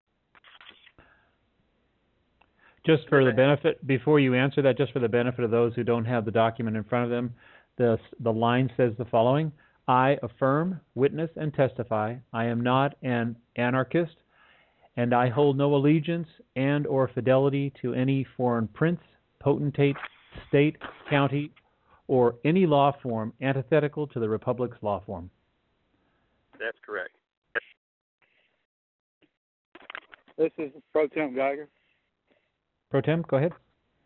Just for the benefit, before you answer that, just for the benefit of those who don't have the document in front of them, the line says the following: I affirm, witness, and testify I am not an anarchist, and I hold no allegiance and or fidelity to any foreign prince, potentate, state, county, or any law form antithetical to the Republic's law form. That's correct. This is Pro Tem Geiger. Pro Tem, go ahead.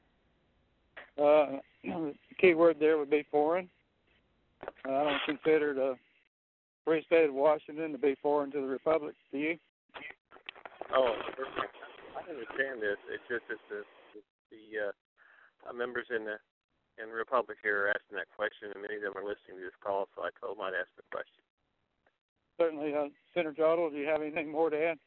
The key word there would be foreign. I don't consider the free state of Washington to be foreign to the Republic. Do you? Oh, I understand this. It's just that the members in in the Republic here are asking that question, and many of them are listening to this call, so I told them I'd ask the question. Certainly, Senator Jodl, do you have anything more to add?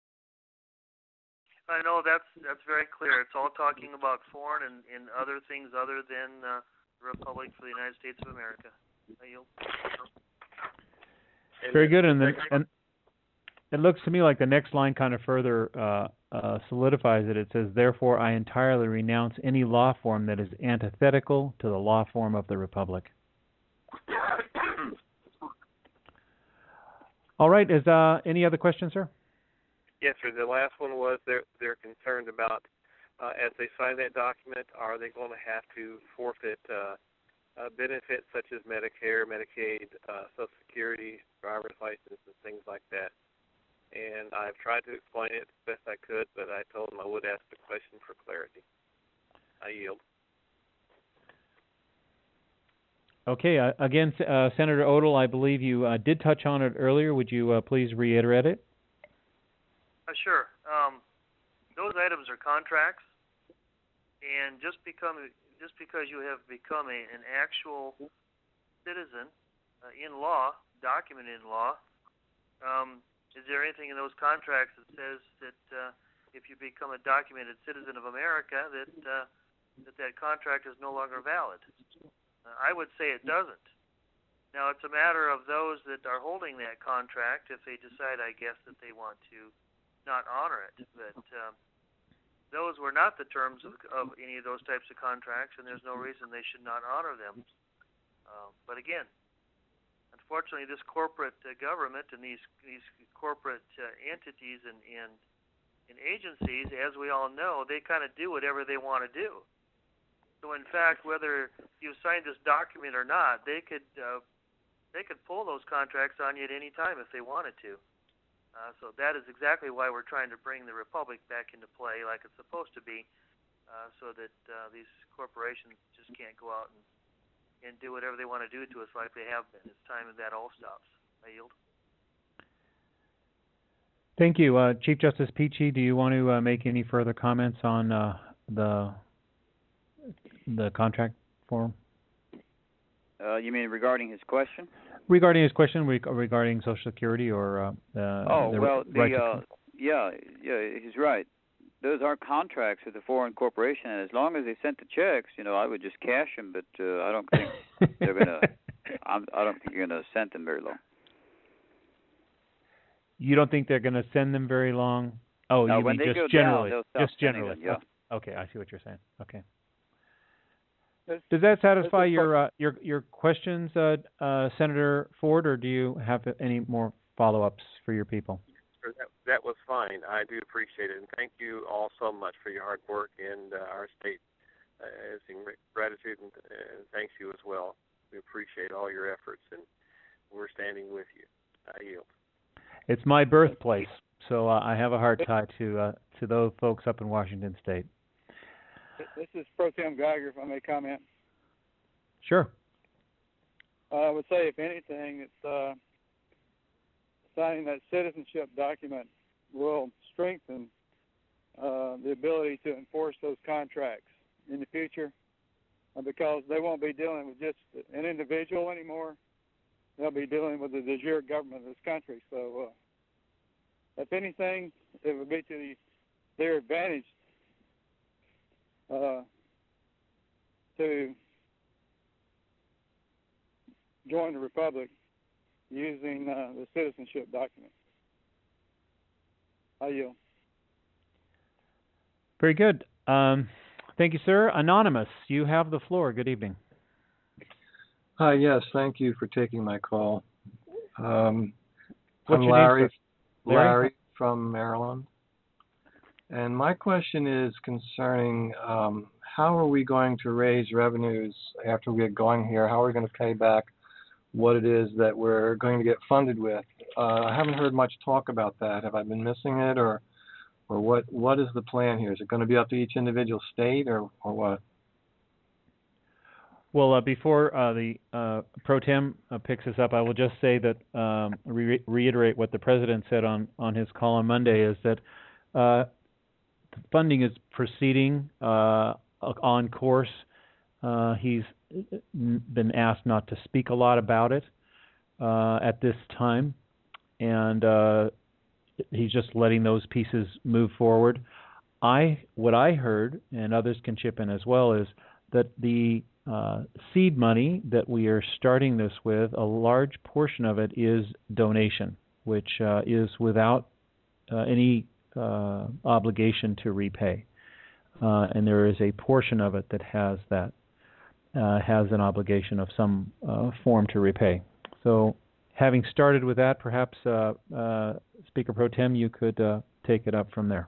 I know that's very clear. It's all talking about foreign and other things other than the Republic for the United States of America. I yield. Very good, and it looks to me like the next line kind of further solidifies it. It says, "Therefore, I entirely renounce any law form that is antithetical to the law form of the Republic." All right. Is any other questions, sir? Yes, sir. The last one was they're concerned about as they sign that document, are they going to have to forfeit benefits such as Medicare, Medicaid, Social Security, driver's license, and things like that? And I've tried to explain it as best I could, but I told them I would ask the question for clarity. I yield. Okay. Again, Senator Odle, I believe you did touch on it earlier. Would you please reiterate it? Sure. Those items are contracts, and just because you have become an actual citizen in law, documented in law, is there anything in those contracts that says that if you become a documented citizen of America, that contract is no longer valid? I would say it doesn't. Now, it's a matter of those that are holding that contract if they decide, I guess, that they want to not honor it. But those were not the terms of any of those types of contracts, and there's no reason they should not honor them. But again, unfortunately, this corporate government and these corporate entities and agencies, as we all know, they kind of do whatever they want to do. So, in fact, whether you signed this document or not, they could pull those contracts on you at any time if they wanted to. So that is exactly why we're trying to bring the Republic back into play like it's supposed to be, so that these corporations just can't go out and do whatever they want to do to us like they have been. It's time that all stops. I yield. Thank you. Chief Justice Peachy, do you want to make any further comments on the contract form? You mean regarding his question? Regarding his question regarding Social Security or yeah, he's right. Those are contracts with a foreign corporation, and as long as they sent the checks, I would just cash them. But I don't think they're gonna. I don't think you're gonna send them very long. You don't think they're gonna send them very long? Oh, no, you mean just generally? Just generally. Yeah. Okay, I see what you're saying. Okay. Does that satisfy your questions, Senator Ford, or do you have any more follow-ups for your people? That was fine. I do appreciate it, and thank you all so much for your hard work, and our state is in gratitude and thanks you as well. We appreciate all your efforts, and we're standing with you. I yield. It's my birthplace, so I have a hard tie to those folks up in Washington State. This is Pro Tem Geiger, if I may comment. Sure. I would say, if anything, it's signing that citizenship document will strengthen the ability to enforce those contracts in the future, because they won't be dealing with just an individual anymore. They'll be dealing with the de jure government of this country. So, if anything, it would be to their advantage to join the Republic using the citizenship document. I yield. Very good. Thank you, sir. Anonymous, you have the floor. Good evening. Hi, yes, thank you for taking my call. I'm What's your Larry, name, sir? Larry from Maryland. And my question is concerning how are we going to raise revenues after we get going here? How are we going to pay back what it is that we're going to get funded with? I haven't heard much talk about that. Have I been missing it, or what is the plan here? Is it going to be up to each individual state, or what? Well, before the Pro Tem picks us up, I will just say that reiterate what the President said on his call on Monday, is that funding is proceeding on course. He's been asked not to speak a lot about it at this time, and he's just letting those pieces move forward. What I heard, and others can chip in as well, is that the seed money that we are starting this with, a large portion of it is donation, which is without any obligation to repay. And there is a portion of it that has an obligation of some form to repay. So having started with that, perhaps Speaker Pro Tem, you could take it up from there.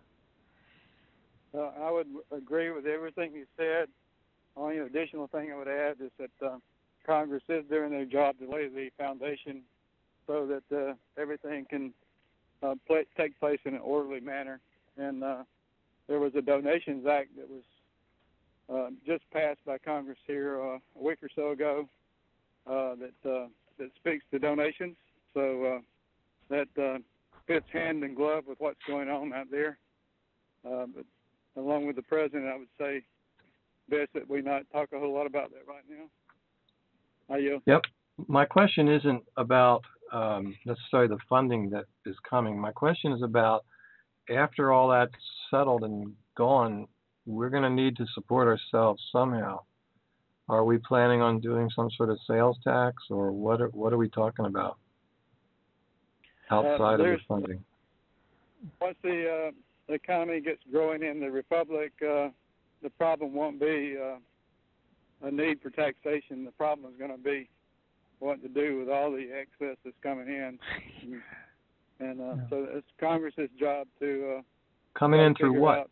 I would agree with everything you said. Only additional thing I would add is that Congress is doing their job to lay the foundation so that everything can take place in an orderly manner. And there was a Donations Act that was just passed by Congress here a week or so ago that speaks to donations. So that fits hand in glove with what's going on out there. But along with the President, I would say best that we not talk a whole lot about that right now. Yep. My question isn't about necessarily the funding that is coming. My question is about after all that's settled and gone, we're going to need to support ourselves somehow. Are we planning on doing some sort of sales tax, or what are we talking about outside of the funding? Once the economy gets growing in the Republic, the problem won't be a need for taxation. The problem is going to be what to do with all the excess that's coming in. And so it's Congress's job to coming in through what?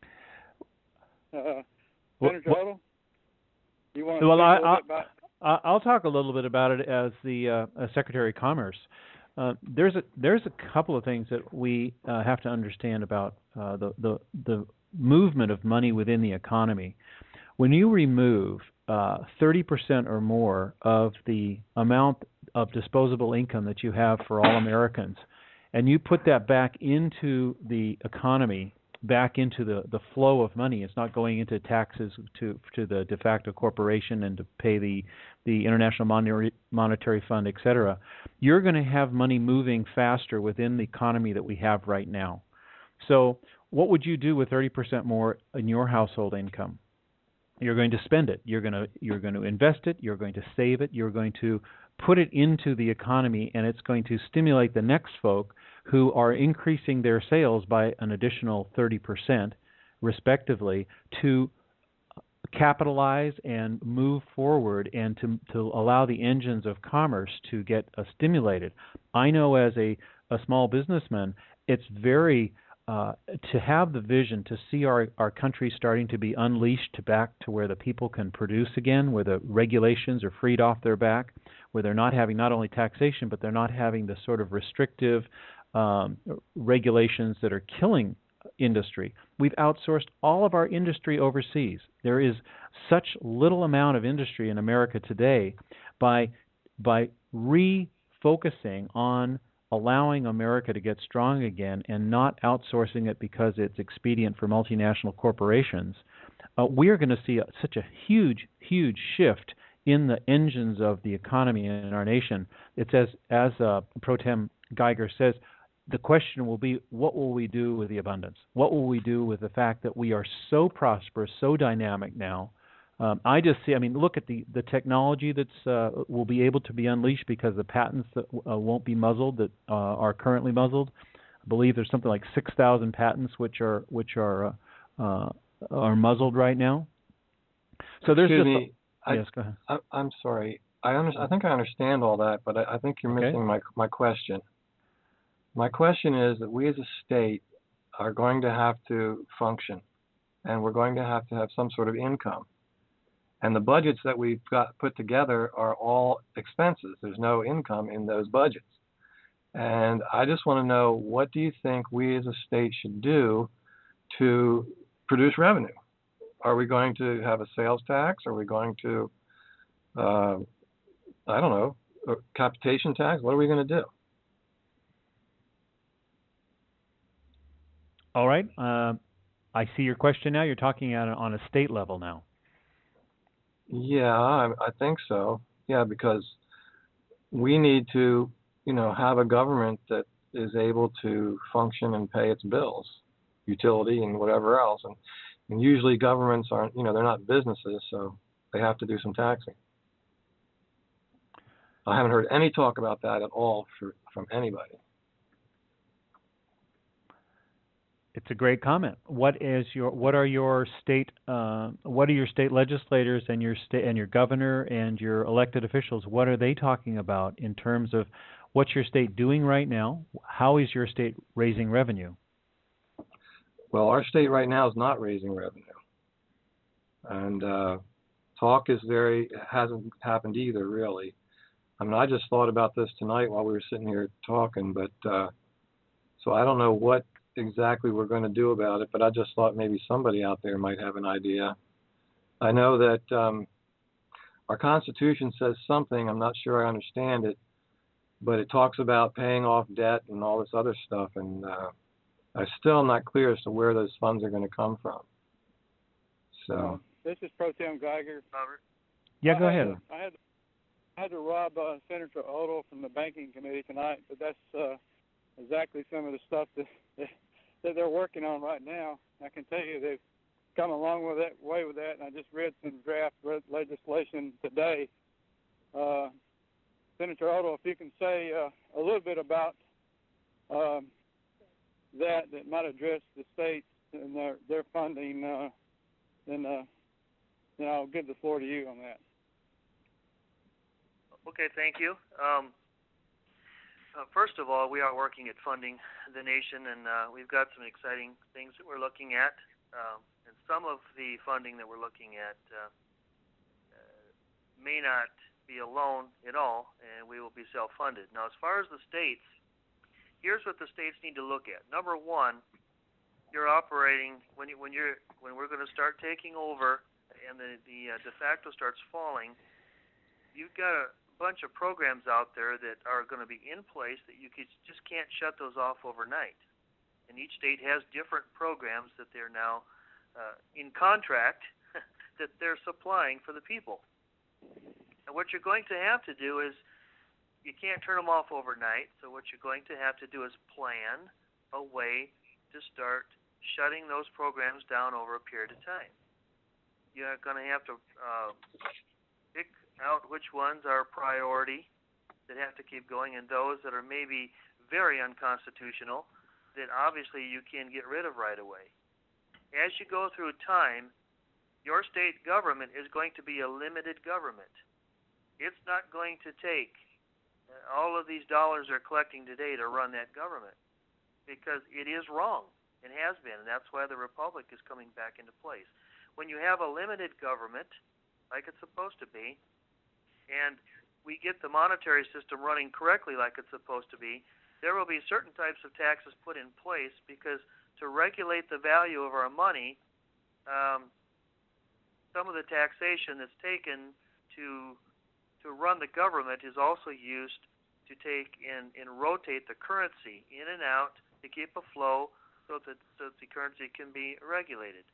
Senator Odle, you want to well, say a little bit about? I'll talk a little bit about it as the Secretary of Commerce. There's a couple of things that we have to understand about the movement of money within the economy. When you remove 30% or more of the amount of disposable income that you have for all Americans, and you put that back into the economy, back into the flow of money, it's not going into taxes to the de facto corporation and to pay the International Monetary Fund, et cetera, you're going to have money moving faster within the economy that we have right now. So what would you do with 30% more in your household income? You're going to spend it. You're going to invest it. You're going to save it. You're going to put it into the economy, and it's going to stimulate the next folk who are increasing their sales by an additional 30%, respectively, to capitalize and move forward and to allow the engines of commerce to get stimulated. I know as a small businessman, it's very to have the vision to see our country starting to be unleashed back to where the people can produce again, where the regulations are freed off their back, where they're not having not only taxation, but they're not having the sort of restrictive regulations that are killing industry. We've outsourced all of our industry overseas. There is such little amount of industry in America today. By refocusing on allowing America to get strong again and not outsourcing it because it's expedient for multinational corporations, we're going to see such a huge, huge shift in the engines of the economy in our nation. It's as Pro Tem Geiger says, the question will be, what will we do with the abundance? What will we do with the fact that we are so prosperous, so dynamic now? I just see, look at the technology that's will be able to be unleashed because the patents that won't be muzzled that are currently muzzled. I believe there's something like 6,000 patents which are muzzled right now. So there's yes, go ahead. I'm sorry. I think I understand all that, but I think you're missing my question. My question is that we as a state are going to have to function, and we're going to have some sort of income. And the budgets that we've got put together are all expenses. There's no income in those budgets. And I just want to know, what do you think we as a state should do to produce revenue? Are we going to have a sales tax? Are we going to, I don't know, a capitation tax? What are we going to do? All right. I see your question now. You're talking on a state level now. Yeah, I think so. Yeah, because we need to, have a government that is able to function and pay its bills, utility and whatever else. And usually governments aren't, they're not businesses, so they have to do some taxing. I haven't heard any talk about that at all from anybody. It's a great comment. What are your state legislators and your governor and your elected officials? What are they talking about in terms of what's your state doing right now? How is your state raising revenue? Well, our state right now is not raising revenue, and talk hasn't happened either, really. I mean, I just thought about this tonight while we were sitting here talking, but so I don't know what exactly we're going to do about it, but I just thought maybe somebody out there might have an idea. I know that our Constitution says something, I'm not sure I understand it, but it talks about paying off debt and all this other stuff, and I'm still not clear as to where those funds are going to come from. So this is Pro Tem Geiger. Yeah, go ahead. I had to rob Senator Odle from the banking committee tonight, but that's exactly some of the stuff that they're working on right now. I can tell you they've come a long way with that, and I just read some draft legislation today. Senator Odle, if you can say a little bit about that might address the states and their funding, then I'll give the floor to you on that. Okay, thank you. First of all, we are working at funding the nation, and we've got some exciting things that we're looking at. And some of the funding that we're looking at may not be a loan at all, and we will be self-funded. Now, as far as the states, here's what the states need to look at. Number one, you're operating when we're going to start taking over, and the de facto starts falling. You've got a bunch of programs out there that are going to be in place that you just can't shut those off overnight. And each state has different programs that they're now in contract that they're supplying for the people. And what you're going to have to do is, you can't turn them off overnight, so what you're going to have to do is plan a way to start shutting those programs down over a period of time. You're going to have to pick out which ones are priority that have to keep going, and those that are maybe very unconstitutional that obviously you can get rid of right away. As you go through time, your state government is going to be a limited government. It's not going to take all of these dollars they're collecting today to run that government, because it is wrong and has been, and that's why the Republic is coming back into place. When you have a limited government, like it's supposed to be, and we get the monetary system running correctly like it's supposed to be, there will be certain types of taxes put in place, because to regulate the value of our money, some of the taxation that's taken to run the government is also used to take and rotate the currency in and out to keep a flow so that the currency can be regulated.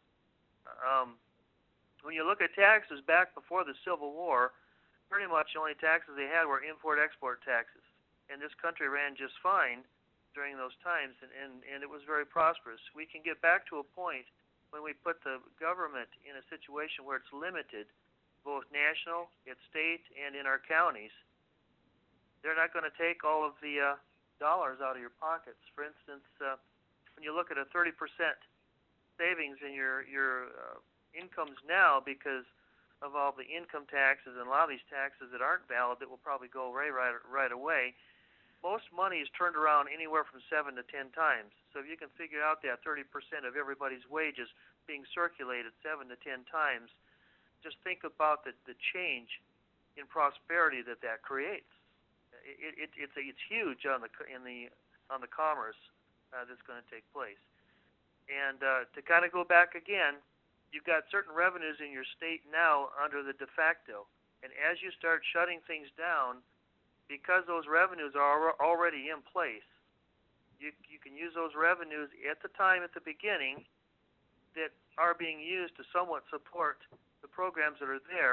When you look at taxes back before the Civil War, pretty much the only taxes they had were import-export taxes. And this country ran just fine during those times, and it was very prosperous. We can get back to a point when we put the government in a situation where it's limited, both national, at state, and in our counties. They're not going to take all of the dollars out of your pockets. For instance, when you look at a 30% savings in your incomes now because of all the income taxes and a lot of these taxes that aren't valid that will probably go away right away, most money is turned around anywhere from 7 to 10 times. So if you can figure out that 30% of everybody's wages being circulated 7 to 10 times, just think about the change in prosperity that creates. It's huge on the commerce that's going to take place. And to kind of go back again, you've got certain revenues in your state now under the de facto, and as you start shutting things down, because those revenues are already in place, you can use those revenues at the beginning that are being used to somewhat support the programs that are there,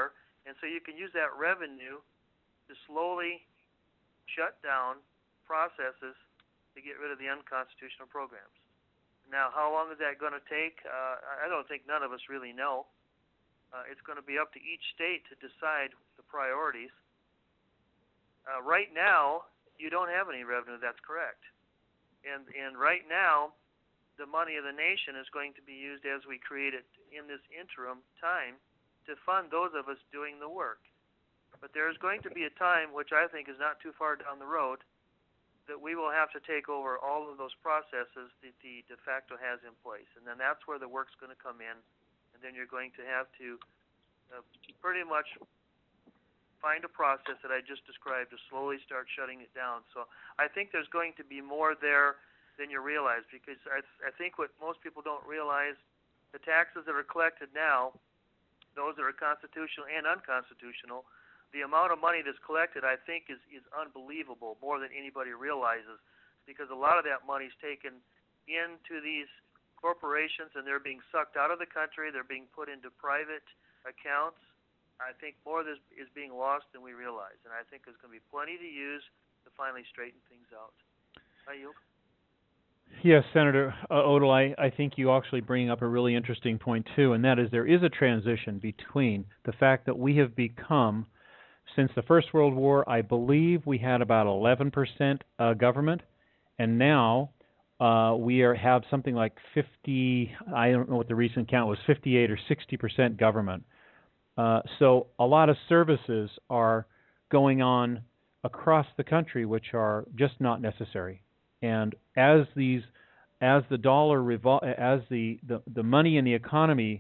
And so you can use that revenue to slowly shut down processes to get rid of the unconstitutional programs. Now, how long is that going to take? I don't think none of us really know. It's going to be up to each state to decide the priorities. Right now, you don't have any revenue. That's correct. And right now, the money of the nation is going to be used as we create it in this interim time to fund those of us doing the work. But there's going to be a time, which I think is not too far down the road, that we will have to take over all of those processes that the de facto has in place. And then that's where the work's going to come in. And then you're going to have to pretty much find a process that I just described to slowly start shutting it down. So I think there's going to be more there than you realize, because I think what most people don't realize, the taxes that are collected now, those that are constitutional and unconstitutional, the amount of money that's collected, I think, is unbelievable, more than anybody realizes, because a lot of that money is taken into these corporations and they're being sucked out of the country, they're being put into private accounts. I think more of this is being lost than we realize, and I think there's going to be plenty to use to finally straighten things out. I yield. Yes, Senator Odle, I think you actually bring up a really interesting point, too, and that is there is a transition between the fact that we have become, since the First World War, I believe we had about 11% government, and now we have something like 50, I don't know what the recent count was, 58 or 60% government. So a lot of services are going on across the country which are just not necessary. And as the dollar as the money in the economy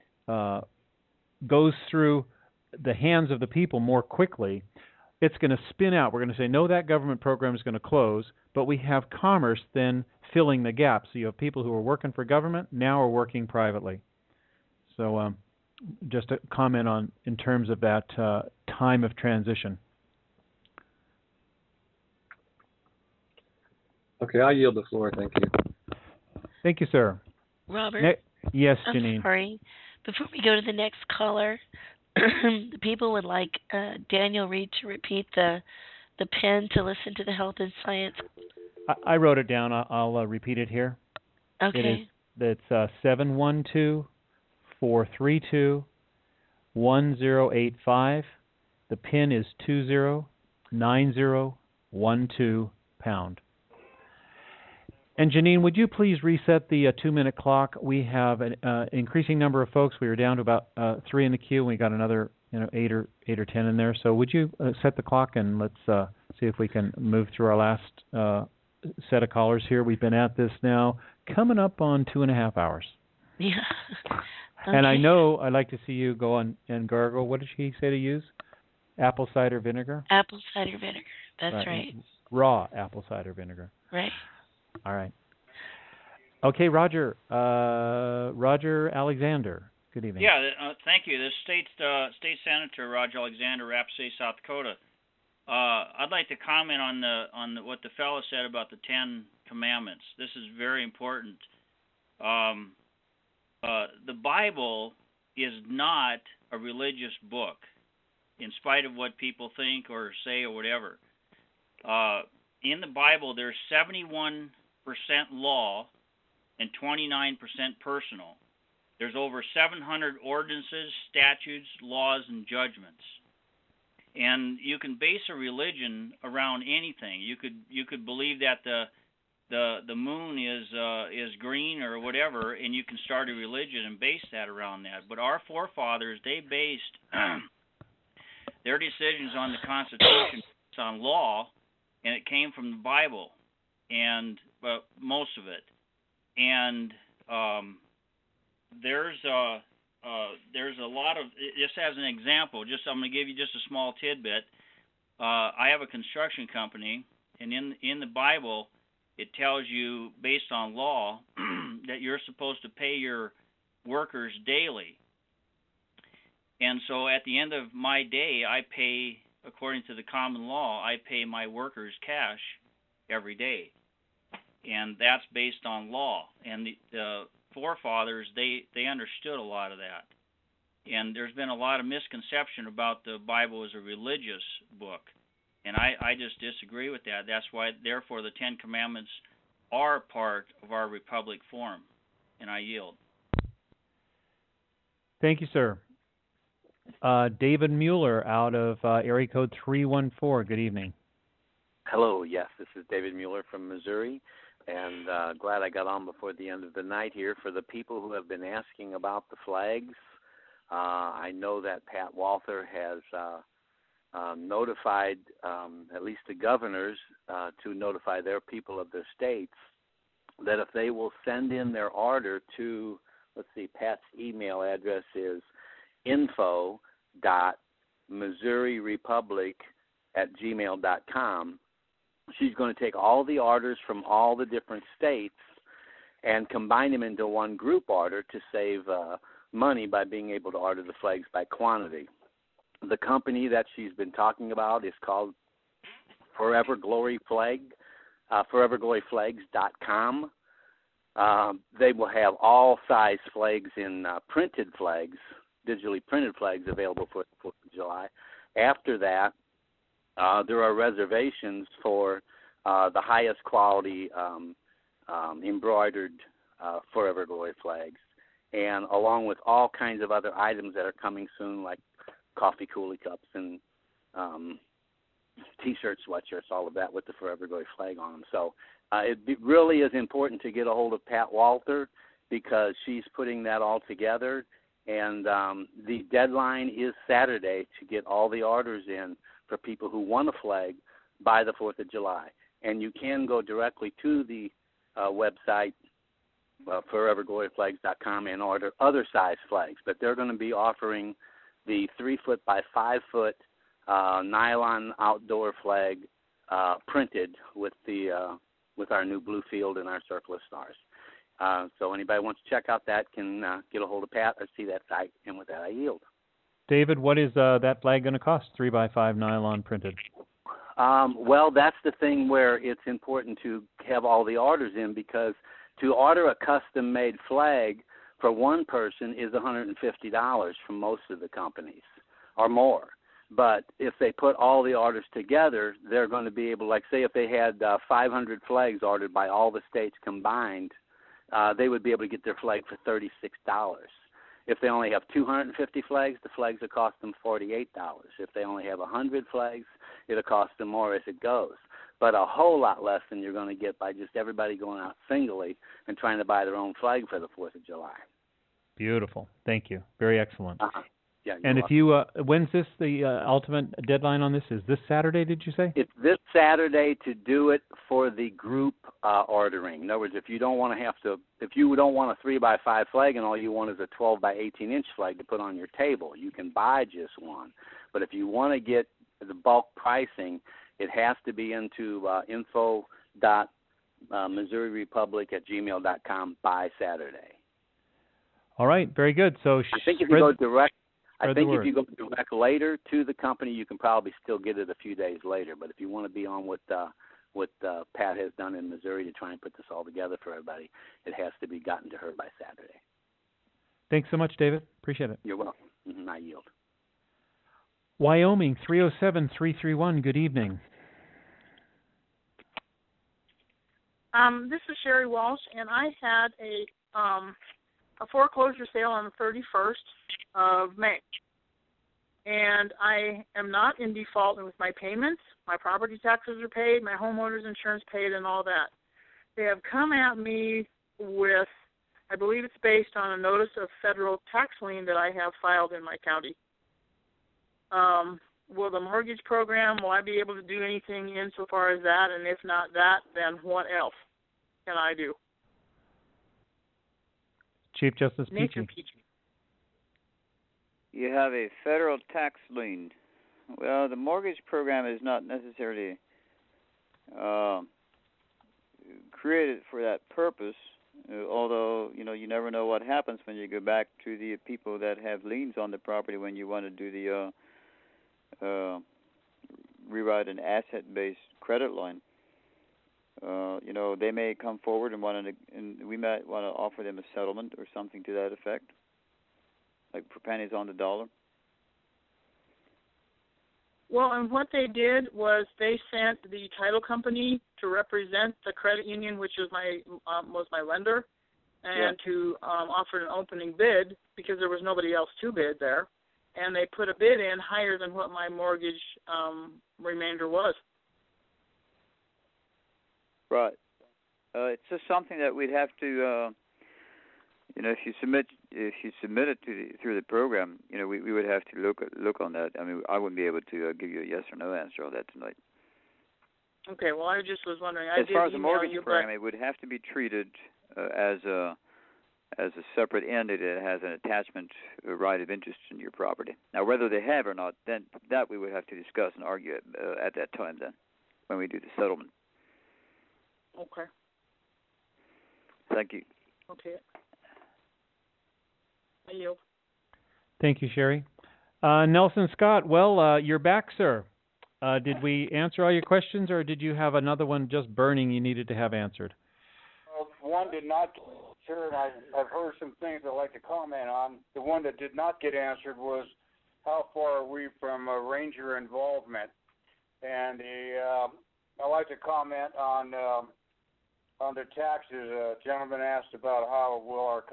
goes through the hands of the people more quickly, it's going to spin out. We're going to say, no, that government program is going to close, but we have commerce then filling the gap. So you have people who are working for government now are working privately. So just a comment on in terms of that time of transition. Okay, I yield the floor. Thank you. Thank you, sir. Robert? Yes, Janine. I'm sorry. Before we go to the next caller, the people would like Daniel Reed to repeat the PIN to listen to the Health and Science. I wrote it down. I'll repeat it here. Okay. It's 712-432-1085. The PIN is 209012 pound. And Janine, would you please reset the 2-minute clock? We have an increasing number of folks. We were down to about 3 in the queue, and we got another 8 or 10 in there. So would you set the clock, and let's see if we can move through our last set of callers here. We've been at this now coming up on 2.5 hours. Yeah. Okay. And I know I'd like to see you go on and gargle. What did she say to use? Apple cider vinegar? Apple cider vinegar. That's right. Raw apple cider vinegar. Right. All right. Okay, Roger. Roger Alexander. Good evening. Yeah, thank you. This state senator Roger Alexander, Rapid City, South Dakota. I'd like to comment on what the fellow said about the 10 Commandments. This is very important. The Bible is not a religious book, in spite of what people think or say or whatever. In the Bible, there's 71% law and 29% personal. There's over 700 ordinances, statutes, laws, and judgments. And you can base a religion around anything. You could believe that the moon is green or whatever, and you can start a religion and base that around that. But our forefathers, they based their decisions on the Constitution, on law, and it came from the Bible, and most of it. And there's a lot of, just as an example, I'm going to give you just a small tidbit. I have a construction company, and in the Bible, it tells you, based on law, that you're supposed to pay your workers daily. And so at the end of my day, I pay, according to the common law, I pay my workers cash every day. And that's based on law. And the forefathers, they understood a lot of that. And there's been a lot of misconception about the Bible as a religious book. And I just disagree with that. That's why, therefore, the Ten Commandments are part of our Republic form. And I yield. Thank you, sir. David Mueller out of area code 314. Good evening. Hello, yes, this is David Mueller from Missouri, and glad I got on before the end of the night here. For the people who have been asking about the flags, I know that Pat Walther has notified at least the governors to notify their people of their states that if they will send in their order to, let's see, Pat's email address is info.missourirepublic@gmail.com. She's going to take all the orders from all the different states and combine them into one group order to save money by being able to order the flags by quantity. The company that she's been talking about is called Forever Glory Flag, forevergloryflags.com. They will have all size flags in printed flags, digitally printed flags available for the 4th of July. After that, there are reservations for the highest quality embroidered Forever Glory flags, and along with all kinds of other items that are coming soon, like coffee coolie cups and T-shirts, sweatshirts, all of that with the Forever Glory flag on them. So it really is important to get a hold of Pat Walther because she's putting that all together, and the deadline is Saturday to get all the orders in for people who want a flag by the 4th of July. And you can go directly to the website, forevergloryflags.com, and order other size flags. But they're going to be offering the 3-foot by 5-foot nylon outdoor flag printed with our new blue field and our circle of stars. So anybody wants to check out that can get a hold of Pat or see that site. And with that, I yield. David, what is that flag going to cost? 3x5 nylon printed. Well, that's the thing where it's important to have all the orders in, because to order a custom-made flag for one person is $150 from most of the companies or more. But if they put all the orders together, they're going to be able, like say if they had 500 flags ordered by all the states combined, they would be able to get their flag for $36. If they only have 250 flags, the flags will cost them $48. If they only have 100 flags, it'll cost them more as it goes. But a whole lot less than you're going to get by just everybody going out singly and trying to buy their own flag for the 4th of July. Beautiful. Thank you. Very excellent. Yeah, and if you, when's this the ultimate deadline on this? Is this Saturday, did you say? It's this Saturday to do it for the group ordering. In other words, if you don't want if you don't want a 3x5 flag and all you want is a 12 by 18 inch flag to put on your table, you can buy just one. But if you want to get the bulk pricing, it has to be into info.missourirepublic@gmail.com by Saturday. All right, very good. So I think if you go direct. Spread I think the if word. you go direct later to the company, you can probably still get it a few days later. But if you want to be on what Pat has done in Missouri to try and put this all together for everybody, it has to be gotten to her by Saturday. Thanks so much, David. Appreciate it. You're welcome. I yield. Wyoming, 307-331. Good evening. This is Sherry Walsh, and I had a foreclosure sale on the 31st of May. And I am not in default with my payments. My property taxes are paid, my homeowner's insurance paid, and all that. They have come at me with, I believe it's based on a notice of federal tax lien that I have filed in my county. Will the mortgage program, will I be able to do anything insofar as that? And if not that, then what else can I do? Chief Justice Nature Peachy. You have a federal tax lien. Well, the mortgage program is not necessarily created for that purpose, although, you never know what happens when you go back to the people that have liens on the property when you want to do the rewrite an asset-based credit line. They may come forward and we might want to offer them a settlement or something to that effect. like for pennies on the dollar. Well, and what they did was they sent the title company to represent the credit union, which was my lender, and to offer an opening bid because there was nobody else to bid there, and they put a bid in higher than what my mortgage remainder was. Right. It's just something that we'd have to, if you submit it through the program, we would have to look on that. I mean, I wouldn't be able to give you a yes or no answer on that tonight. Okay. Well, I just was wondering. As far as the mortgage program, it would have to be treated as a separate entity that has an attachment right of interest in your property. Now, whether they have or not, then that we would have to discuss and argue at that time. Then, when we do the settlement. Okay. Thank you. Okay. I yield. Thank you, Sherry. Nelson Scott, well, you're back, sir. Did we answer all your questions, or did you have another one just burning you needed to have answered? One did not get answered. I've heard some things I'd like to comment on. The one that did not get answered was how far are we from ranger involvement? And I'd like to comment on the taxes. A gentleman asked about how will our...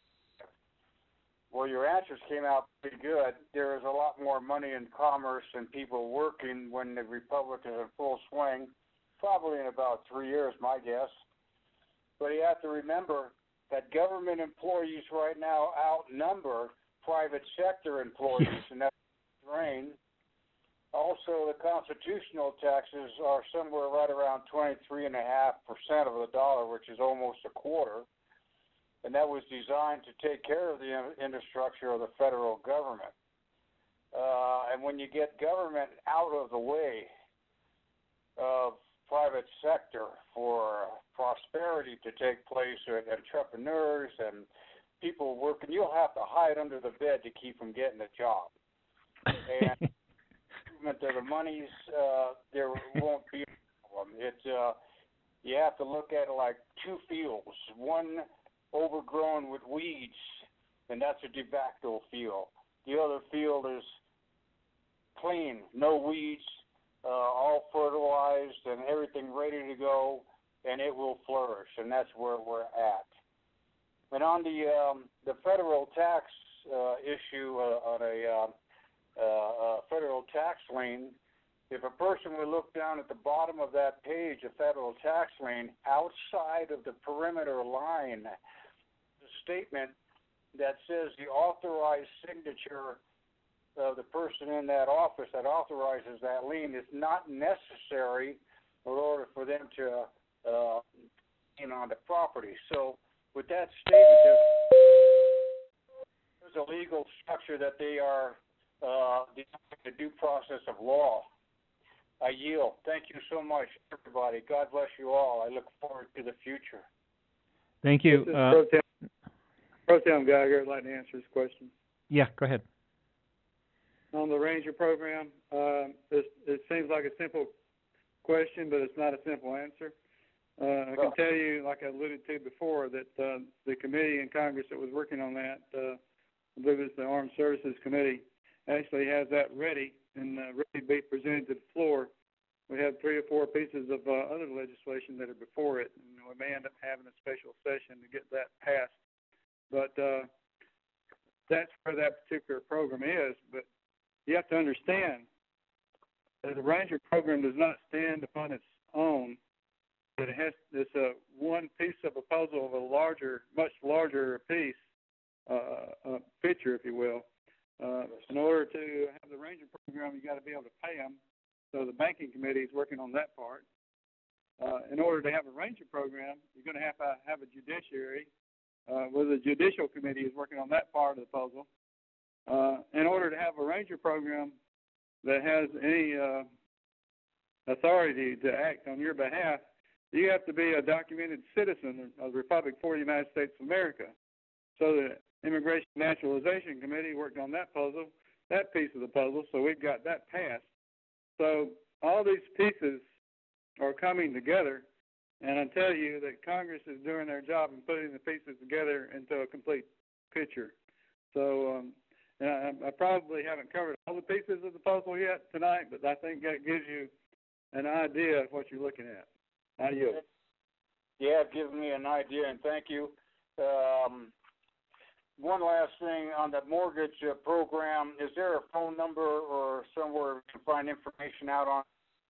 Well, your answers came out pretty good. There is a lot more money in commerce and people working when the Republic is in full swing, probably in about 3 years, my guess. But you have to remember that government employees right now outnumber private sector employees, and that's a drain. Also, the constitutional taxes are somewhere right around 23.5% of the dollar, which is almost a quarter. And that was designed to take care of the infrastructure of the federal government. And when you get government out of the way of private sector for prosperity to take place, and entrepreneurs and people working, you'll have to hide under the bed to keep them getting a job. And movement of the monies, there won't be a problem. You have to look at it like two fields. One overgrown with weeds, and that's a de facto field. The other field is clean, no weeds, all fertilized and everything ready to go, and it will flourish, and that's where we're at. And on the federal tax issue, on a federal tax lien, if a person would look down at the bottom of that page, a federal tax lien, outside of the perimeter line, the statement that says the authorized signature of the person in that office that authorizes that lien is not necessary in order for them to lien on the property. So with that statement, there's a legal structure that they are the due process of law. I yield. Thank you so much, everybody. God bless you all. I look forward to the future. Thank you. Pro Tem Geiger, I'd like to answer this question. Yeah, go ahead. On the Ranger program, it seems like a simple question, but it's not a simple answer. I can tell you, like I alluded to before, that the committee in Congress that was working on that, I believe it's the Armed Services Committee, actually has that ready and ready to be presented to the floor. We have 3 or 4 pieces of other legislation that are before it, and we may end up having a special session to get that passed. But that's where that particular program is. But you have to understand that the Ranger program does not stand upon its own. That it has this one piece of a puzzle of a larger, much larger piece, picture, if you will. In order to have the Ranger program, you got to be able to pay them. So the banking committee is working on that part. In order to have a Ranger program, you're going to have a judiciary. The judicial committee is working on that part of the puzzle. In order to have a Ranger program that has any authority to act on your behalf, you have to be a documented citizen of the Republic for the United States of America. So the Immigration and Naturalization Committee worked on that piece of the puzzle, so we've got that passed. So all these pieces are coming together, and I tell you that Congress is doing their job in putting the pieces together into a complete picture. So And I probably haven't covered all the pieces of the puzzle yet tonight, but I think that gives you an idea of what you're looking at. How do you? Yeah, it's given me an idea, and thank you. One last thing on the mortgage program, is there a phone number or somewhere we can find information out on?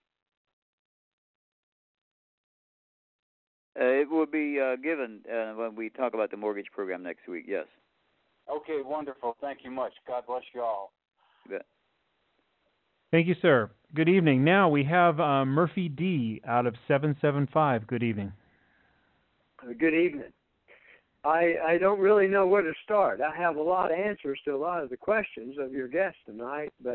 It will be given when we talk about the mortgage program next week, yes. Okay, wonderful. Thank you much. God bless you all. You bet. Thank you, sir. Good evening. Now we have Murphy D. out of 775. Good evening. Good evening. I don't really know where to start. I have a lot of answers to a lot of the questions of your guests tonight, but,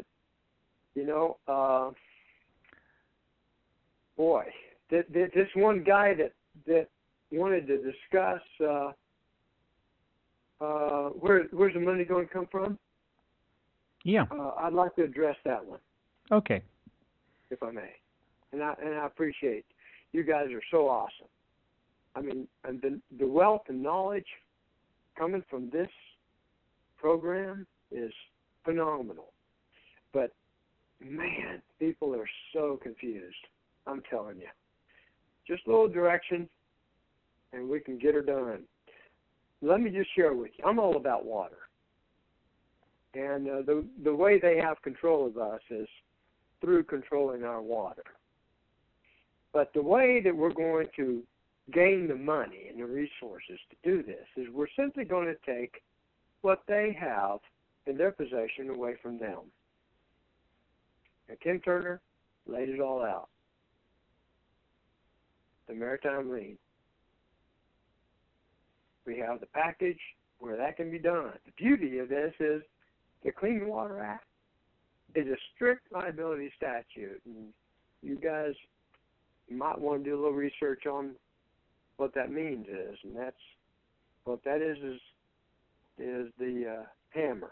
boy, this one guy that wanted to discuss where's the money going to come from? Yeah. I'd like to address that one. Okay. If I may. And I appreciate you guys are so awesome. I mean, and the wealth and knowledge coming from this program is phenomenal. But, man, people are so confused. I'm telling you. Just a little direction, and we can get her done. Let me just share with you. I'm all about water. And the way they have control of us is through controlling our water. But the way that we're going to gain the money and the resources to do this is we're simply going to take what they have in their possession away from them. And Tim Turner laid it all out. The Maritime Lien. We have the package where that can be done. The beauty of this is the Clean Water Act is a strict liability statute. And you guys might want to do a little research on what that means is. And that's what that is the hammer.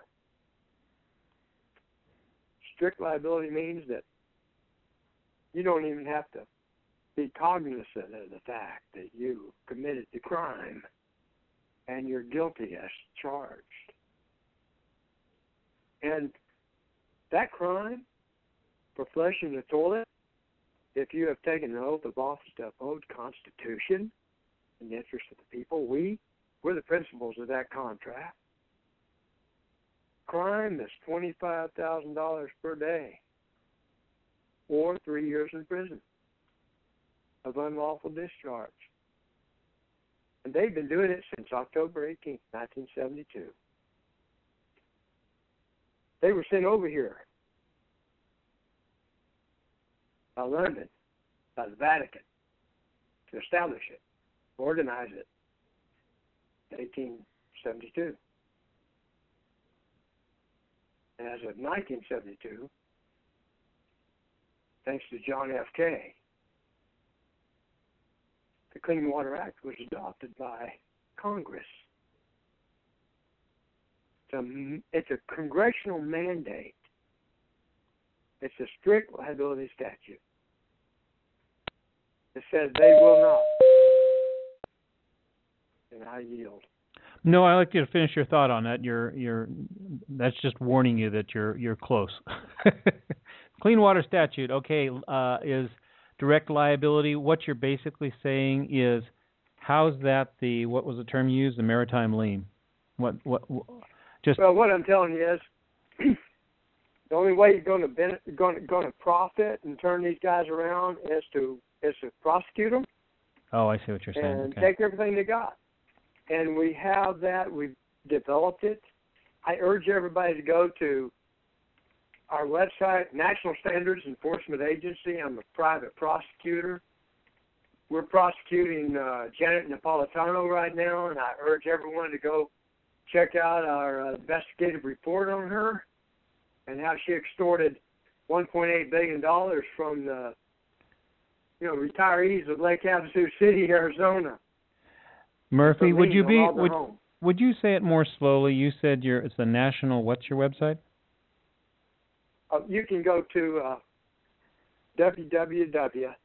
Strict liability means that you don't even have to be cognizant of the fact that you committed the crime and you're guilty as charged. And that crime for flushing the toilet, if you have taken an oath of office to uphold the Constitution in the interest of the people, we're the principals of that contract. Crime is $25,000 per day or 3 years in prison of unlawful discharge. And they've been doing it since October 18, 1972. They were sent over here by London, by the Vatican, to establish it, organize it, 1872. And as of 1972, thanks to John F. Kennedy, the Clean Water Act was adopted by Congress. It's a congressional mandate. It's a strict liability statute. It says they will not. And I yield. No, I'd like you to finish your thought on that. That's just warning you that you're close. Clean Water Statute, okay, is direct liability. What you're basically saying is, how's that what was the term used? The maritime lien. Well, what I'm telling you is, the only way you're going to profit and turn these guys around is to prosecute them. Oh, I see what you're saying. And okay. Take everything they got. And we have that. We've developed it. I urge everybody to go to our website, National Standards Enforcement Agency. I'm a private prosecutor. We're prosecuting Janet Napolitano right now, and I urge everyone to go check out our investigative report on her and how she extorted $1.8 billion from the retirees of Lake Havasu City, Arizona. Murphy, would you say it more slowly? You said it's the national. What's your website? You can go to www.nsea.us.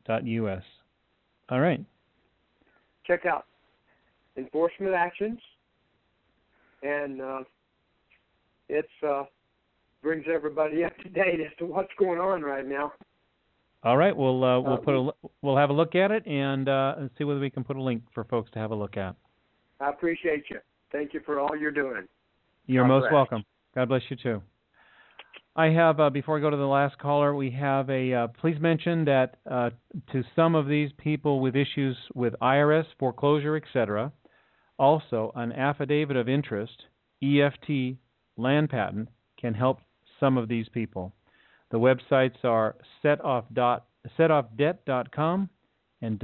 .us. All right. Check out enforcement actions, and it's brings everybody up to date as to what's going on right now. All right, we'll have a look at it and see whether we can put a link for folks to have a look at. I appreciate you. Thank you for all you're doing. You're God most bless. welcome. God bless you too. I have, before we go to the last caller, we have a, please mention that to some of these people with issues with IRS, foreclosure, etc., also an affidavit of interest, EFT, land patent, can help some of these people. The websites are setoffdebt.com and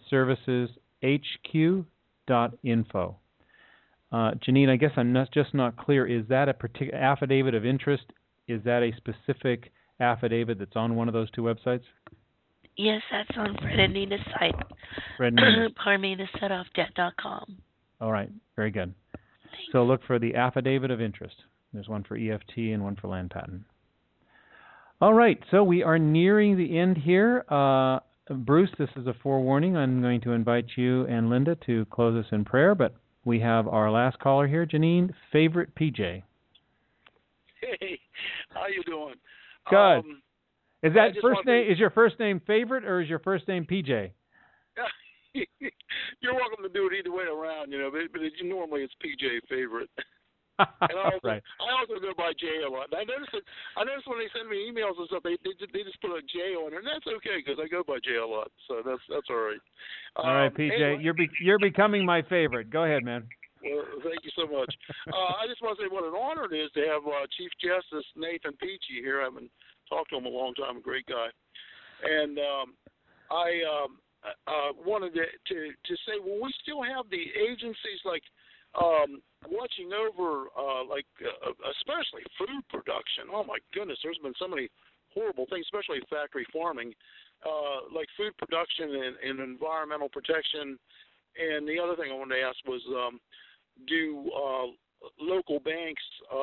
dominionserviceshq.info. Janine, I guess I'm just not clear. Is that a particular affidavit of interest? Is that a specific affidavit that's on one of those two websites? Yes, that's on Fred and Nina's site. Fred and Nina's. Pardon me, the setoffdebt.com. All right, very good. So look for the affidavit of interest. There's one for EFT and one for land patent. All right, so we are nearing the end here. Bruce, this is a forewarning. I'm going to invite you and Linda to close us in prayer, but we have our last caller here, Janine, favorite PJ. Hey, how you doing? Good. Is that first name? Is your first name favorite or is your first name PJ? You're welcome to do it either way around, but normally it's PJ favorite. And I also go by J a lot. I noticed when they send me emails and stuff, they just put a J on it, and that's okay because I go by J a lot, so that's all right. All right, PJ, anyway, you're becoming my favorite. Go ahead, man. Well, thank you so much. I just want to say what an honor it is to have Chief Justice Nathan Peachy here. I haven't talked to him a long time. A great guy, and I wanted to say, well, we still have the agencies like watching over, especially food production. Oh my goodness, there's been so many horrible things, especially factory farming, like food production and environmental protection. And the other thing I wanted to ask was, do local banks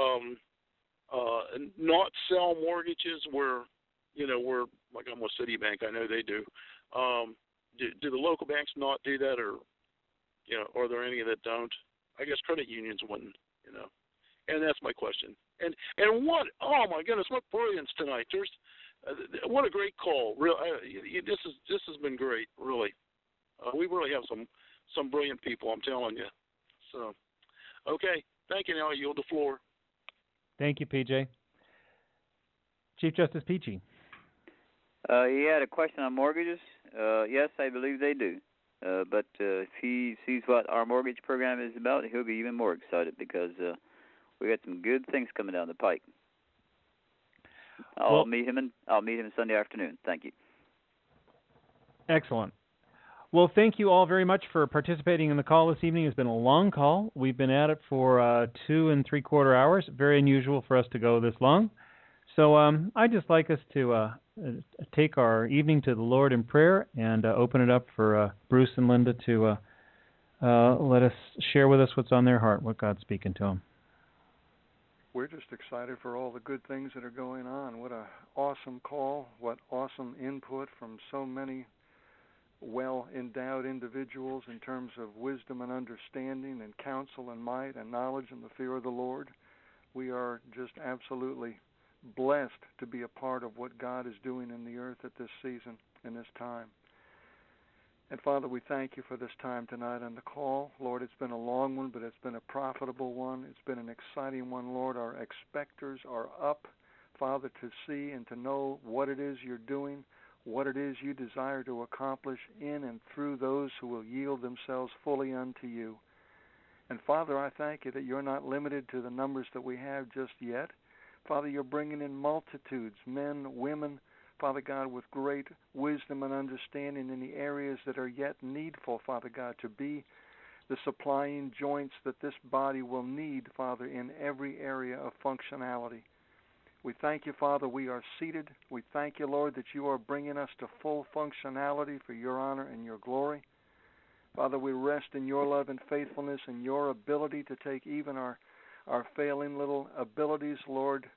not sell mortgages where like I'm with Citibank, I know they do. Do the local banks not do that, or are there any that don't? I guess credit unions wouldn't, and that's my question. And what? Oh my goodness, what brilliance tonight! There's what a great call. This has been great, really. We really have some brilliant people, I'm telling you. So, okay, thank you. Now I yield the floor. Thank you, PJ. Chief Justice Peachy. You had a question on mortgages? Yes, I believe they do. But if he sees what our mortgage program is about, he'll be even more excited because we got some good things coming down the pike. I'll meet him Sunday afternoon. Thank you. Excellent. Well, thank you all very much for participating in the call this evening. It's been a long call. We've been at it for 2 3/4 hours. Very unusual for us to go this long. So I'd just like us to take our evening to the Lord in prayer and open it up for Bruce and Linda to let us share with us what's on their heart, what God's speaking to them. We're just excited for all the good things that are going on. What an awesome call. What awesome input from so many well-endowed individuals in terms of wisdom and understanding and counsel and might and knowledge and the fear of the Lord. We are just absolutely blessed to be a part of what God is doing in the earth at this season, in this time. And Father, we thank you for this time tonight on the call. Lord, it's been a long one, but it's been a profitable one. It's been an exciting one, Lord. Our expectors are up, Father, to see and to know what it is you're doing, what it is you desire to accomplish in and through those who will yield themselves fully unto you. And Father, I thank you that you're not limited to the numbers that we have just yet. Father, you're bringing in multitudes, men, women, Father God, with great wisdom and understanding in the areas that are yet needful, Father God, to be the supplying joints that this body will need, Father, in every area of functionality. We thank you, Father, we are seated. We thank you, Lord, that you are bringing us to full functionality for your honor and your glory. Father, we rest in your love and faithfulness and your ability to take even our failing little abilities, Lord,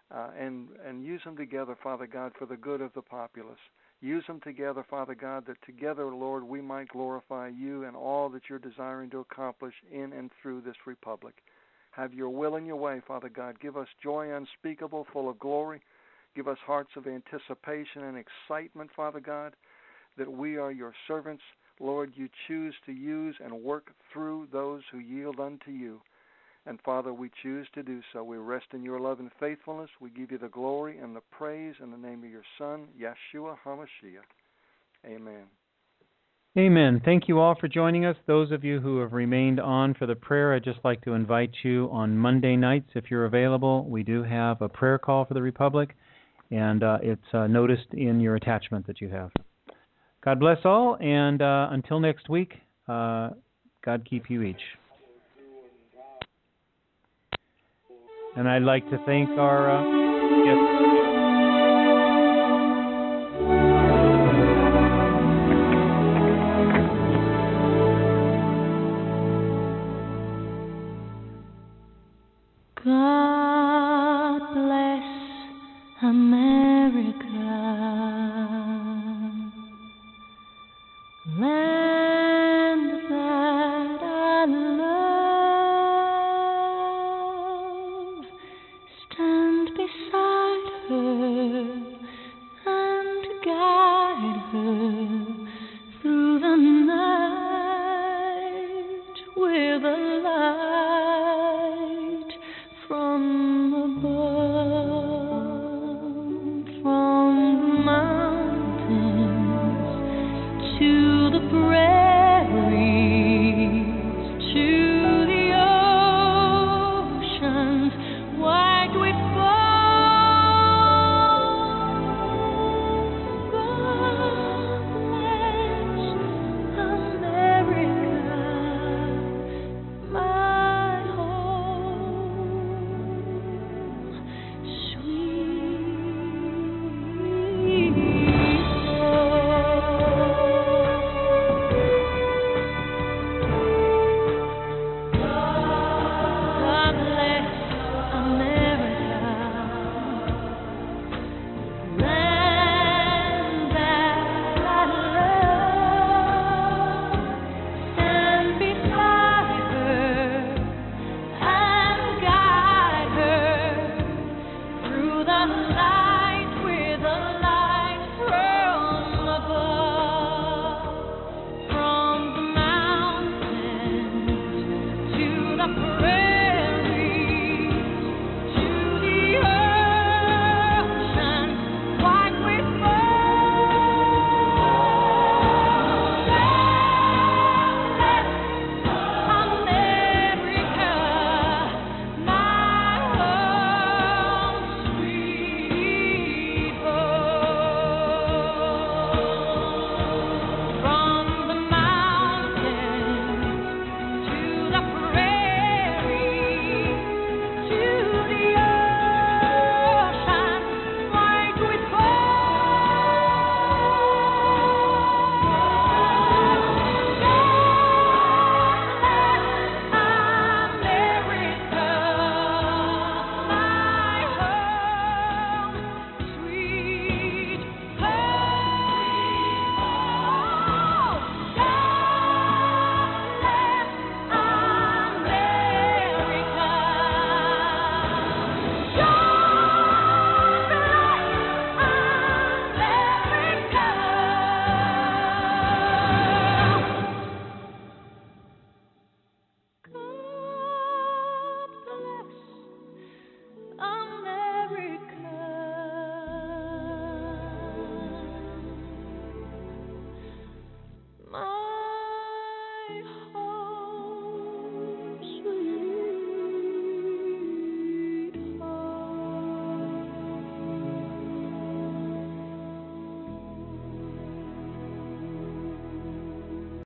and use them together, Father God, for the good of the populace. Use them together, Father God, that together, Lord, we might glorify you and all that you're desiring to accomplish in and through this republic. Have your will and your way, Father God. Give us joy unspeakable, full of glory. Give us hearts of anticipation and excitement, Father God, that we are your servants. Lord, you choose to use and work through those who yield unto you. And, Father, we choose to do so. We rest in your love and faithfulness. We give you the glory and the praise in the name of your Son, Yeshua HaMashiach. Amen. Amen. Thank you all for joining us. Those of you who have remained on for the prayer, I'd just like to invite you on Monday nights, if you're available. We do have a prayer call for the Republic, and it's noticed in your attachment that you have. God bless all, and until next week, God keep you each. And I'd like to thank our guests. God bless America.